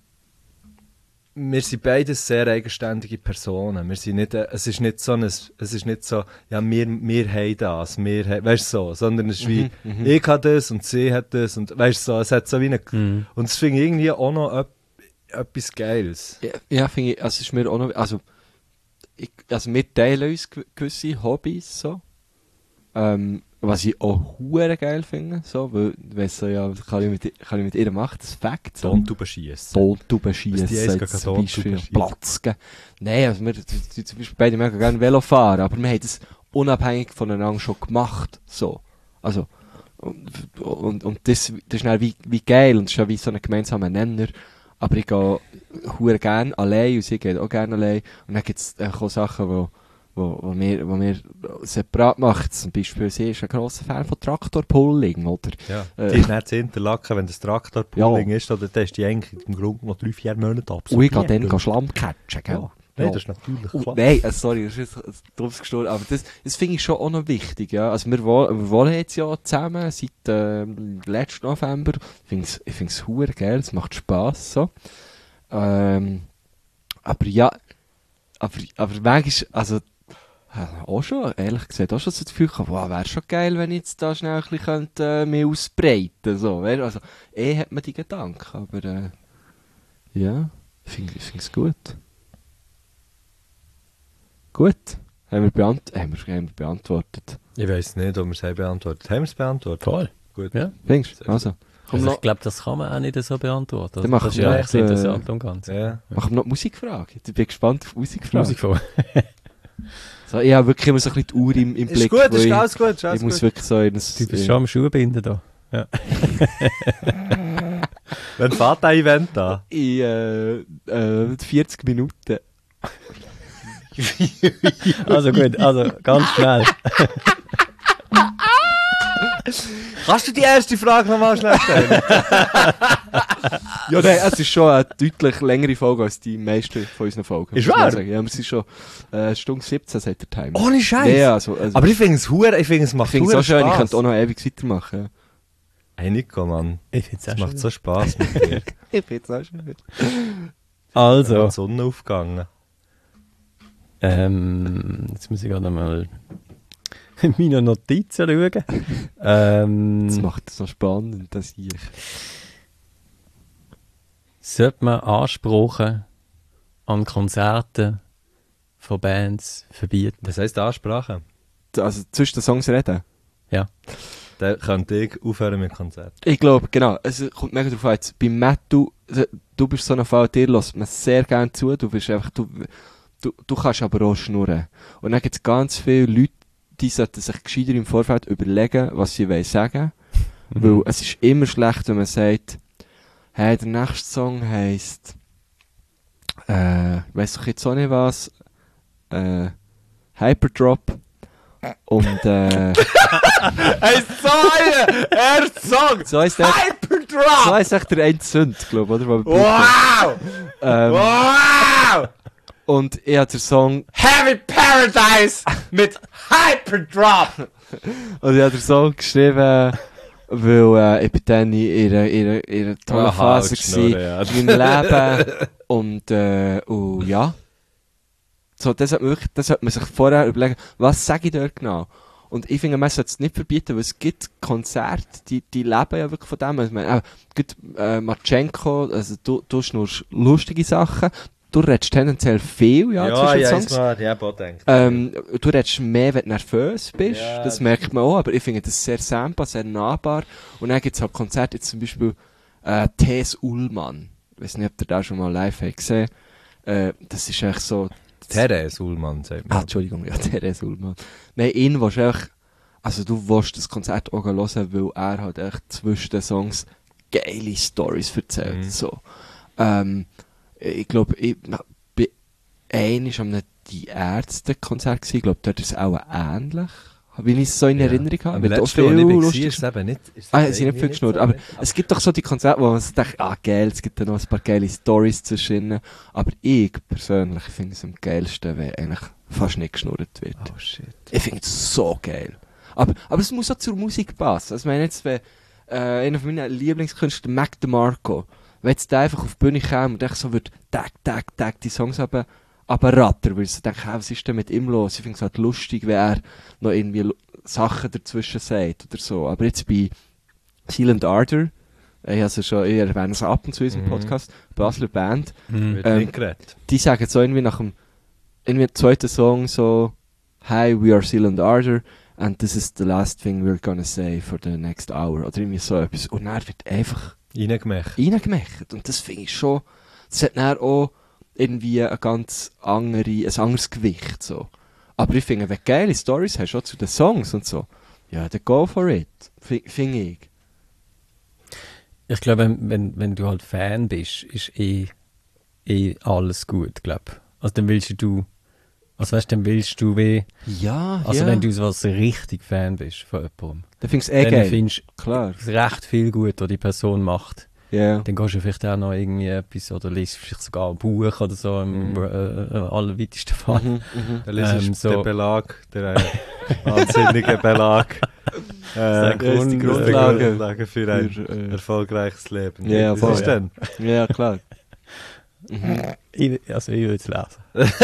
wir sind beides sehr eigenständige Personen. Wir sind nicht, äh, es ist nicht so ein, es ist nicht so, ja, wir, wir haben das, wir haben, weißt du so, sondern es ist wie, Mhm, ich habe das und sie hat das und weißt du so, es hat so wie eine, Mhm. und es finde ich irgendwie auch noch ep- etwas Geiles. Ja, ja finde ich, also es ist mir auch noch, also, ich, also wir teilen uns gew- gewisse Hobbys, so. Ähm, was ich auch hure geil finde, so, weil, weißt du, ja, kann ich mit, kann ich mit ihr machen, das Fakt, so. Tontauben schiessen. Tontauben Was die eins schiessen, gegen zum Tontauben Beispiel schiessen. Platz geben. Nein, also wir, die- die zum Beispiel beide mega gerne Velo fahren, aber wir haben das unabhängig voneinander schon gemacht, so. Also, und, und, und das, das ist dann wie, wie geil und es ist ja wie so ein gemeinsamer Nenner. Aber ich gehe hure gerne allein und sie geht auch gerne allein. Und dann gibt es auch Sachen, wo, wo, wo, wir, wo wir separat machen. Zum Beispiel, sie ist ein grosser Fan von Traktorpulling, oder? Ja. Äh, Die ist nicht zu Interlaken, wenn das Traktorpulling ist, oder dann ist die eigentlich im Grunde noch drei, vier Monate Und absolviert. ich gehe dann gehen Schlamm catchen, gell? Ja. Nein, das ist natürlich Oh, klar. nein, äh, sorry, das ist jetzt ein dummes gestorben, aber das, das finde ich schon auch noch wichtig, ja. Also wir, wo, wir wohnen jetzt ja zusammen seit ähm, letzten November. Ich finde es ich find's hure geil, es macht Spass, so. Ähm, aber ja, aber, aber manchmal, also, äh, auch schon, ehrlich gesagt, auch schon so das Gefühl gehabt, wow, wäre schon geil, wenn ich jetzt da schnell ein bisschen könnte, äh, mich ausbreiten, so. weißt du. Also, eh hat man die Gedanken, aber, äh, ja, ich finde es gut. Gut, haben wir, beant haben wir, haben wir beantwortet. Ich weiss nicht, ob wir es haben beantwortet. Haben wir es beantwortet? Voll. Gut. Ja. Findest Sehr du? Also, komm Also noch, ich glaube, das kann man auch nicht so beantworten. Dann machen das ist wir ja noch, echt äh, interessant am Ganzen. Ja. machen wir noch die Musikfrage. Ich bin gespannt auf die Musikfrage. Musik vor. So, ich habe wirklich immer so ein bisschen die Uhr im, im Ist Blick. gut, weil ist ich, alles gut, ist alles ich muss gut. wirklich so in ein... Du bist schon am Schuhbinden da. Ja. Wenn fährt ein Event an? in äh, äh, vierzig Minuten. Also gut, also ganz schnell. Kannst du die erste Frage nochmal schnell stellen? Ja, nein, es ist schon eine deutlich längere Folge als die meisten von unseren Folgen. Ist muss man wahr? sagen. Ja, wir sind schon äh, Stunde siebzehn, sagt der Timer. Ohne Scheiß. Ja, also, also, Aber ich finde es hure, ich finde es ich macht finde es hure so schön, ich Spaß. könnte auch noch ewig weitermachen. Ja. Hey Nico, Mann. Ich finde Es macht so Spaß mit dir. Ich finde es auch schön. Also, Die Sonne aufgegangen. ähm, jetzt muss ich gerade mal in meine Notizen schauen. Ähm, Das macht es so spannend, dass ich... sollte man Ansprachen an Konzerten von Bands verbieten? Was heisst Ansprache? Also zwischen den Songs reden? Dann könnte ich aufhören mit Konzert. Ich glaube, genau. Es kommt mega darauf an. Jetzt, bei Metal, du bist so ein Fall, dir lässt man sehr gerne zu. Du bist einfach, du, du, du kannst aber auch schnurren. Und dann gibt es ganz viele Leute, die sollten sich gescheiter im Vorfeld überlegen, was sie wollen sagen. Weil es ist immer schlecht, wenn man sagt, hey, der nächste Song heisst, äh, ich weiss doch jetzt auch nicht was, äh, Hyperdrop. Und, äh, Hey, so ein erster Song! so heisst der, so Hyperdrop! heisst echt der eine Sünd, glaube ich, oder? Wo- Wow! Ähm, Wow! und ich habe den Song, Heavy Paradise mit Hyperdrop! und ich habe den Song geschrieben, weil äh, ich bin dann in ihrer, ihrer, ihrer tollen Aha, Phase Schnurren, gewesen, ja. in meinem Leben. Und, äh, und ja. So, das hat man wirklich, das hat man sich vorher überlegen, was sage ich dort genau? Und ich finde, man sollte es nicht verbieten, weil es gibt Konzerte, die, die leben ja wirklich von dem. Also, man, äh, gut, äh, Marchenko, also du, du hast nur lustige Sachen. Du redest tendenziell viel, ja, Ja, zwischen ja, Songs. ist mal, die habe auch gedacht. Ähm, du redest mehr, wenn du nervös bist. Ja, das das merkt man auch, aber ich finde das sehr sample, sehr nahbar. Und dann gibt es halt Konzerte, jetzt zum Beispiel, äh, Thes Ullmann. Ich weiß nicht, ob ihr das schon mal live habt gesehen. Äh, das ist echt so, Therese Ullmann, sagt man. ah, Entschuldigung, ja, Therese Ullmann. Nein, ihn willst du einfach, also du willst das Konzert auch hören, weil er halt echt zwischen den Songs geile Storys erzählt, Mhm. so. Ähm, ich glaube, ich bin einmal an einem Die Ärzte-Konzert gewesen, ich glaube, dort ist es auch ähnlich, wie ich es so in Erinnerung habe. Aber Mit auch letztes Mal, viel als ich war, lustig- ist es eben nicht... ist es Ah, eben sie sind nicht irgendwie viel geschnurrt, so aber nicht. es gibt doch so die Konzerte, wo man sich denkt, ah geil, es gibt da noch ein paar geile Storys zwischen. Aber ich persönlich finde es am geilsten, wenn eigentlich fast nicht geschnurrt wird. Oh shit. Ich finde es so geil. Aber, aber es muss auch zur Musik passen. Also, ich meine jetzt, wenn äh, einer von meinen Lieblingskünstler, Mac DeMarco, wenn jetzt der einfach auf die Bühne käme und echt so würde, tag, tag, tag, die Songs aber, aber ratter, würde ich so denken, hey, was ist denn mit ihm los? Ich finde es halt lustig, wenn er noch irgendwie lu- Sachen dazwischen sagt oder so. Aber jetzt bei Silent Ardor, ich, also schon, ich erwähne es ab und zu in unserem Mhm. Podcast, Basler Band, Mhm. Wird Ähm, nicht geredet. die sagen so irgendwie nach dem irgendwie zweiten Song so, hi, we are Silent Ardor and this is the last thing we're gonna say for the next hour oder irgendwie so etwas. Und dann wird einfach Reingemacht. reingemacht. Und das finde ich schon, das hat dann auch irgendwie ein ganz andere, ein anderes Gewicht, so. Aber ich finde, wenn du geile Storys hast, auch zu den Songs und so, ja, dann go for it, fi- finde ich. Ich glaube, wenn, wenn, wenn du halt Fan bist, ist eh, eh alles gut, glaube. Also dann willst du, also weißt, dann willst du wie, Ja, also ja. wenn du so als richtig Fan bist von jemandem, dann findest du es eh dann geil. findest Klar. du recht viel gut, was die Person macht. Ja. Dann gehst du vielleicht auch noch irgendwie etwas oder liest vielleicht sogar ein Buch oder so im Mhm. äh, äh, allerweitesten Fall. Mhm, mhm. Da liest Ähm, du so- den Belag, der äh, wahnsinnige Belag. Äh, Das ist die Grundlage, Grundlage für ein für, äh, erfolgreiches Leben. Ja, Was voll, ist ja. denn? Ja, klar. Mhm. Ich, also ich würde es lesen.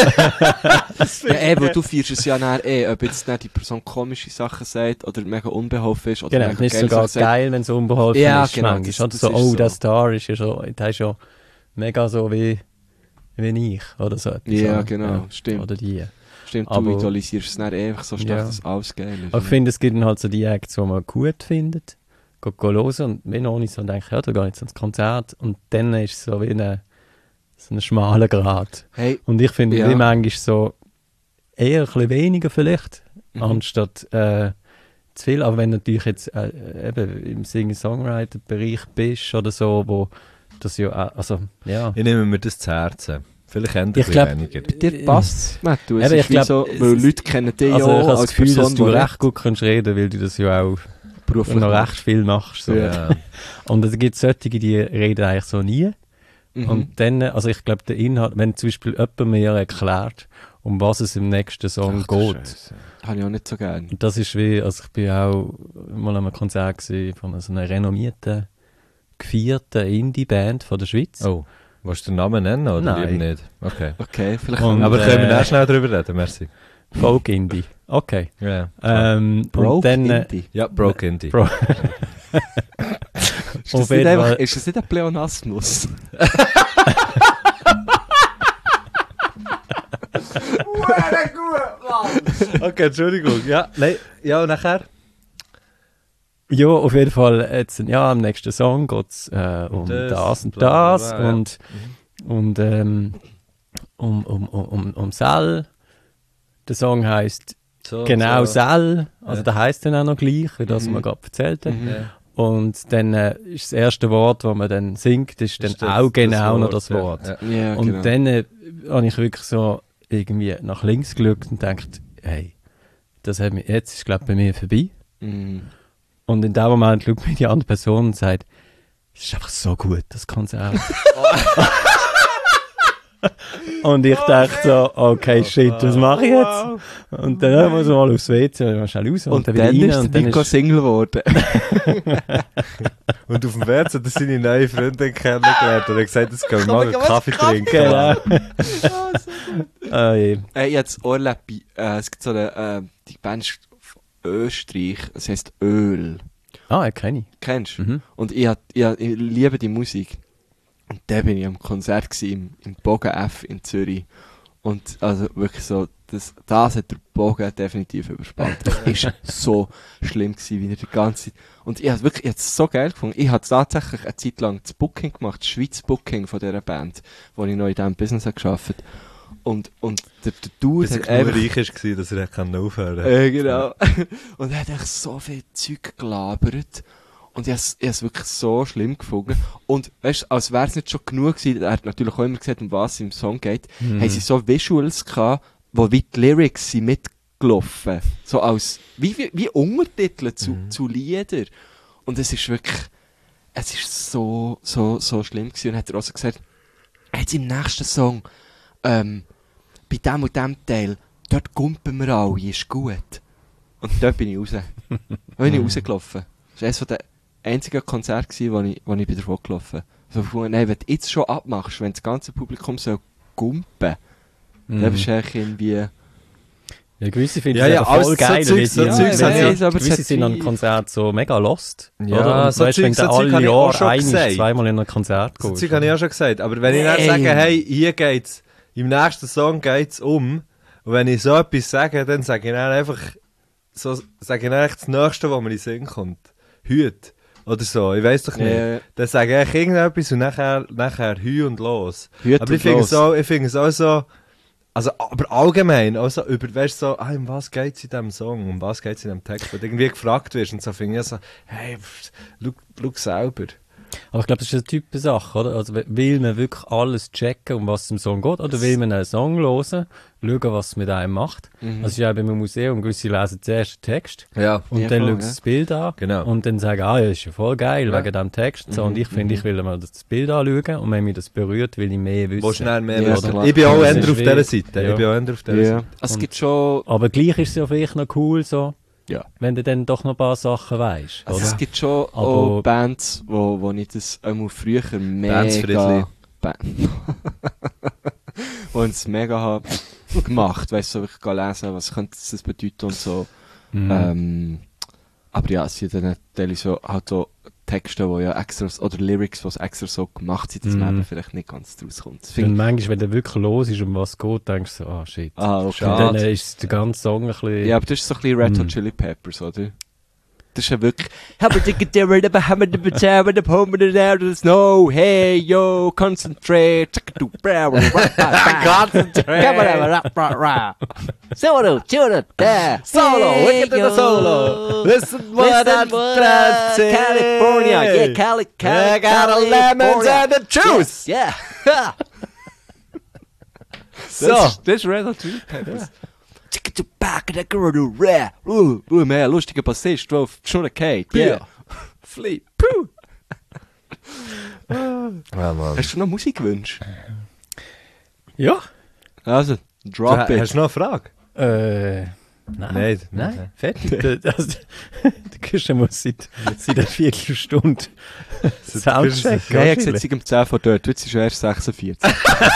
Ja, eh, weil du feierst es ja nachher eh, ob jetzt nicht die Person komische Sachen sagt oder mega unbeholfen ist oder Genau, mega dann ist es geile sogar Sachen sagt. geil, wenn es unbeholfen Ja, ist. genau, manchmal. das- Oder das so, ist oh, so. der Star ist ja schon, der ist ja mega so wie, wie ich oder so etwas. Ja, oder? genau, stimmt. Oder die. Stimmt, du Aber- idolisierst es dann eh einfach so stark, Ja. dass alles geil ist. Aber ich finde, es gibt dann halt so die Acts, die man gut findet, geht go hören und wenn noch nicht so denke, ja, da gehe ich jetzt ins Konzert und dann ist es so wie eine, so ein schmaler Grat. Hey, Und ich finde, Ja. wie manchmal so eher ein bisschen weniger vielleicht, mhm. anstatt äh, zu viel. Aber wenn du natürlich jetzt äh, eben im Singer-Songwriter-Bereich bist oder so, wo das ja auch, also, ja. Ich nehme mir das zu Herzen. Vielleicht ändert Ich es glaub- weniger. bei dir passt es, Matthew. Es Eben, ist ich wie glaub, so, es weil ist- Leute kennen dich Also ja ich auch habe das als Gefühl, Person, dass du die recht gut kannst reden, weil du das ja auch beruflich noch machst. recht viel machst. So. Ja. Und es gibt solche, die reden eigentlich so nie. Mhm. Und dann, also ich glaube, der Inhalt, wenn zum Beispiel jemand mir erklärt, um was es im nächsten Song Ach, du geht. Scheisse. Habe ich auch nicht so gerne. Und das ist wie, also ich bin auch mal an einem Konzert gewesen von so einer renommierten, gefeierten Indie-Band von der Schweiz. Oh, willst du den Namen nennen oder Nein. lieber nicht? Okay. Okay, vielleicht Und- Aber äh, können wir dann schnell drüber reden, merci. Folk-Indie. Okay. Ja, Ähm, und Broke dann, äh, Indie. ja Broke Indie. Bro- Ist auf das, nicht jeden einfach, Fall- ist das nicht ein Pleonasmus? Okay, Entschuldigung. Ja, nein, ja, und nachher? Ja, auf jeden Fall, jetzt, ja, am nächsten Song geht es äh, um Das, das, und bla, bla, das bla, ja. und, und ähm, um, um, um, um, um Sell. Der Song heisst So, genau so. Sell, also Ja. der heisst dann auch noch gleich, wie das Mhm. wir gerade erzählt haben. Mhm. Ja. Und dann äh, ist das erste Wort, das man dann singt, ist dann Ist das- auch das genau noch Wort, das ja. Wort. Ja. Ja, Und genau. dann äh, habe ich wirklich so irgendwie nach links geschaut und gedacht, hey, das hat mich, jetzt ist glaube bei mir vorbei. Mhm. Und in dem Moment schaut mich die andere Person und sagt, es ist einfach so gut, das Konzert. Und ich dachte so, okay, shit, was mache ich jetzt? Und dann muss ich mal aufs W C, mal schnell raus und, Und dann dann wieder ist rein. der Nico Single geworden. Und auf dem W C hat er seine neue Freundin kennengelernt und er hat gesagt, jetzt können wir mal einen Kaffee trinken. Genau. Ah, je. Äh, jetzt Orleb, äh, es gibt so eine, äh, die Band ist Österreich, es heisst Öl. Ah, ja, kenne ich. Kennst du? Mhm. Und ich, hat- ich, ich liebe die Musik. Und da bin ich am Konzert gewesen, im, im Bogen F in Zürich. Und also wirklich so, das, das hat der Bogen definitiv überspannt. Das war so schlimm gewesen, wie er die ganze Zeit. Und ich habe wirklich, ich habe es so geil gefunden. Ich habe tatsächlich eine Zeit lang das Booking gemacht, das Schweiz Booking von dieser Band, wo ich noch in diesem Business habe gearbeitet. Und, und der, der Dude Bis er hat genug einfach... reich war, dass er kann aufhören konnte. Äh, genau. Und er hat echt so viel Zeug gelabert. Und ich habe es wirklich so schlimm gefunden. Und weißt du, als wäre es nicht schon genug gewesen, er hat natürlich auch immer gesagt, um was es im Song geht, Mhm. haben sie so Visuals gehabt, wo wie die Lyrics sind mitgelaufen. So als, wie, wie, wie Untertitel zu, Mhm. zu Lieder. Und es ist wirklich, es ist so, so, so schlimm gewesen. Und hat er auch so gesagt, jetzt im nächsten Song, ähm, bei dem und dem Teil, dort gumpen wir alle, ist gut. Und dort bin ich raus. Da bin ich rausgelaufen. Das war eines der einzigen Konzerte, gewesen, wo ich, wo ich wieder vorgelaufen bin. So, nein, wenn du jetzt schon abmachst, wenn das ganze Publikum so gumpen, Mhm. dann bist du eigentlich irgendwie... Ja, gewisse finden Ja, es ja, aber voll alles so geil. Zeugs- weil so die- Zeugs weil habe sie- ich- aber es gewisse hat sind an wie- Konzert so mega lost. Ja, oder? Und so weißt, wenn Zeugs- du so Zeug alle habe ich auch Jahre schon ein, gesagt. zweimal in ein Konzert So gehst. Zeug habe ich auch schon gesagt. Aber wenn ich dann Nein. sage, hey, hier geht's, im nächsten Song geht's um, und wenn ich so etwas sage, dann sage ich dann einfach, so, sage ich dann echt das Nächste, was mir in den Sinn kommt. Hüt. Oder so, ich weiss doch nicht. Ja. Dann sage ich eigentlich irgendetwas und nachher, nachher Hü und los. Hüt aber und ich finde los. es auch, ich finde es auch so, also, aber allgemein, also über, weißt du, so, ah, um was geht's in diesem Song, um was geht's in diesem Text, wenn du irgendwie gefragt wirst und so, finde ich so, hey, pff, schau, schau selber. Aber ich glaube, das ist eine Typensache, oder? Also will man wirklich alles checken, um was es im Song geht, oder will man einen Song hören, schauen, was es mit einem macht? Mhm. Also es ist ja beim Museum, gewisse lesen zuerst den Text Ja. und Ja, dann voll, schauen sie ja. das Bild an Genau. und dann sagen, ah, ja, ist ja voll geil, Ja. wegen dem Text. So, Mhm, und ich finde, ich will mal das Bild anschauen und wenn mich das berührt, will ich mehr wissen. Wo schnell mehr Ja, wissen. klar. Ich bin auch Das eher ist auf wie- dieser Seite. ja. Ich bin auch eher auf dieser Ja. Seite. Es Und- gibt schon... Aber gleich ist es ja vielleicht noch cool, so, Ja. wenn du dann doch noch ein paar Sachen weißt. Also oder? es gibt schon Aber- auch Bands, wo, wo ich das einmal früher mega... Bands Friedli. Ba wo ich es mega habe gemacht, weißt du, so wirklich lesen, was könnte das bedeuten und so. Mhm. Ähm, aber ja, es sind dann teilweise so, halt so Texte, wo ja extra, oder Lyrics, die extra so gemacht sind, dass man Mhm. eben vielleicht nicht ganz draus kommt. Das Und find, manchmal, wenn du wirklich los ist, um was es geht, denkst du so, ah, shit. ah, okay. Und Schade. dann ist der ganze Song ein bisschen... Ja, aber das ist so ein bisschen Red Hot Mhm. Chili Peppers, oder? Das ist ja wirklich... Snow, hey, yo, concentrate, Solo, Solo, there, Solo, we can do the solo. Listen what I'm trying to say. California, yeah, Cali, Cali, I got a lemons and a juice. Yeah. So. Das ist, das ist Red Hot Chili Peppers. Uh, uh, mehr lustiger Bassist, drauf, schon okay, yeah. Flip, puh. Ja, Mann. Hast du noch Musikwünsche? Ja. Also, drop Du, it. hast du noch eine Frage? Äh, nein. Nein. Nein, fertig. Der, also, der Christian muss seit, seit einer Viertelstunde Soundcheck. Nein, ich habe gesagt, um zehn vor dort, jetzt ist er erst sechsundvierzig.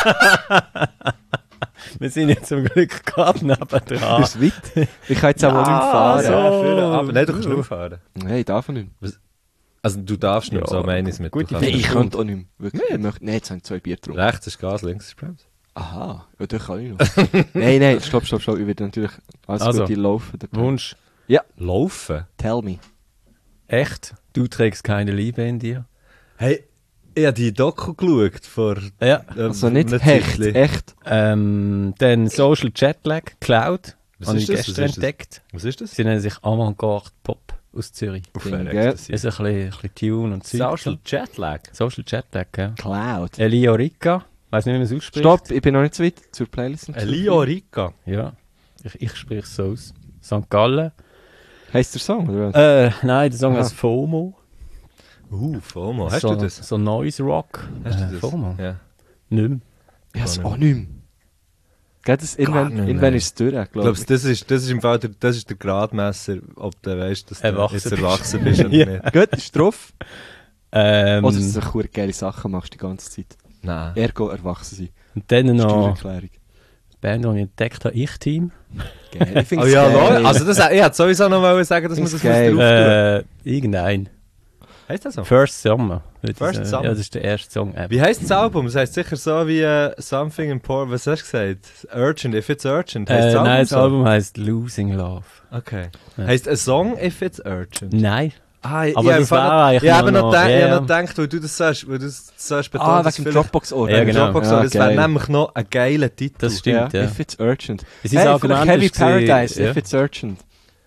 Wir sind jetzt zum Glück gerade nebendran. Ist es weit? Ich kann jetzt auch mal nicht mehr fahren. so. Aber nein, du kannst nur fahren. Nein, ich darf nicht mehr. Also du darfst nicht, Ja, so meine ich es mit. gut, Du ich kannst Nein, ich nicht. könnte auch nicht mehr. Wirklich. Ich möchte, nein, jetzt habe ich zwei Bier getrunken. Rechts ist Gas, links ist Bremse. Aha, ja, das kann ich noch. Nein, nein, stopp, stopp, stopp. Ich werde natürlich alles Also, Gute laufen. dabei. Wunsch, Laufen? Tell me. echt? Du trägst keine Liebe in dir? Hey, ich habe die Doku geschaut vor... Ja. ähm, Also nicht einem hecht, Zeitchen. echt. Ähm, dann Social Jetlag, Cloud, Was habe ist ich das? gestern Was ist das? entdeckt. Was ist das? Sie nennen sich Avantgarde Pop aus Zürich. Auf Ding, wer gell? Ecstasy. Ist ein bisschen, ein bisschen Tune und Zeug. Social Jetlag. Social Jetlag, ja. Cloud. Elio Rica, weiss nicht, wie man es ausspricht. Stopp, ich bin noch nicht so weit zur Playlist. Elio Rica. Ja, ich, ich spreche es so aus. Sankt Gallen. Heisst der Song, oder was? Äh, nein, der Song Aha. heißt FOMO. Uh, FOMO. Hast so, du das? So Noise Rock. Hast du Äh, das? FOMO? Ja. Nicht mehr. Ich habe es auch nicht mehr. Geht das, irgendwann, nicht mehr. irgendwann ist es durch, Ich glaube glaube, ich. das ist, das ist im Fall der, das ist der Gradmesser, ob du weißt, dass du Erwachsen jetzt bist. erwachsen bist oder Ja. nicht. Gut, ist drauf. Ähm, Oder dass du eine geile Sachen machst die ganze Zeit. Nein. Ergo erwachsen sein. und dann noch Steuererklärung. die Band, die ich entdeckt habe, Ich-Team. Geil. Ich Oh finde es ja, geil. lol. Also das, ich hätte sowieso noch wollen sagen, dass man das Find's geil. drauf tun. Äh, irgendein. Heisst das so? First Summer. würde ich First sagen. Summer. Ja, das ist der erste Song ever. Wie heisst das Album? Das heisst sicher so wie äh, Something Important. Was hast du gesagt? Urgent, If It's Urgent. Heisst Äh, das Album nein, das so? Album heisst Losing Love. Okay. Ja. Heisst ein Song If It's Urgent? Nein. Ah, ich, Aber ich das hab war noch- eigentlich Ich habe noch- noch, gedacht, ja, ich hab ja. noch gedacht, weil du das sagst, weil du das sagst, betont, Ah, dass wegen dem vielleicht- Dropbox-Ohr. Ja, wegen genau. Dropbox, Ja, das wäre geil. nämlich noch ein geiler Titel. Das stimmt, ja. If it's urgent. Sein Hey, Argument vielleicht Heavy ist gewesen- Paradise, ja. if it's urgent.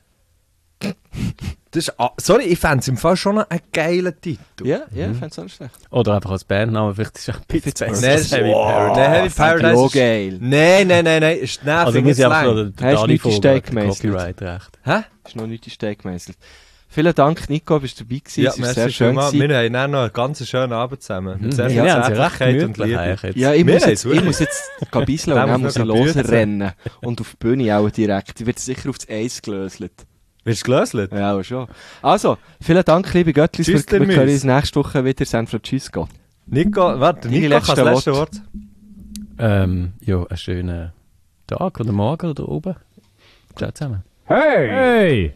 Das ist, ah, sorry, ich fände es im Fall schon noch ein geiler Titel. Ja, ja, ich fände es auch nicht schlecht. Oder einfach als Bandname, vielleicht ist es ein bisschen besser Nein, als Heavy wow. Paradise. Nein, Heavy Paradise So ist- geil. Nein, nein, nein, nein, ist nervig, Also muss nicht ich einfach lang. noch Hast der du Dani nicht die Vogel hat Steakmeister? Copyright-Recht. Hä? Ist noch nicht die Steak gemeißelt. Vielen Dank, Nico, bist du dabei gewesen. Ja, es war merci sehr schön. vielmals. gewesen. Wir haben dann noch einen ganz schönen Abend zusammen. Mit sehr Mhm. viel Wir haben sie recht Zärtlichkeit und gemütlich Liebe. eigentlich jetzt. Ja, ich Wir muss, haben jetzt, es ich wirklich. muss jetzt gehen bisseln Da und dann muss muss ich noch ein Bücher losrennen. Und auf die Bühne auch direkt. Ich werde sicher auf das Eis gelöselt. Wirst du gelöselt? Ja, auch schon. Also, vielen Dank, liebe Göttlis. Wir, Tschüss, der wir hören Müs. uns nächste Woche wieder San Francisco. Nico, warte, Deine Nico kann das letzten letzte Wort. Ähm, ja, einen schönen Tag oder Morgen oder oben. Ciao zusammen. Hey!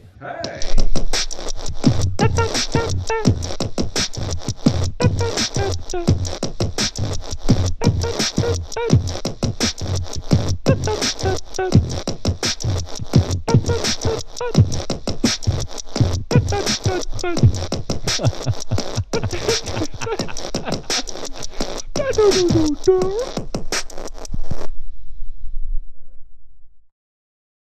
Hey!